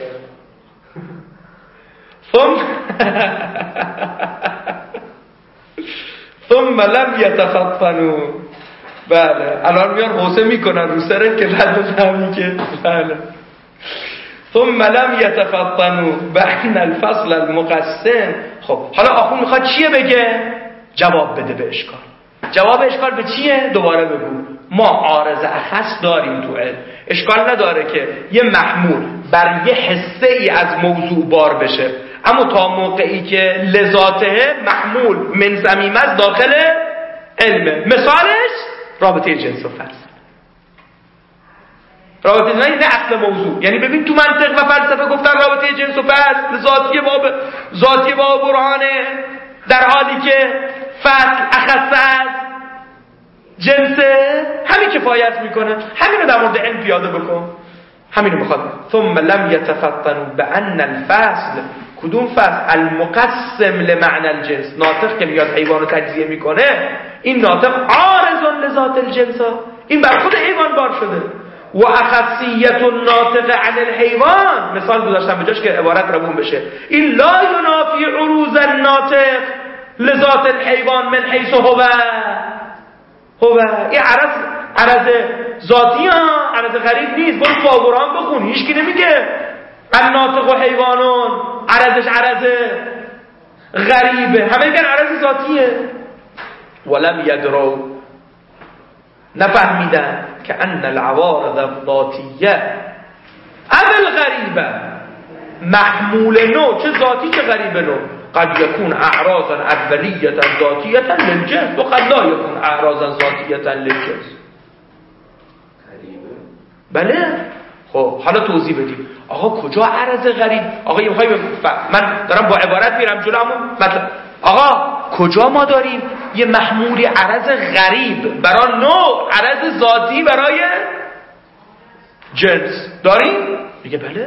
ثم لم يتفطنوا. بله الان میان حوصه میکنن رو سره که بعد همین که بله ثم لم يتفطنوا بأن الفصل المقسم. خب حالا آخون میخواد چیه بگه؟ جواب بده به اشکال. جواب اشکال به چیه؟ دوباره بگو ما عارض اخص داریم تو علم. اشکال نداره که یه محمول بر یه حصه ای از موضوع بار بشه، اما تا موقعی که لذاته محمول من ضمیم از داخل علمه. مثالش رابطه جنس و فلسفه. رابطه جنس نه اصل موضوع. یعنی ببین تو منطق و فلسفه گفتن رابطه جنس و فصل ذاتی باب برهانه، در حالی که فصل اخص از جنسه. همین کفایت میکنه. همین رو در مورد علم پیاده بکن. همین رو میخواد. ثم لم يتفطنوا بأن الفصل، کدوم فصل؟ المقسم لمعنى الجنس. ناطق که میاد حیوان رو تجزیه میکنه، این ناطق عارض لذات الجنس، این بر خود حیوان بار شده. و اخصیت الناطق عن الحیوان، مثال گذاشتم به جاش که عبارت روون بشه، این لا ینافی عروض الناطق لذات الحیوان من حیث هو. این عرض ذاتی ها، عرض غریب نیست. برو بابوران بخون، هیچکی نمیگه الناطق و حیوانون عرضش عرض غریبه، همه میگن عرض ذاتیه. ولم یدرو، نفهمیدن که ان العوارض الذاتیه اول غریبه محمول نوع، چه ذاتی چه غریب نوع، قد یکون اعراضا اولیه ذاتیه للجنس و قد لا یکون اعراضا ذاتیه للجنس. بله خب حالا توضیح بدیم. آقا کجا عرض غریب؟ آقا من دارم با عبارت میرم جلومون. مثلا آقا کجا ما داریم یه محمولی عرض غریب برای نوع، عرض ذاتی برای جنس داریم؟ میگه بله.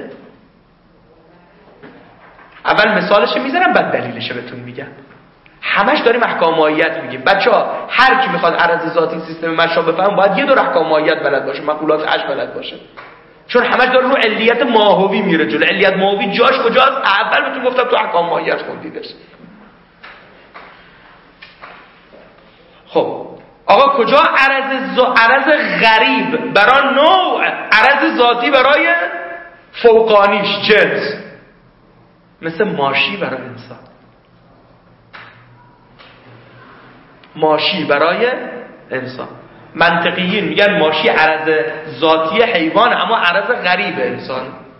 اول مثالش میذارم بعد دلیلش بهتون میگم. همش داریم احکام ماهیت میگیم. بچه‌ها هر کی میخواد عرض ذاتی سیستم مشا بفهم باید یه دور احکام ماهیت بلد باشه، مقولات 8 بلد باشه. چون همش داره رو علیت ماهوی میره جلو. علیت ماهوی جاش کجاست؟ اول بهتون گفتم تو احکام ماهیت خوندیدش. خب آقا کجا عرض غریب برای نوع، عرض ذاتی برای فوقانیش جنس، مثل ماشی برای انسان. ماشی برای انسان، منطقیین میگن ماشی عرض ذاتی حیوان اما عرض غریب انسان.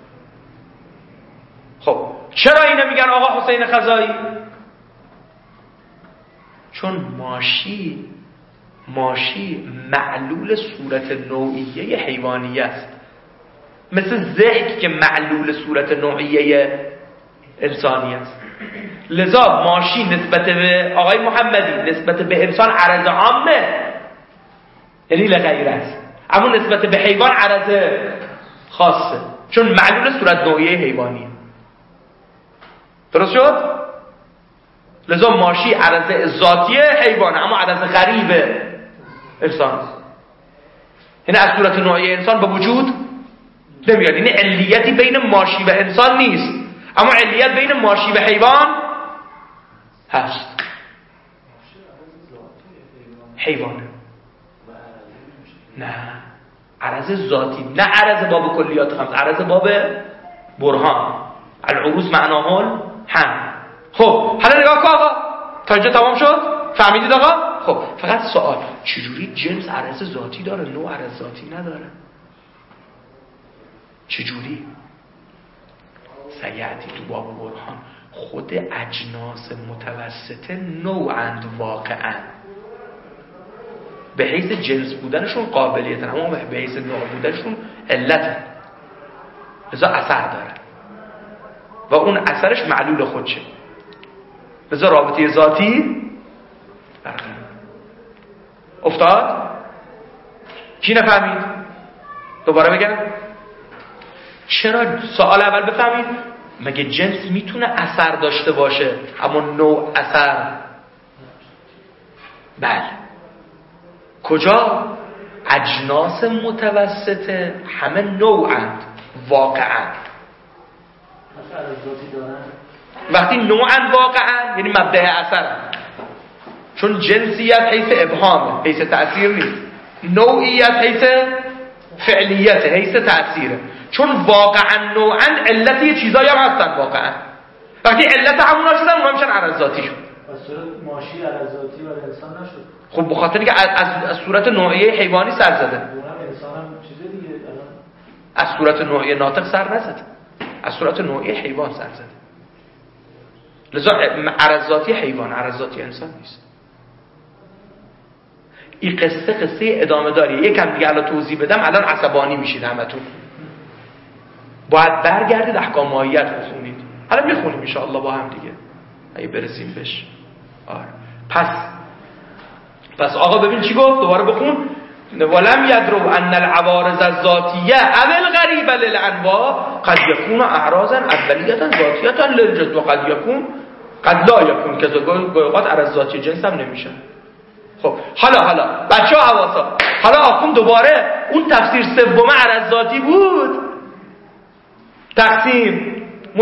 خب چرا اینو میگن آقا حسین خزایی؟ چون ماشی معلول صورت نوعیه حیوانی است، مثل ذهن که معلول صورت نوعیه انسانی است. لذا ماشی نسبت به آقای محمدی نسبت به انسان عرض عامه، یعنی لغیر است، اما نسبت به حیوان عرض خاصه، چون معلول صورت نوعیه حیوانیه. درست شد؟ لذا ماشی عرض ذاتی حیوانه اما عرض غریب انسان، یعنی از صورت نوعیه انسان به وجود نمیاد. یعنی علیتی بین ماشی و انسان نیست، اما علیت بین ماشی و حیوان هست. حیوانه نه عرض ذاتی، نه عرض باب کلیات خمس، عرض باب برهان. العروض معناهن هم. خب حالا نگاه کن آقا، تا اینجا تمام شد؟ فهمیدید آقا؟ خب فقط سوال، چجوری جنس عرض ذاتی داره نوع عرض ذاتی نداره؟ چجوری؟ سیعتی تو باب برهان خود اجناس متوسطه نوعند واقعا، به حیث جنس بودنشون قابلیتن اما به حیث نوع بودنشون علتن، لذا اثر داره و اون اثرش معلول خودشه. لذا رابطه ذاتی برقرار. افتاد؟ کی نفهمید؟ دوباره بگم. چرا؟ سوال اول بفهمید، مگه جنس میتونه اثر داشته باشه اما نوع اثر؟ بله. کجا؟ اجناس متوسطه همه نوعند واقعا. وقتی نوعن واقعا یعنی مبدأ اثرن، چون جنسیت حیث ابهامه، حیث تأثیر نیست. نوعیت حیث فعلیت، حیث تأثیره. چون واقعا نوعن علت یه چیزایی هم هستن واقعا. وقتی علت همونا شدن اونا میشن عرض ذاتی شد. از صورت ماشی عرض ذاتی برای انسان نشد. خب بخاطر که از صورت نوعیه حیوانی سر زده. انسان هم چیز دیگه الان. از صورت نوعیه ناطق سر نزد، از صورت نوعیه حیوان سر زده. لذا عرض ذاتی حیوان، عرض ذاتی انسان نیست. این قصه ادامه داری. یکم دیگه الان توضیح بدم، الان عصبانی میشید همتون. باید برگردید احکام ماهیت بخونید. الان میخونیم ان شاء الله با هم دیگه اگه برسیم بهش. آره. پس آقا ببین چی گفت، دوباره بخون. ولم یدرو ان العوارض الذاتیه او الغریبه للانواع قد یکون اعراضا اولیه ذاتیه للجنس و قد لا یکون که اوقات عرض ذاتی جنس هم نمیشه. خب حالا بچه‌ها حواسا، حالا آخون دوباره اون تفسیر سوم عرض ذاتی بود، تقسیم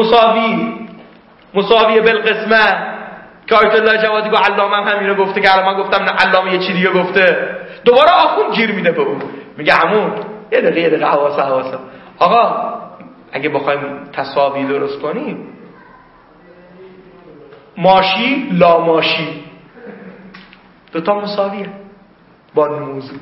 مساوی بالقسمه که آیت الله جوادی گفت، علامه هم همینو گفته که الان من گفتم نه علامه یه چی دیگه گفته. دوباره آخون گیر میده به اون، میگه عمو یه دقیقه حواسا آقا، اگه بخوایم تساوی درست کنیم، ماشی لا ماشی دوتا مساویه با موضوع،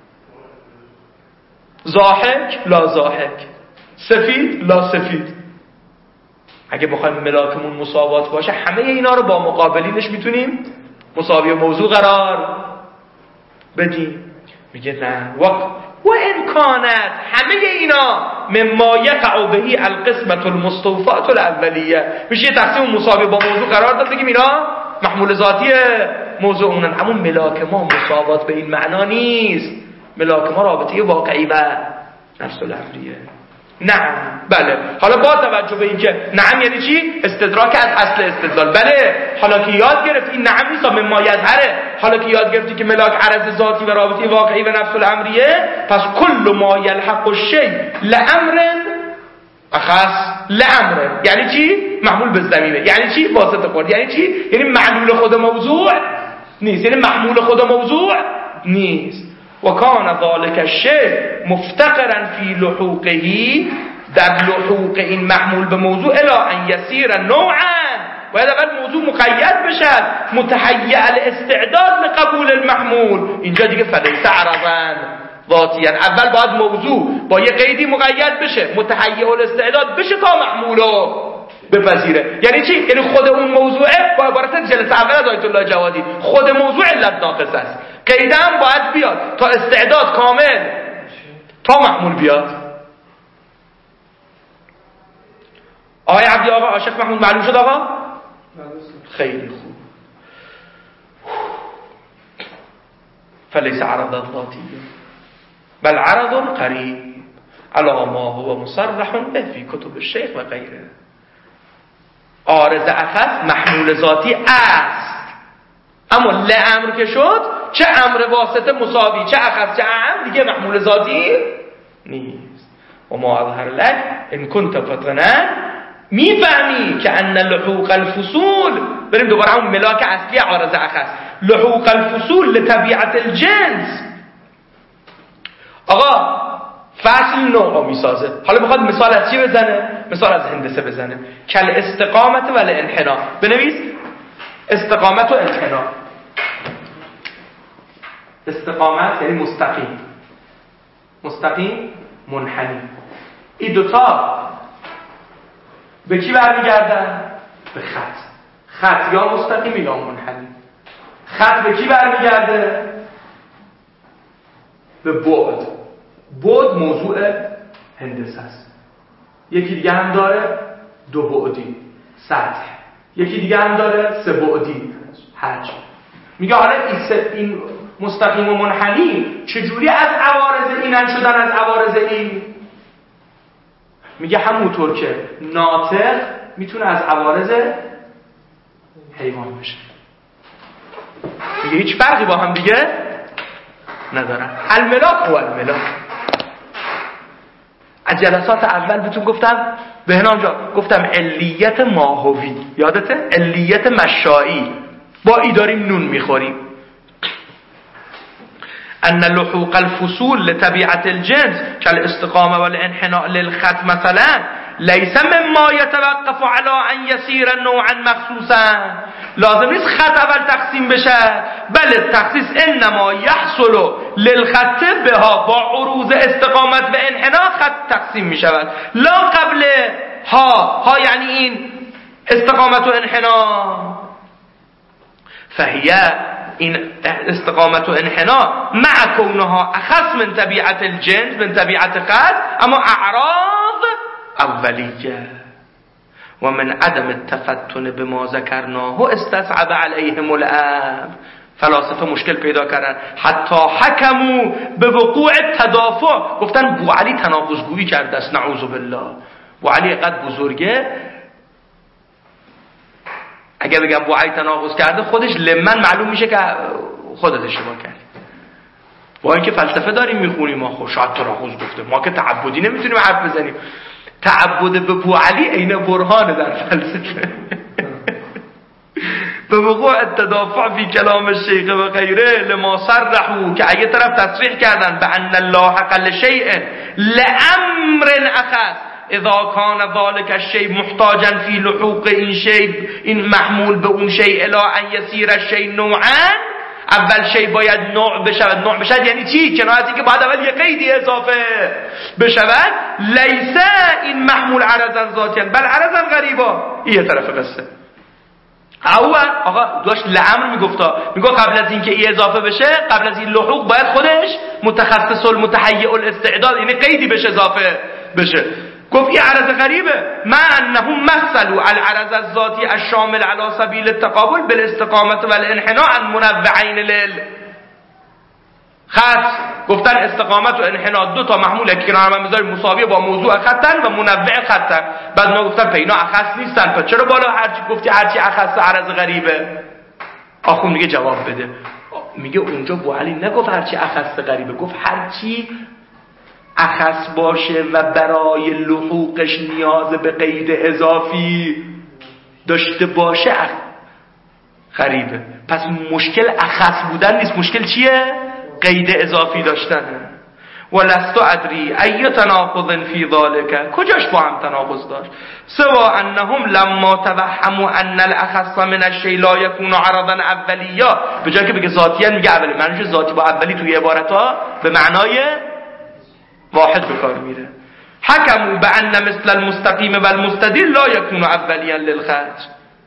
ضاحک لا ضاحک، سفید لا سفید. اگه بخوایم ملاکمون مساوات باشه همه اینا رو با مقابلینش میتونیم مساوی موضوع قرار بدیم. میگه نه و امکانات همه اینا مما یقع بهی القسمت المستوفات الاولیه، میشه تقسیم مساوی با موضوع قرار داد، بگیم اینا محمول ذاتی موضوع اونن. اما ملاکما مساوات به این معنا نیست. ملاکما رابطه واقعی و نفس الامریه. نعم. بله. حالا با توجه به اینکه نعم یعنی چی؟ استدراک از اصل استدلال. بله. حالا که یاد گرفت این نعم نیست من ما یظهره، حالا که یاد گرفتی که ملاک عرض ذاتی و رابطه واقعی و نفس الامریه، پس کل ما یلحق الشیء لامر اخص لامر یعنی چی؟ محمول به ضمیمه. یعنی چی؟ واسطه خورد. یعنی چی؟ یعنی معلول خود موضوع نیست، یعنی محمول خود موضوع نیست. و کان ذلک الشیء مفتقرا فی لحوقه، در لحوق این محمول به موضوع الی ان یسیر نوعا، باید اول موضوع مقید بشد متهیئ الاستعداد لقبول المحمول. اینجا دیگه فلیس عرضا ذاتیا، اول باید موضوع با یه قیدی مقید بشه متهیئ الاستعداد بشه تا محمولو بپذیره. یعنی چی؟ یعنی خود اون موضوعه با عبارت جلسه اول از آیت الله جوادی خود موضوع علت ناقص است، قیدم باید بیاد تا استعداد کامل تا محمول بیاد. آقای عبدی آقا عاشق محمود معلوم شد آقا؟ خیلی خوب. فلیس عرضا ذاتی بل عرض قریب علی ما هو مصرح به فی کتب الشیخ و غیره. عارض اخص محمول ذاتی است، اما لامر که شد چه امر واسطه مساوی چه اخص چه اعم دیگه محمول ذاتی نیست. و ما اظهر لك ان كنت فتنا، میفهمی که ان لحوق الفصول، بریم دوباره همون ملاک اصلی عارض اخص، لحوق الفصول لطبیعت الجنس. آقا فصل نوع میسازه، حالا میخواد مثال از چی بزنه؟ مثال از هندسه بزنه. کل استقامت و الانحناء. بنویس استقامت و انحناء. استقامت یعنی مستقیم، مستقیم منحنی. این دوتا به کی برمیگردن؟ به خط. خط یا مستقیم یا منحنی. خط به کی برمیگرده؟ به بعد. بعد موضوع هندسه است. یکی دیگه هم داره دو بعدی سطح، یکی دیگه هم داره سه بعدی حجم. میگه حالا این مستقیم و منحنی چجوری از عوارض اینن شدن از عوارض این؟ میگه همونطور که ناطق میتونه از عوارض حیوان بشه. میگه هیچ فرقی با هم دیگه ندارن. الملاک هو الملاک. از جلسات اول بهتون گفتم بهنام جان، گفتم علیت ماهوی یادته؟ علیت مشایی با ای داریم نون میخوریم. ان لحوق الفصول لطبیعت الجنس كالاستقامه والانحناء للخط مثلا ليس مما يتوقف على ان يصير نوعا مخصوصا. لازم نیست خط اول تقسیم بشه، بل التخصیص انما يحصل للخط بها، با عروض استقامت و انحناء خط تقسیم می شود، لا قبل ها یعنی این استقامت و انحناء. فهي این استقامت و انحناء مع کونها اخص من طبیعت الجنس من طبیعت خط، اما اعراض اولیه و من عدم التفتن بما ذکرناه استصعب علیهم الامر. فلاسفه مشکل پیدا کردن، حتی حکمو به وقوع تدافع، گفتن بو علی تناقض‌گویی کرده است، نعوذ بالله. بو علی قد بزرگه، اگر بگم بو علی تناقض کرده خودش لمن معلوم میشه که خودت اشتباه کردی. با اینکه فلسفه داریم میخونیم ما، خب شاید تناقض گفته، ما که تعبدی نمیتونیم حرف بزنیم. تعبد به بو علی عین برهان در فلسفه. به وقوع التدافع فی کلام الشیخ و غیره لما صرحوا، که اگه طرف تصریح کردن به ان الله قل شیء لامر اخذ اذا کان ذلك الشیء محتاجا فی لحوق این شیء، این محمول به اون شیء الی ان یصیر الشیء نوعا. اول شیء باید نوع بشود. نوع بشود یعنی چی؟ کنایه که بعد اول یه قیدی اضافه بشود. لیس این محمول عرضا ذاتیا بل عرضا غریبا. این یه طرف قصه. اول آقا داشت لامر میگفتا، میگه قبل از اینکه این اضافه بشه، قبل از این لحوق باید خودش متخصص المتهیئ الاستعداد، یعنی قیدی بشه اضافه بشه. گفت این عرض غریبه، ما انهم مثلوا العرض الذاتی الشامل على سبیل التقابل بالاستقامت والانحناء عن منوعین خط گفتن استقامت و انحناء دو تا محمول کنار هم بذارید مساوی با موضوع خطن و منوع خطن. بعد ما گفتن پینا اخص نیستن، پس چرا بالا هرچی گفتی هرچی اخص عرض غریبه؟ آخون میگه جواب بده، میگه اونجا بو علی نگفت هرچی اخص غریبه، گفت هرچی اخص باشه و برای لحوقش نیاز به قید اضافی داشته باشه غریبه. پس مشکل اخص بودن نیست، مشکل چیه؟ قید اضافی داشتنه. ولست ادری ای تناقض فی ذلک، کجاش با هم تناقض داشت؟ سوا انهم لما توهموا ان الاخص من الشیء لا یکون عرضا اولیا، به جای که بگه ذاتیان میگه اولی، معنیش ذاتی با اولی توی عبارتها به معنای واحد به کار میره. حکموا بان مثل المستقیم و المستدل لا یکون اولیا للخط،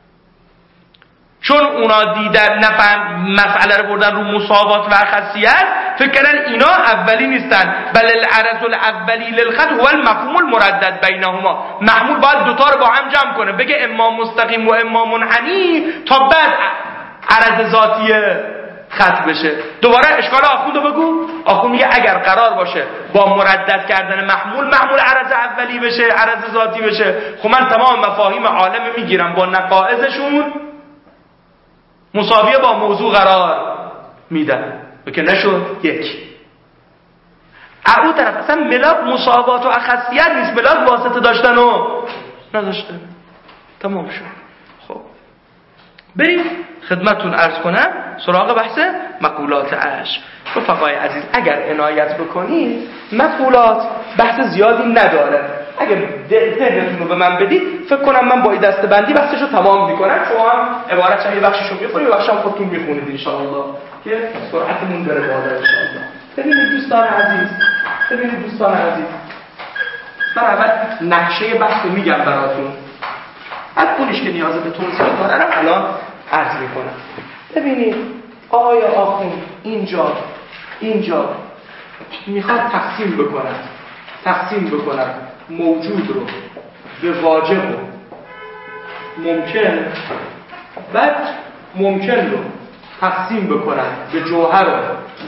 چون اونا دیدن نفهم مسئله رو بردن رو مساوات و اخصیت، فکر کردن اینا اولی نیستن، بل العرض الاولی للخط هو المفهوم المردد بینهما. محمول باید دوتا رو با هم جمع کنه، بگه اما مستقیم و اما منحنی تا بعد عرض ذاتی خط بشه. دوباره اشکال آخوندو بگو. آخوند میگه اگر قرار باشه با مردد کردن محمول عرض اولی بشه، عرض ذاتی بشه، خب من تمام مفاهیم عالم میگیرم با نقائضشون مساویه با موضوع قرار میدن، که نشد یک. اون طرف اصلا ملاک مساوات و اخصیت نیست، ملاک واسطه داشتن و نداشتن. تمام شد. خب بریم خدمتتون عرض کنم سراغ بحث مقولات اش. رفقای عزیز اگر عنایت بکنید مقولات بحث زیادی نداره، اگر ذهنتون رو به من بدید فکر کنم من با این دسته‌بندی بحثشو تمام میکنم. شما هم عبارت چند بخششو میخونید، یه بخشم خودتون میخونید ان شاء الله که سرعتمون بره بالا ان شاء الله. ببینید دوستان عزیز، من اول نقشه بحث رو میگم براتون، از اونش که نیاز به توضیح داره رو الان عرض میکنم. ببینید آقای آخوند اینجا میخواد تقسیم بکنن موجود رو به واجب و ممکن، بعد ممکن رو تقسیم بکنن به جوهر و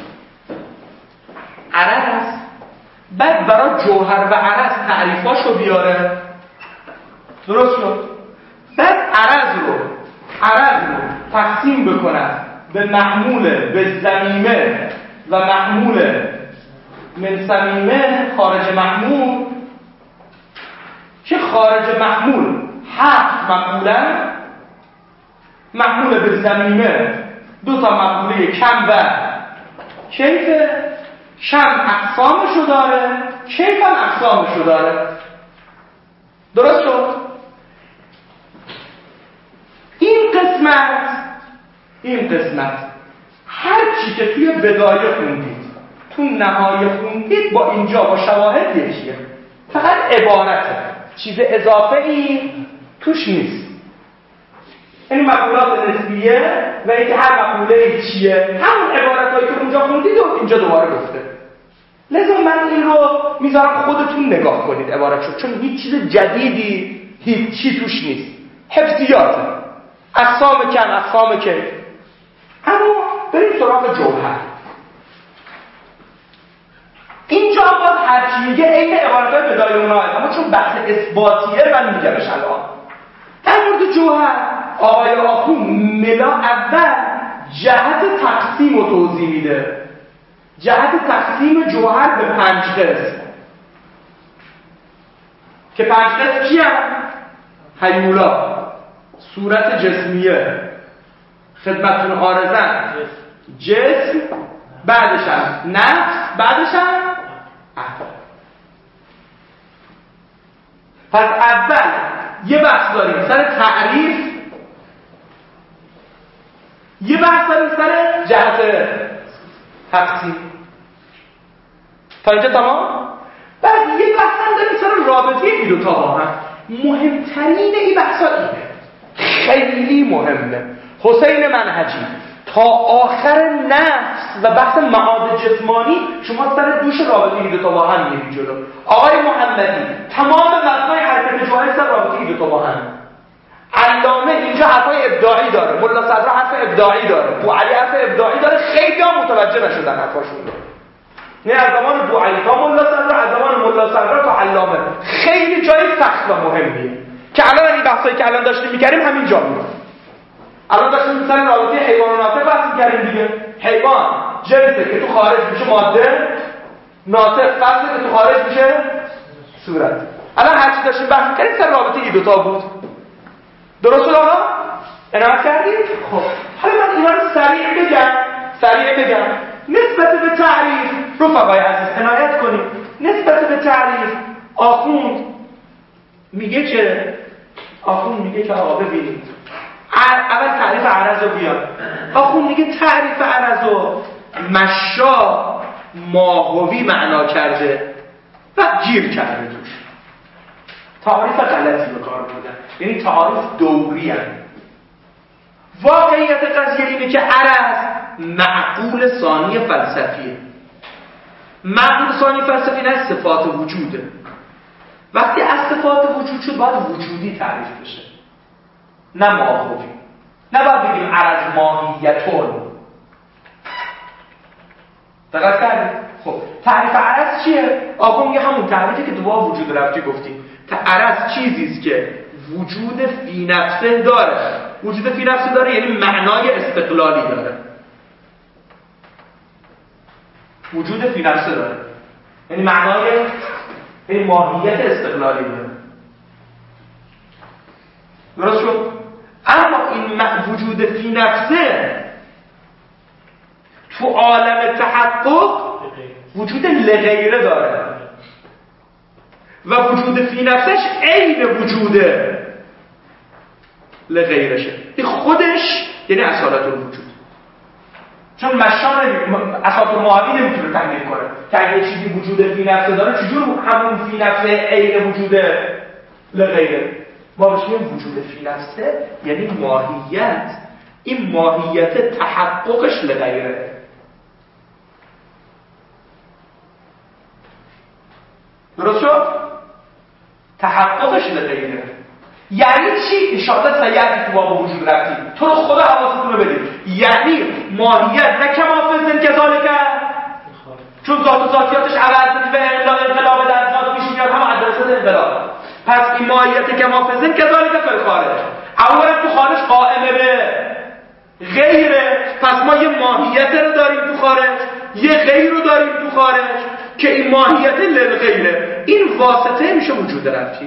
عرض، بعد برای جوهر و عرض تعریفاشو بیاره. درست شد؟ بعد عرض رو تقسیم بکنن به محمول به ضمیمه و محمول من صمیمه خارج محمول، که خارج محمول 7 مقولن، محمول به ضمیمه 2 تا مقوله کم و کیف، کم اقسامشو داره، کیف هم اقسامشو داره. درست شد؟ این قسمت هر چی که توی بدایه خوندید تو نهایه خوندید با اینجا با شواهد یکیه، فقط عبارته، چیز اضافه ای توش نیست. یعنی مقولات نسبیه و اینکه هر مقوله چیه، همون عبارتایی که اونجا خوندید و اینجا دوباره گفته. لذا من این رو میذارم خودتون نگاه کنید عبارتشو، چون هیچ چیز جدیدی هیچی توش نیست، حفظیاته، اقسام کم اقسام که. اما بریم سراغ جوهر. اینجا باز هرچی میگه این عبارتهای بدای اونها، اما چون بحث اثباتیه من میگمش الان. در مورد جوهر آقای آخوند ملا اول جهت تقسیم رو توضیح میده، جهت تقسیم جوهر به 5 قسم، که 5 قسم چی هم؟ هیولا، صورت جسمیه، خدمتون عارضن، جسم، بعدش هم نفس، بعدش هم احوال. پس اول یه بحث داریم سر تعریف، یه بحث داریم سر جهت تقسیم. تا اینجا تمام؟ بعد یه بحث هم داریم سر رابطه این دوتا با هم. مهمترین این بحثا اینه، خیلی مهمه. حسین منهجی تا آخر نفس و بحث معاد جسمانی شما سر دوش رابطه این دوتا با هم میرید جلو. آقای محمدی تمام مبنای حرکت جوهر سر رابطه این دوتا با هم. علامه اینجا حرفای ابداعی داره، ملا صدرا حرف ابداعی داره، بو علی حرف ابداعی داره، خیلی ها متوجه نشدن حرفاشون رو. نه از زمان بوعلی تا ملا صدر، از زمان ملا صدر تا علامه. خیلی جای سخت و مهمیه که الان این بحثایی که الان داشتیم می‌کردیم همین جا بود. الان داشتیم مثلا رابطه حیوان و ناطق بحث می‌کردیم دیگه. حیوان جنسه که تو خارج میشه ماده، ناطق فصله که تو خارج میشه صورت. الان هر چی داشتیم بحث می‌کردیم سر رابطه این دو تا بود. درست بود آقا؟ عنایت کردیم؟ خب حالا من اینا رو سریع بگم. نسبت به تعریف رفقای عزیز عنایت کنیم. نسبت به تعریف آخوند میگه که آقا ببینید اول تعریف عرض رو بیان. آخوند میگه تعریف عرض رو مشا ماهوی معنا کرده و گیر کرده توش. تعریف غلطی به کار بردن، یعنی تعریف دوری هست. واقعیت قضیه اینه که عرض معقول ثانی فلسفیه. معقول ثانی فلسفی نه صفات وجوده. وقتی از صفات وجود شد باید وجودی تعریف بشه، نه ماهوی. نباید بگیم عرض ماهیتون. دقت کردید؟ خب تعریف عرض چیه؟ آقا میگه همون تعریفی که تو با وجود رفتی گفتیم. عرض چیزی است که وجود فی نفسه داره. وجود فی نفسه داره یعنی معنای استقلالی داره. وجود فی نفسه داره یعنی معنای ماهیت استقلالی داره. درست شد؟ اما این وجود فی نفسه تو عالم تحقق وجود لغیره داره و وجود فی نفسش عین وجود لغیرشه. این خودش یعنی اصالت الوجود. چون مشان اساس المعادی نمیتونه تکمیل کنه که اگه چیزی وجود فی نفسه داره چجور همون فی نفسه عین وجود لغیره. ما بشیم وجود فی نفسه یعنی ماهیت. این ماهیت تحققش لغیره. درست شد؟ تحققش لغیره یعنی چی؟ اشاره سیعتی تو باب وجود رفتی تو رو خدا حواستون رو بدید. یعنی ماهیت نه کمافزن کذالک چون ذات و ذاتیاتش عوض به انقلاب در ذات پیش میاد هم ادرسه انقلاب. پس این ماهیت کمافزن کذالک فی الخارج اولا تو خارج قائمه به غیره. پس ما یه ماهیت رو داریم تو خارج، یه غیر رو داریم تو خارج که این ماهیت للغیره. این واسطه میشه وجود رفتی.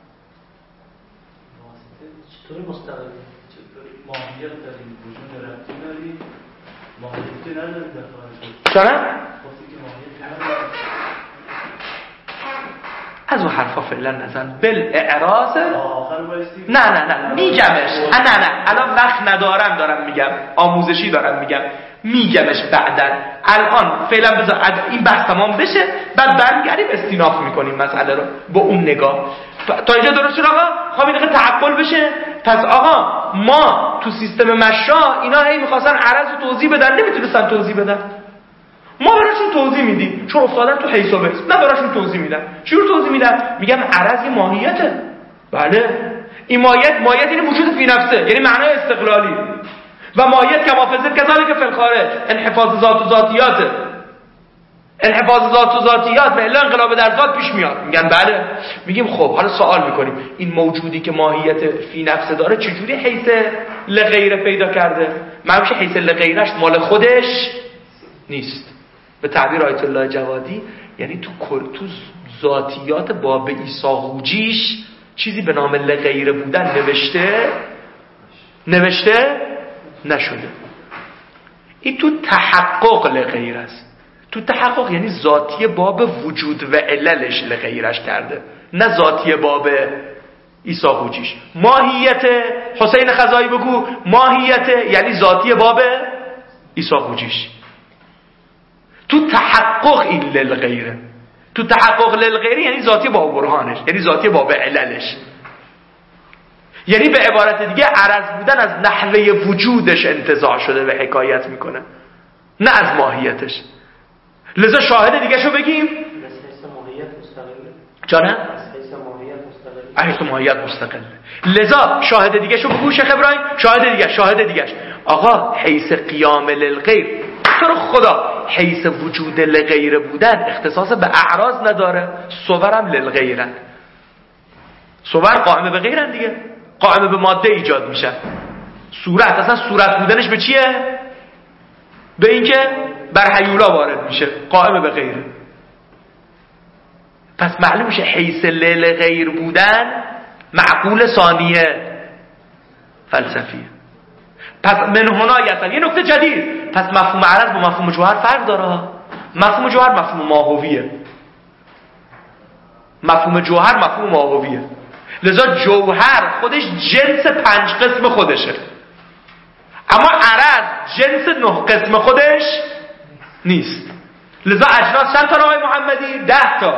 چطوری مستقل؟ چطوری ماهیت داریم وجود رفتی داریم ماهیتی نداریم در خارج؟ چرا؟ واسه که ماهیتی نداریم از اون حرفا فعلا نزن. بالاعراض آخر بایستی؟ نه میگمش. نه الان وقت ندارم دارم میگم، آموزشی دارم میگم، میگمش بعدن. الان فعلا بذار این بحث تمام بشه بعد برمیگردیم استیناف میکنیم مسئله رو با اون نگاه. تا اینجا درست شد آقا؟ خب این دقیقه تعقل بشه. پس آقا ما تو سیستم مشا اینا هی میخواستن عرض رو توضیح بدن، نمیتونستن توضیح بدن. ما براشون توضیح میدیم چون افتادن تو حیث و بیس. نه براشون توضیح میدن. چجور توضیح میدن؟ میگن عرض این ماهیته. بله این ماهیت این وجود فی نفسه یعنی معنای استقلالی و ماهیت کمافزن کذالک فی الخارج انحفاظ ذات و ذاتیاته. انحفاظ ذات و ذاتیات به الا انقلاب در ذات پیش میاد. میگن بله. میگیم خب حالا سوال میکنیم این موجودی که ماهیت فی نفسه داره چجوری حیث لغیره پیدا کرده؟ معلومه حیث لغیرش مال خودش نیست. به تعبیر آیت الله جوادی یعنی تو ذاتیات باب عیسی حوجیش چیزی به نام لغیره بودن نوشته نشده. این تو تحقق لغیر است. تو تحقق یعنی ذاتی باب وجود و عللش لغیرش کرده، نه ذاتی باب عیسی حوجیش. ماهیت حسین خزایی بگو ماهیت یعنی ذاتی باب عیسی حوجیش. تو تحقق این للغیره. تو تحقق للغیره یعنی ذاتی باب برهانش، یعنی ذاتی باب عللش. یعنی به عبارت دیگه عرض بودن از نحوه وجودش انتزاع شده و حکایت میکنه، نه از ماهیتش. لذا شاهد دیگه شو بگیم حیث ماهیت مستقله. جانه؟ حیث ماهیت مستقله. حیث ماهیت مستقله. لذا شاهد دیگه شو بگو شیخ ابراهیم. شاهد دیگه آقا حیث قیام للغیر. تو رو خدا حیث وجود لغیر بودن اختصاص به اعراض نداره، صورم للغیرن. صور قائم به غیرن دیگه، قائم به ماده ایجاد میشن. صورت اصلا صورت بودنش به چیه؟ به اینکه بر هیولا وارد میشه، قائم به غیره. پس معلوم میشه حیث لغیر بودن معقول ثانیه فلسفیه. پس من هنا یه نکته جدید، پس مفهوم عرض با مفهوم جوهر فرق داره. مفهوم جوهر مفهوم ماهویه، مفهوم جوهر مفهوم ماهویه. لذا جوهر خودش جنس 5 قسم خودشه، اما عرض جنس 9 قسم خودش نیست. لذا اجناس چند تا آقای محمدی؟ 10 تا.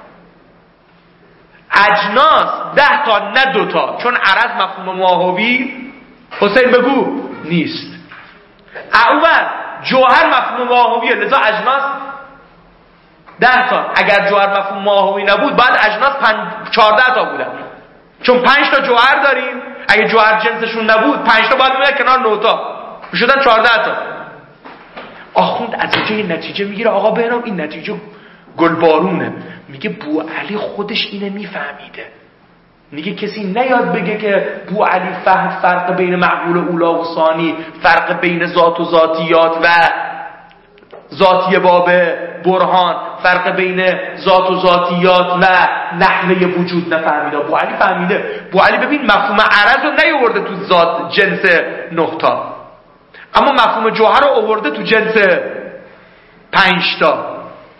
اجناس 10 تا نه 2 تا، چون عرض مفهوم ماهوی حسین بگو نیست. اول جوهر مفهوم ماهویه، لذا اجناس 10 تا. اگر جوهر مفهوم ماهوی نبود باید اجناس 14 تا بودن، چون 5 تا جوهر داریم. اگه جوهر جنسشون نبود 5 تا باید میاد کنار 9 تا میشدن 14 تا. آخوند از اینجا نتیجه میگیره آقا بهنام این نتیجه گلبارونه. میگه بوعلی خودش اینه میفهمیده. میگه کسی نیاد بگه که بوعلی فهم فرق بین معقول اولا و ثانی، فرق بین ذات و ذاتیات و ذاتی باب برهان، فرق بین ذات و ذاتیات و نحوه وجود نفهمیده. بوعلی فهمیده. بوعلی ببین مفهوم عرض رو نیاورده تو ذات جنس 9 تا، اما مفهوم جوهر رو آورده تو جنس 5 تا.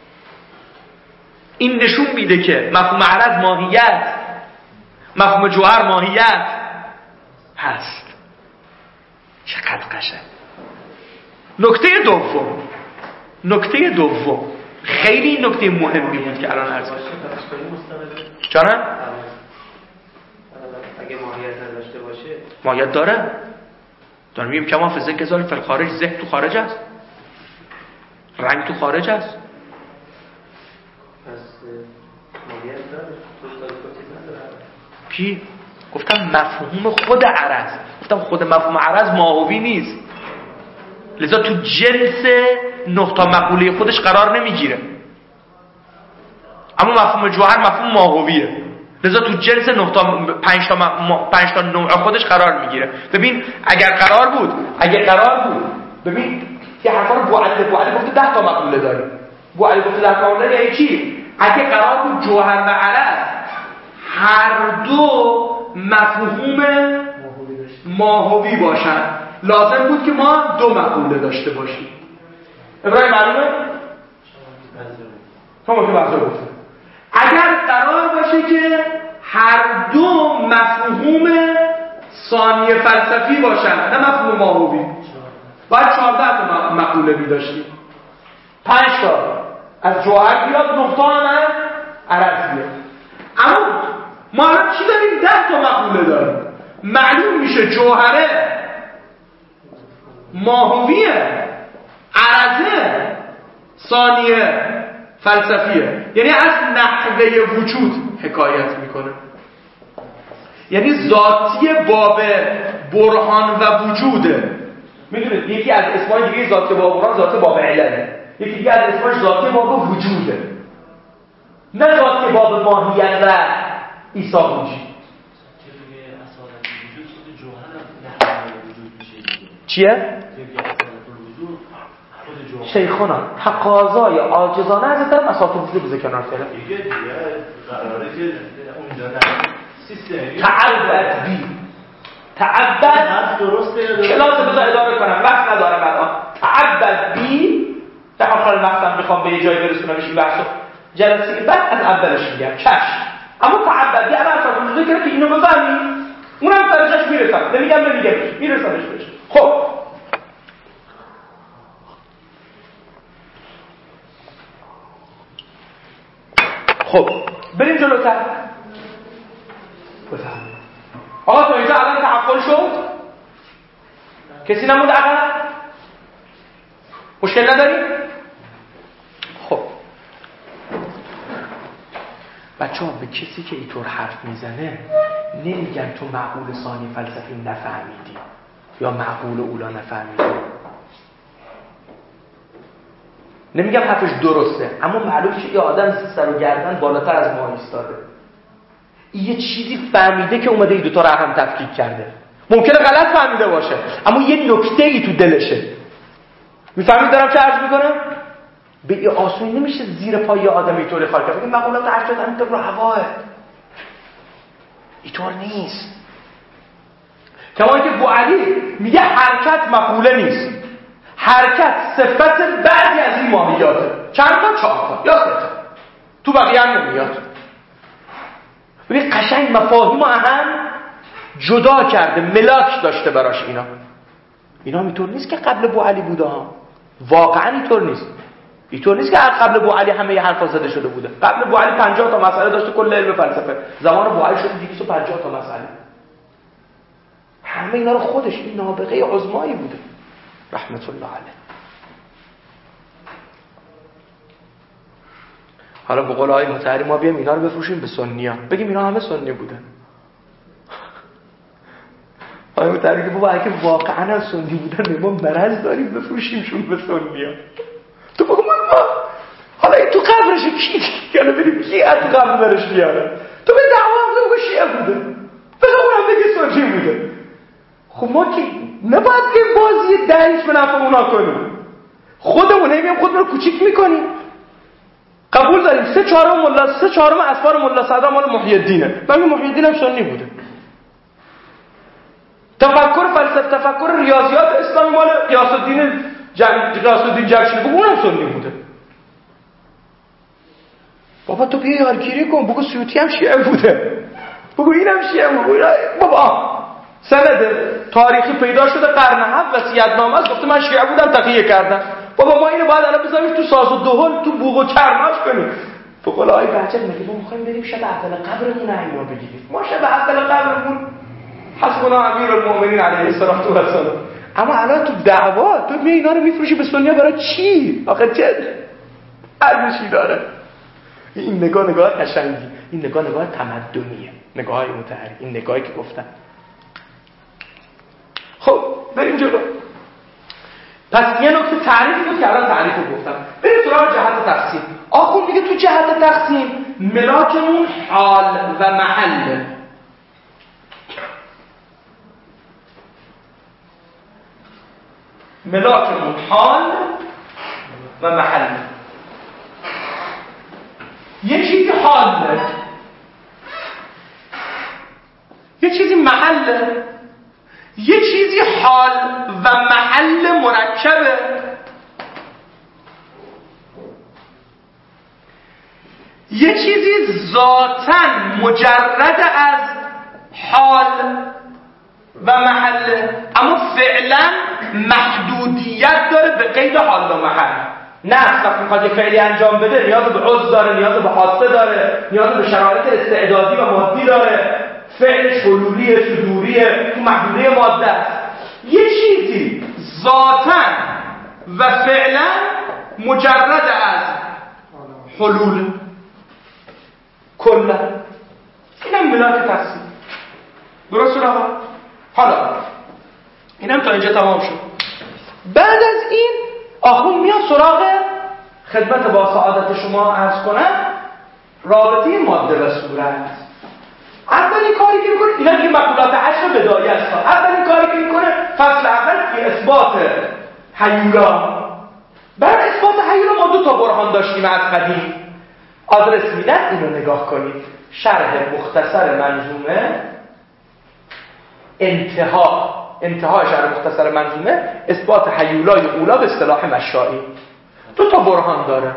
این نشون میده که مفهوم عرض ماهیت، مفهوم جوهر ماهیت هست. چقدر قشنگ. نکته دوم خیلی نکته مهمی بود که الان عرض کردم. جانم اگه ماهیت نداشته باشه، ماهیت داره. دارم میگم کما فی ذکر زال فی الخارج، ذکر تو خارج است، رنگ تو خارج است. پس ماهیت داره، نداره. کی؟ گفتم مفهوم خود عرض. گفتم خود مفهوم عرض ماهوی نیست، لذا تو جنس 9 تا مقوله خودش قرار نمیگیره. اما مفهوم جوهر مفهوم ماهویه، لذا تو جنس 9 تا 5 تا نوع خودش قرار میگیره. ببین اگر قرار بود ببین یه حرفا رو بوعلی گفته 10 تا مقوله داریم. بوعلی گفته 10 تا مقوله یعنی چی؟ اگه قرار بود جوهر و عرض هر دو مفهوم ماهوی باشن، لازم بود که ما 2 مقوله داشته باشیم. ابراهیم معلومه؟ شما که بحثا گفتم اگر قرار باشه که هر دو مفهوم ثانی فلسفی باشن نه مفهوم ماهوی، باید 14 تا مقوله می داشتیم. 5 تا از جوهر بیاد، 9 تا هم از عرض بیاد. اما ما الان چی داریم؟ 10 تا مقوله داریم. معلوم میشه جوهره ماهویه، عرضه ثانیه فلسفیه. یعنی از نحوه وجود حکایت میکنه، یعنی ذاتی باب برهان و وجوده. میدونید یکی از اسمای دیگه ذاتی باب برهان ذاتی باب علله، یکی دیگه از اسماش ذاتی باب وجوده، نه ذاتی باب ماهیت و ایساقوجی. چیه؟ شیخونا تقاضای عاجزانه از در مسافه وجود بذار کنار فعلا. دیگه قراره که اونجا سیستم تعبد درسته. کلاس بذار اداره کنم، وقت ندارم الان. تعبد بی در آخر وقتم میخوام به یه جایی برسونمش این بحثو جلسه که بعد از اولش میگم چشم. اما تعبد بی الان مسافه وجود کنه که اینو بفهمی، اونم درجاش میرسم. نمیگم میرسمش بهش. خب بریم جلوتر. بفهم آقا تو اینجا الان تعقل شد؟ کسی نمود عقل؟ مشکل نداریم؟ خب بچه ها به کسی که اینطور حرف میزنه نمیگن تو معقول ثانی فلسفی نفهمیدی یا معقول اولا نفهمیدی. نمیگم حرفش درسته، اما معلومه که یه آدم سر و گردن بالاتر از ما ایستاده، یه چیزی فهمیده که اومده این دوتا رو هم تفکیک کرده. ممکنه غلط فهمیده باشه اما یه نکته‌ای تو دلشه. میفهمید دارم چه عرض میکنم؟ به آسونی نمیشه زیر پای یه آدم اینطوری خالی کرد. بگه مقولات ارشد همینطور رو هواه، اینطور نیست. کما اینکه بوعلی میگه حرکت مقوله نیست، حرکت صفت بعضی از این ماهیاته. چند تا؟ 4 تا یا 3 تا، تو بقیه هم نمیاد. ببین قشنگ مفاهیم اهم جدا کرده، ملاک داشته براش. اینا اینطور نیست که قبل بوعلی بوده ها، واقعا اینطور نیست. اینطور نیست که قبل بوعلی همه حرفا زده شده بوده. قبل بوعلی 50 تا مسئله داشته کل علم فلسفه، زمان بوعلی شده 250 تا مسئله. همه اینا رو خودش، این نابغه عظمایی بوده رحمت الله علیه. حالا به قول آقای مطهری ما بیایم اینا رو بفروشیم به سنی‌ها، بگیم اینا همه سنی بودن. آقای مطهری که بابا اگه واقعا هم سنی بودن ما مرض داریم بفروشیمشون به سنی‌ها. تو بگو ما حالا این تو قبرش کی حالا بریم کی از قبر برش بیاره؟ تو به دعوا بگو شیعه بوده، بذار اونم بگه سنی بوده. خب ما که نباید که بازی دنج به نفع اونا کنیم، خودمون همیم خودمون رو کوچیک میکنیم. قبول داریم 3/4 اسفار ملا صدرا مال محی الدینه، مگه محی الدین هم سنی بوده؟ تفکر فلسفه، تفکر ریاضیات اسلامی مال قیاس الدین جمشیدی، بگو اونم سنی بوده. بابا تو بیا یارگیری کن، بگو سیوطی هم شیعه بوده، بگو اینم شیعه بوده. بابا سند تاریخی پیدا شده قرن 7 وصیت‌نامه است، گفته من شیعه بودم تقیه کردم. بابا ما اینو باید الان بذاریم تو ساز و دهل، تو بوق و کرناش کنیم. به قول آقای بهجت میگه ما می‌خوایم بریم شب اول قبرمون اینا بگیریم. ما شب اول قبرمون حسبنا امیرالمومنین علیه السلام. اما الان تو دعوا تو می اینا رو میفروشی به سنی‌ها برای چی؟ آخه چه ارزشی داره؟ این نگاه قشنگی، این نگاه تمدنیه، نگاه‌های مطهری، این نگاهی که گفتن. خب بریم جلو. پس یه نکته تعریفی بود که الان تعریف رو گفتم. بریم سراغ جهت تقسیم. آخون میگه تو جهت تقسیم ملاکمون حال و محل. ملاکمون حال و محل. یه چیزی حاله، یه چیزی محله، یه چیزی حال و محل مرکبه. یه چیزی ذاتاً مجرد از حال و محل اما فعلا محدودیت داره به قید حال و محل. نفس وقتی میخواد یک فعلی انجام بده نیاز به عضو داره، نیاز به حادثه داره، نیاز به شرایط استعدادی و مادی داره. فعلش حلولیه، صدوریه، تو محدوده ماده است. یه چیزی ذاتاً و فعلا مجرد از حلول کلا، اینم ملاک تقسیم. درست شد آقا؟ حالا اینم تا اینجا تمام شد. بعد از این آخون میاد سراغ خدمت با سعادت شما عرض کنم رابطه ماده و صورت. اولین کاری که میکنه اینا دیگه مقولات 8 بدایه است. اولین کاری که میکنه فصل اول که اثبات هیولا. برای اثبات هیولا ما 2 تا برهان داشتیم از قدیم. آدرس میدن، اینو نگاه کنید. شرح مختصر منظومه، انتهای شرح مختصر منظومه اثبات هیولای اولا به اصطلاح مشائی. 2 تا برهان داره.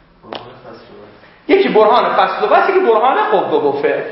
یکی برهان فصل و بس، یکی برهان قوه و فعل.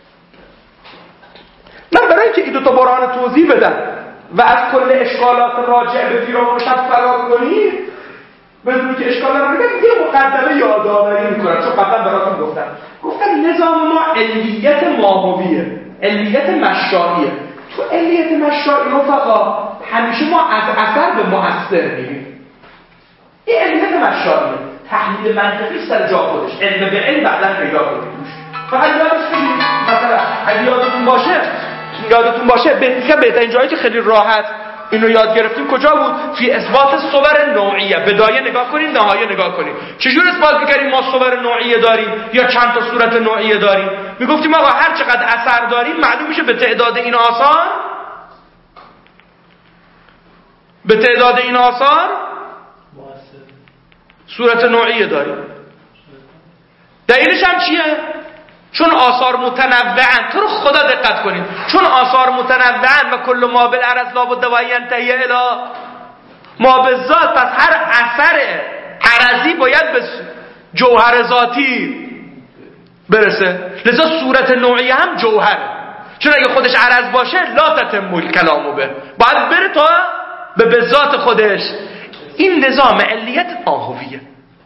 من برای اینکه این 2 تا برهان توضیح بدم و از کل اشکالات راجع به پیرامون شب فرار کنید بدونی که اشکال رو بگم، یه مقدمه یادآوری میکنم چون قبلا براتون گفتم نظام ما علیت ماهویه، علیت مشاعیه. تو علیت مشاعی رفقا همیشه ما از اثر به مؤثر میریم. این علیت مشاعیه، تحلیل منطقی سر جا خودش، علم به علم بعداً پیدا کنید. فقط یادش بگیرید مثلا اگه یادتون باشه بهترین جایی که خیلی راحت اینو یاد گرفتیم کجا بود؟ فی اثبات صور نوعیه. بدایه نگاه کنیم، نهایه نگاه کنیم. چجور اثبات می‌کردیم ما صور نوعیه داریم یا چند تا صورت نوعیه داریم؟ میگفتیم آقا هر چقدر اثر داریم معلوم میشه به تعداد این آثار صورت نوعیه داریم. دلیلش هم چیه؟ چون آثار متنوعن. تو رو خدا دقت کنید، چون آثار متنوعن و کل ما بالعرض لابد و ینتهی الی ما بالذات، پس هر اثر عرضی باید به جوهر ذاتی برسه. لذا صورت نوعیه هم جوهر، چون اگه خودش عرض باشه لا تتم الکلام به، باید بره تا به ذات خودش. این نظام علیت ماهویه.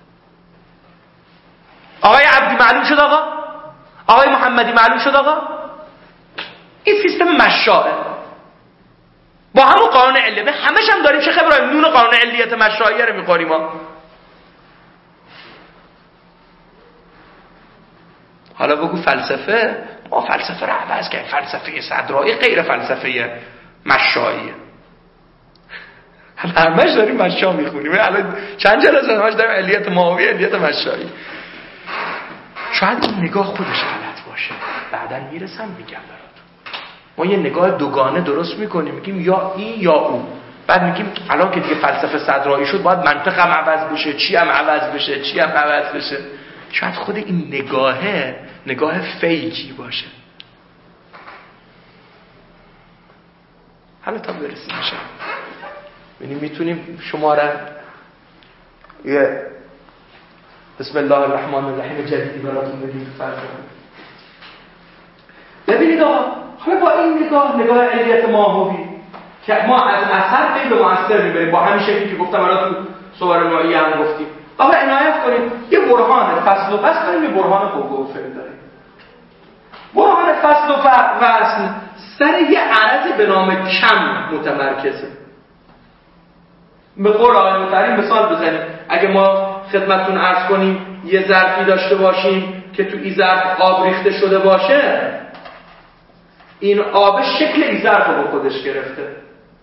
آقای عبدی معلوم شد آقا؟ آقای محمدی معلوم شد آقا؟ این سیستم مشاعه با همون قانون علیت همش هم داریم. شیخ ابراهیم نون قانون علیت مشاعه رو میخوریم ما. حالا بگو فلسفه، ما فلسفه رو عوض کردیم، فلسفه صدرایی غیر فلسفه مشاعیه. همش داریم مشا میخونیم. الان چند جلسه همش داریم علیت ماهوی، علیت مشایی. شاید این نگاه خودش غلط باشه، بعدن میرسم میگم براتون. ما یه نگاه دوگانه درست میکنیم، میگیم یا این یا اون، بعد میگیم الان که دیگه فلسفه صدرایی شد باید منطق هم عوض بشه، چی هم عوض بشه، چی هم عوض بشه. شاید خود این نگاه فیکی باشه. حالا تا برسیم میشه میتونیم شماره یه بسم الله الرحمن الرحیم جدیدی براتون بگیم. فرض ببینید آقا، حالا با این نگاه علیت ماهوی که ما از اثر غیر مؤثر میبریم، با همین شکلی که گفتم الان تو صور نوعیه هم گفتیم. آقا عنایت کنیم یه برهان فصل و وصل داریم، یه برهان قوه و فعل داریم. برهان فصل و وصل سر یه عرض به نام کم متمرکزه. به قول آقای مطهری مثال بزنیم. اگه ما خدمتتون عرض کنیم یه ظرفی داشته باشیم که تو این ظرف آب ریخته شده باشه، این آب شکل این ظرف رو با خودش گرفته،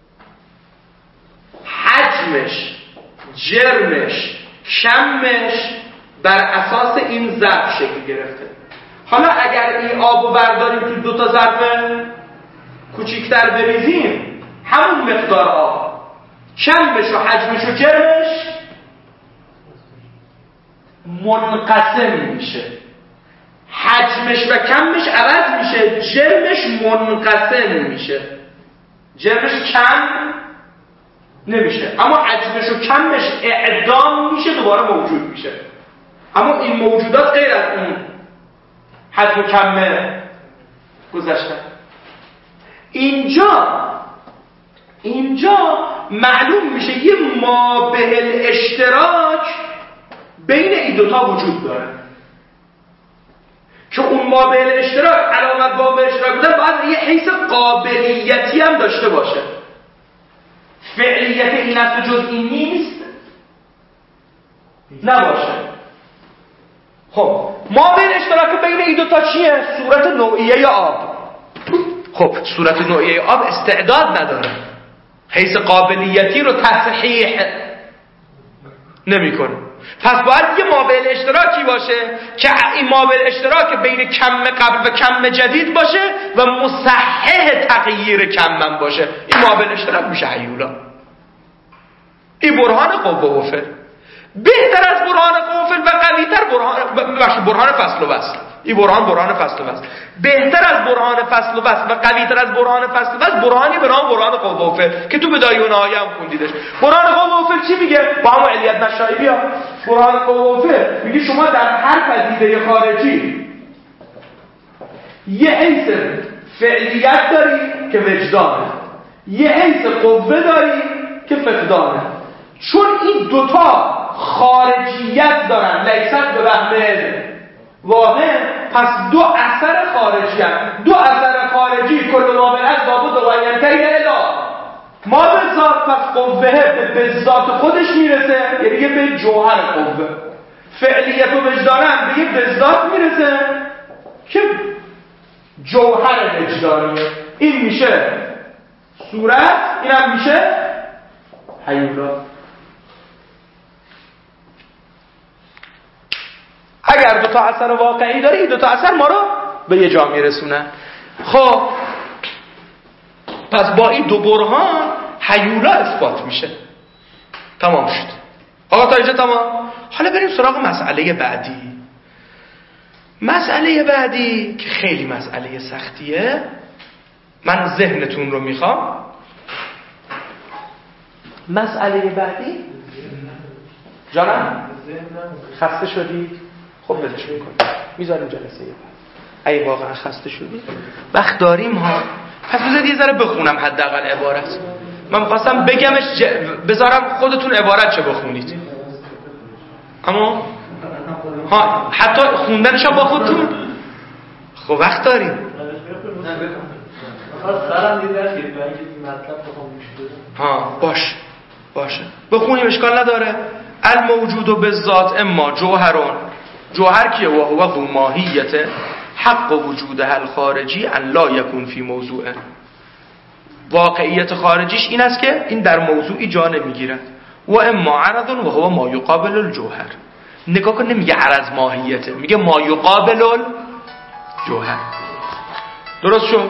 حجمش، جرمش، کمش بر اساس این ظرف شکل گرفته. حالا اگر این آب رو برداریم تو دو تا ظرف کوچیک‌تر بریزیم، همون مقدار آب کمش و حجمش و جرمش منقسم میشه، حجمش و کمش عوض میشه، جرمش منقسم میشه. جرمش کم نمیشه اما حجمش و کمش اعدام میشه، دوباره موجود میشه. اما این موجودات غیر از اون حجم و کم گذشتن. اینجا معلوم میشه یه مابه الاشتراک بین این دوتا وجود داره که اون مابه الاشتراک علامت مابه الاشتراک بودن باید یه حیث قابلیتی هم داشته باشه. فعلیت این است جز این نیست نباشه. خب مابه الاشتراک بین این دوتا چیه؟ صورت نوعیه یا آب. خب صورت نوعیه آب استعداد نداره، حیث قابلیتی رو تصحیح نمی‌کنه. پس باید یه مابع اشتراکی باشه که این مابع اشتراک بین کم قبل و کم جدید باشه و مصحح تغییر کم باشه. این مابع اشتراک میشه هیولا. این برهان قوه و فعل. بهتر از برهان قوه و فعل و قوی‌تر برهان فصل و وصل. این برهان فصل و وصل. بهتر از برهان فصل و وصل و قوی‌تر از برهان فصل و وصل برهانی به نام برهان قوه و فعل که تو بدایه و نهایه هم خوندیدش. برهان قوه و فعل چی میگه؟ با هم علیت مشاعی بیا. برهان قوه و فعل میگه شما در هر پدیده خارجی یه حیث فعلیت داری که وجدانه، یه حیث قوه داری که فقدانه. چون این دوتا خارجیت دارن لیست به وهم واقع، پس دو اثر خارجی هم. دو اثر خارجی کل ما بالعرض لابد و ینتهی الی ما بالذات، پس قوه به ذات خودش میرسه، یعنی یه به جوهر قوه. فعلیت و وجدانم به یه به ذات میرسه که جوهر وجدانیه. این میشه صورت اینم میشه هیولا. اگر دو تا اثر واقعی داره این دو تا اثر ما رو به یه جا میرسونه. خب پس با این دو برهان هیولا اثبات میشه. تمام شد. آقا تا اینجا تمام. حالا بریم سراغ مسئله بعدی. مسئله بعدی که خیلی مسئله سختیه، من ذهنتون رو میخوام. مسئله بعدی جانم خسته شدید؟ خب بدش میکنیم میذاریم جلسه بعد. اگه واقعا خسته شدید وقت داریم ها، پس بذارید یه ذره بخونم حداقل عبارت. من می‌خواستم بگمش بذارم خودتون عبارت چه بخونید، اما ها حتی خوندنش هم با خودتون. خب وقت داریم. ها باشه بخونیم اشکال نداره. الموجود بالذات اما جوهرون، جوهر کیه؟ و هو ذو ماهیت حق وجودها الخارجی ان لا یکون فی موضوع. واقعیت خارجیش این است که این در موضوعی جا نمیگیرد. و اما عرض و هو ما یقابل الجوهر. نگاه کن نمیگه عرض ماهیته، میگه ما یقابل الجوهر. درست شد؟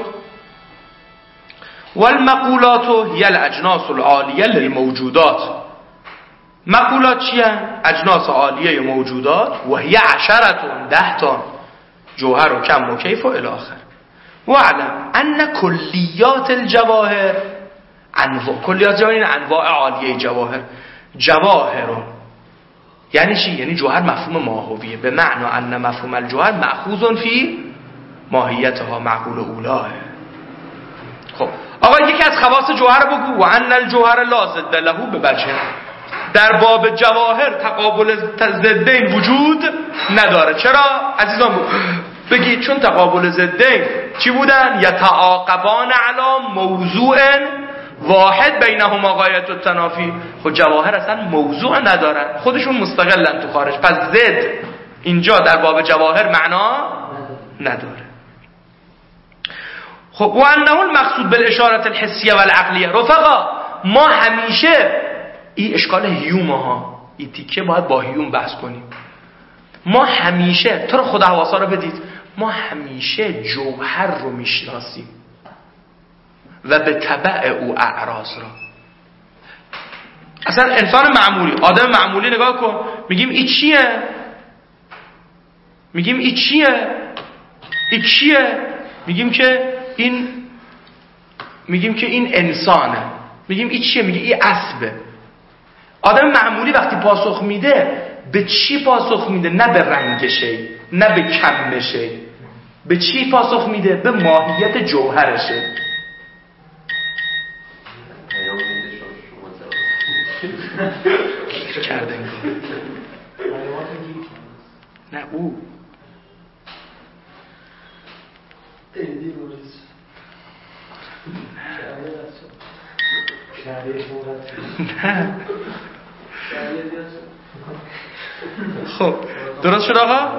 والمقولات هی الاجناس العالیه للموجودات. مقولات چیه؟ اجناس عالیه موجودات. و هی 10 تا جوهر و کم و کیف و الاخر. و علم ان کلیات الجواهر، کلیات جواهر این انواع عالیه جواهر. جواهر یعنی چی؟ یعنی جوهر مفهوم ماهویه، به معنی ان مفهوم الجوهر مأخوذ فی ماهیتها معقول اوله. خب آقا یکی از خواص جوهر بگو. و ان الجوهر لا ضد له بوجه. در باب جواهر تقابل ضدین وجود نداره. چرا عزیزان؟ بگید چون تقابل ضدین چی بودن؟ یتعاقبان علی موضوع واحد بینهما غایت التنافی. خود جواهر اصلا موضوع ندارن، خودشون مستقلن تو خارج. پس ضد اینجا در باب جواهر معنا نداره. خب و انه المقصود بالاشاره الحسیه والعقلیه. رفقا ما همیشه این اشکال هیوم ها، این تیکه باید با هیوم بحث کنیم. ما همیشه تو رو خدا حواسا رو بدید، ما همیشه جوهر رو میشناسیم و به تبع او اعراض را. اصلا انسان معمولی، آدم معمولی نگاه کن، میگیم این چیه؟ میگیم این چیه؟ این چیه؟ میگیم که این انسانه. میگیم این چیه؟ میگه این اسبه. آدم معمولی وقتی پاسخ میده به چی پاسخ میده؟ نه به رنگشه، نه به کمشه. به چی پاسخ میده؟ به ماهیت جوهرشه. کردن نه او خب درست شد آقا؟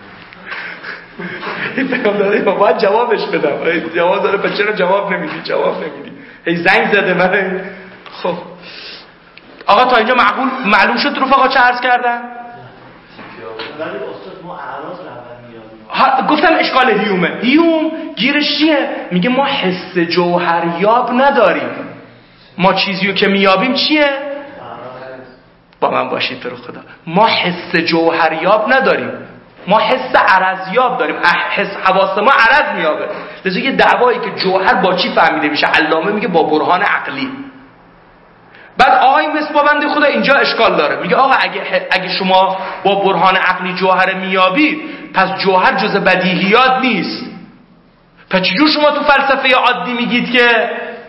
این پیام داره باید جوابش بدم. جواب داره پس چرا جواب نمیدی؟ هی زنگ زده من. خب آقا تا اینجا معلوم شد رفقا چه عرض کردن؟ ولی استاد ما اعراض رو گفتم اشکال هیومه. هیوم گیرش چیه؟ میگه ما حس جوهریاب نداریم. ما چیزیو که میابیم چیه؟ با من باشید تو رو خدا. ما حس جوهریاب نداریم، ما حس عرضیاب داریم. حواس ما عرض میابه. لذا یه دعوایی که جوهر با چی فهمیده میشه، علامه میگه با برهان عقلی. بعد آقای مصباح خدا اینجا اشکال داره، میگه آقا اگه شما با برهان عقلی جوهر میابید پس جوهر جز بدیهیات نیست. پس چجور شما تو فلسفه عادی میگید که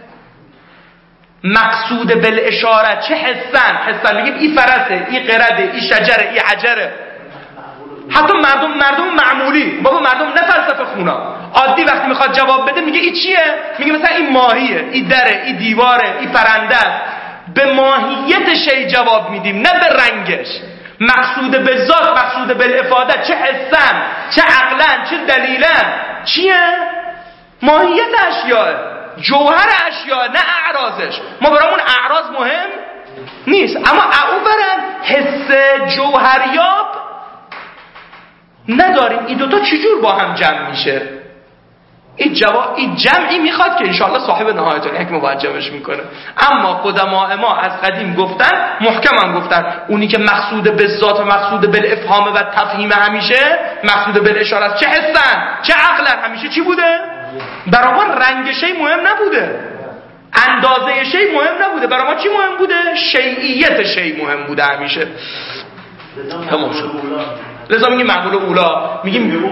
مقصود بالاشاره چه حسن میگیم این فرسه، این قرده، این شجره، این حجره. حتی مردم معمولی، بابا مردم نه فلسفه خونا، عادی وقتی میخواد جواب بده میگه این چیه؟ میگه مثلا این ماهیه، این دره، این دیواره، این پرنده است. به ماهیت شی جواب میدیم نه به رنگش. مقصود به ذات، مقصود به الافاده چه حسن، چه عقلن، چه دلیلن، چیه؟ ماهیت اشیاء. جوهر اشیا نه اعراضش. ما برامون اعراض مهم نیست، اما او برن حس جوهریاب نداریم. این دوتا چجور با هم جمع میشه؟ این جمعی میخواد که انشاءالله صاحب نهایت الحکمه باید جمعش میکنه. اما قدماء ما از قدیم گفتن، محکم هم گفتن، اونی که مقصود به ذات و مقصود بالافهام و تفهیم همیشه، مقصود بالاشاره است، چه حسن چه عقلن، همیشه چی بوده؟ برای ما رنگ شی مهم نبوده، اندازه شی مهم نبوده، برای ما چی مهم بوده؟ شیعیت شی مهم بوده همیشه. تمام شد. لذا میگیم معقول اولا، میگیم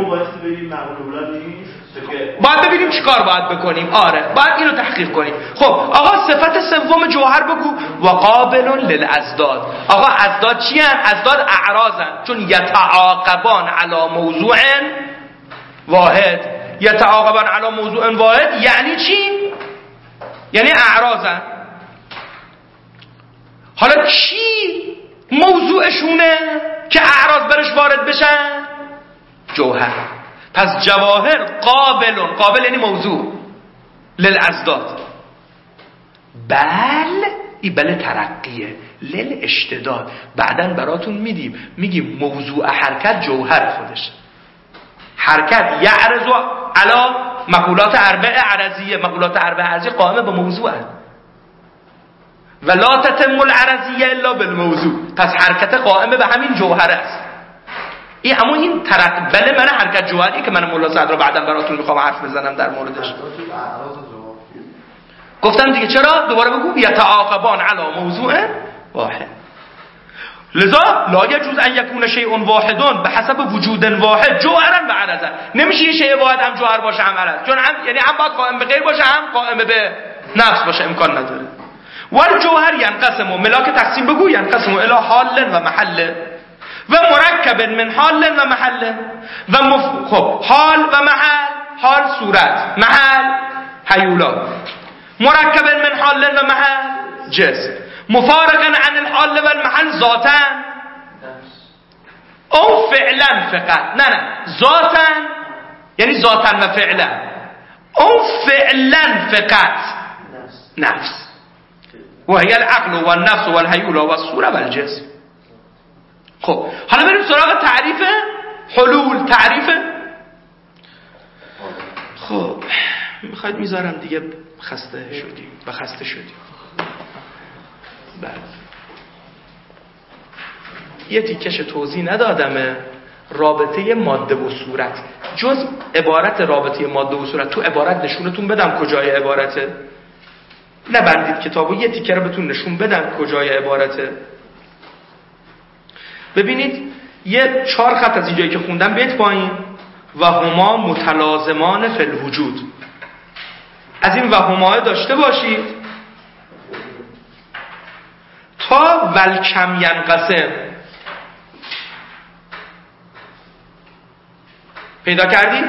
باید ببینیم چیکار باید بکنیم. آره باید اینو تحقیق کنیم. خب آقا صفت سوم جوهر بگو. و قابل للازداد. آقا ازداد چی هن؟ ازداد اعراضن، چون یتعاقبان علی موضوع واحد. یتعاقبان علی موضوع واحد یعنی چی؟ یعنی اعراضن. حالا چی موضوعشونه که اعراض برش وارد بشن؟ جوهر. پس جواهر قابل یعنی موضوع للازداد. این بل ترقیه، لل اشتداد. بعدن براتون میگیم موضوع حرکت جوهر خودش. حرکت یعرض علی مقولات اربع عرضیه. مقولات اربع عرضیه قائمه به موضوع و لا تتم العرضیه الا بالموضوع. پس حرکت قائمه به همین جوهر است. اما این بله من حرکت جوهری که من مولا صدر رو بعداً براتون میخوام حرف بزنم در موردش. گفتم دیگه چرا؟ دوباره بگو یتعاقبان علی موضوع واحد. لذا لا یجوز ان یکون شیء واحد بحسب وجود واحد جوهرا و عرضا. نمیشه یه شیء واحد هم جوهر باشه هم عرض، چون یعنی هم باید قائم به غیر باشه هم قائم به نفس باشه، امکان نداره. والجوهر ینقسم، ملاک تقسیم بگو، ینقسم الی حال و محل و مرکب من حال و محل و خب حال و محل، حال صورت، محل هیولا، مرکب من حال و محل جسم، مفارقا عن الحال و المحل ذاتا او فعلا فقط. نه ذاتا یعنی ذاتا و فعلا، او فعلا فقط نفس و هی العقل و النفس و الهیولا و الصوره و الجسم. خب حالا بریم سراغ تعریف حلول. تعریف خب میخواید میذارم دیگه، خسته شدیم. یه تیکش توضیح ندادمه رابطه ماده و صورت. جز عبارت رابطه ماده و صورت تو عبارت نشونتون بدم کجای عبارته. نبندید کتابو، یه تیکه رو بهتون نشون بدم کجای عبارته. ببینید یه 4 خط از اینجایی که خوندم بیت پایین، و هما متلازمان فی الوجود. از این و هما داشته باشید تا ولکم ینقسم. پیدا کردید؟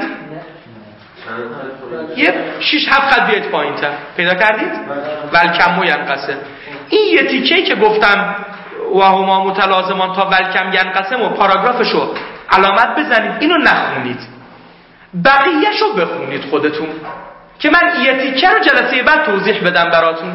یه 6-7 خط بیت پایین تر. پیدا کردید؟ ولکم ینقسم. این یه تیکه‌ای که گفتم و هما متلازمان تا ولکم ینقسم و پاراگرافشو علامت بزنید، اینو نخونید، بقیه‌شو بخونید خودتون که من یه تیکه رو جلسه بعد توضیح بدم براتون.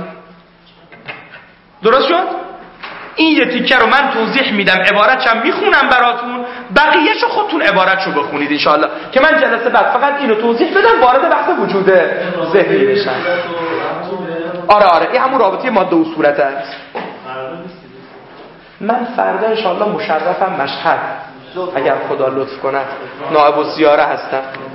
درست شد؟ این یه تیکه رو من توضیح میدم، عبارتشم میخونم براتون، بقیه‌شو خودتون عبارتشو بخونید انشاءالله که من جلسه بعد فقط اینو توضیح بدم، وارد بحث وجود ذهنی بشم. آره این همون رابطه ماده و صورت است. من فردا انشاءالله مشرفم مشهد، اگر خدا لطف کند، نائب الزیاره هستم.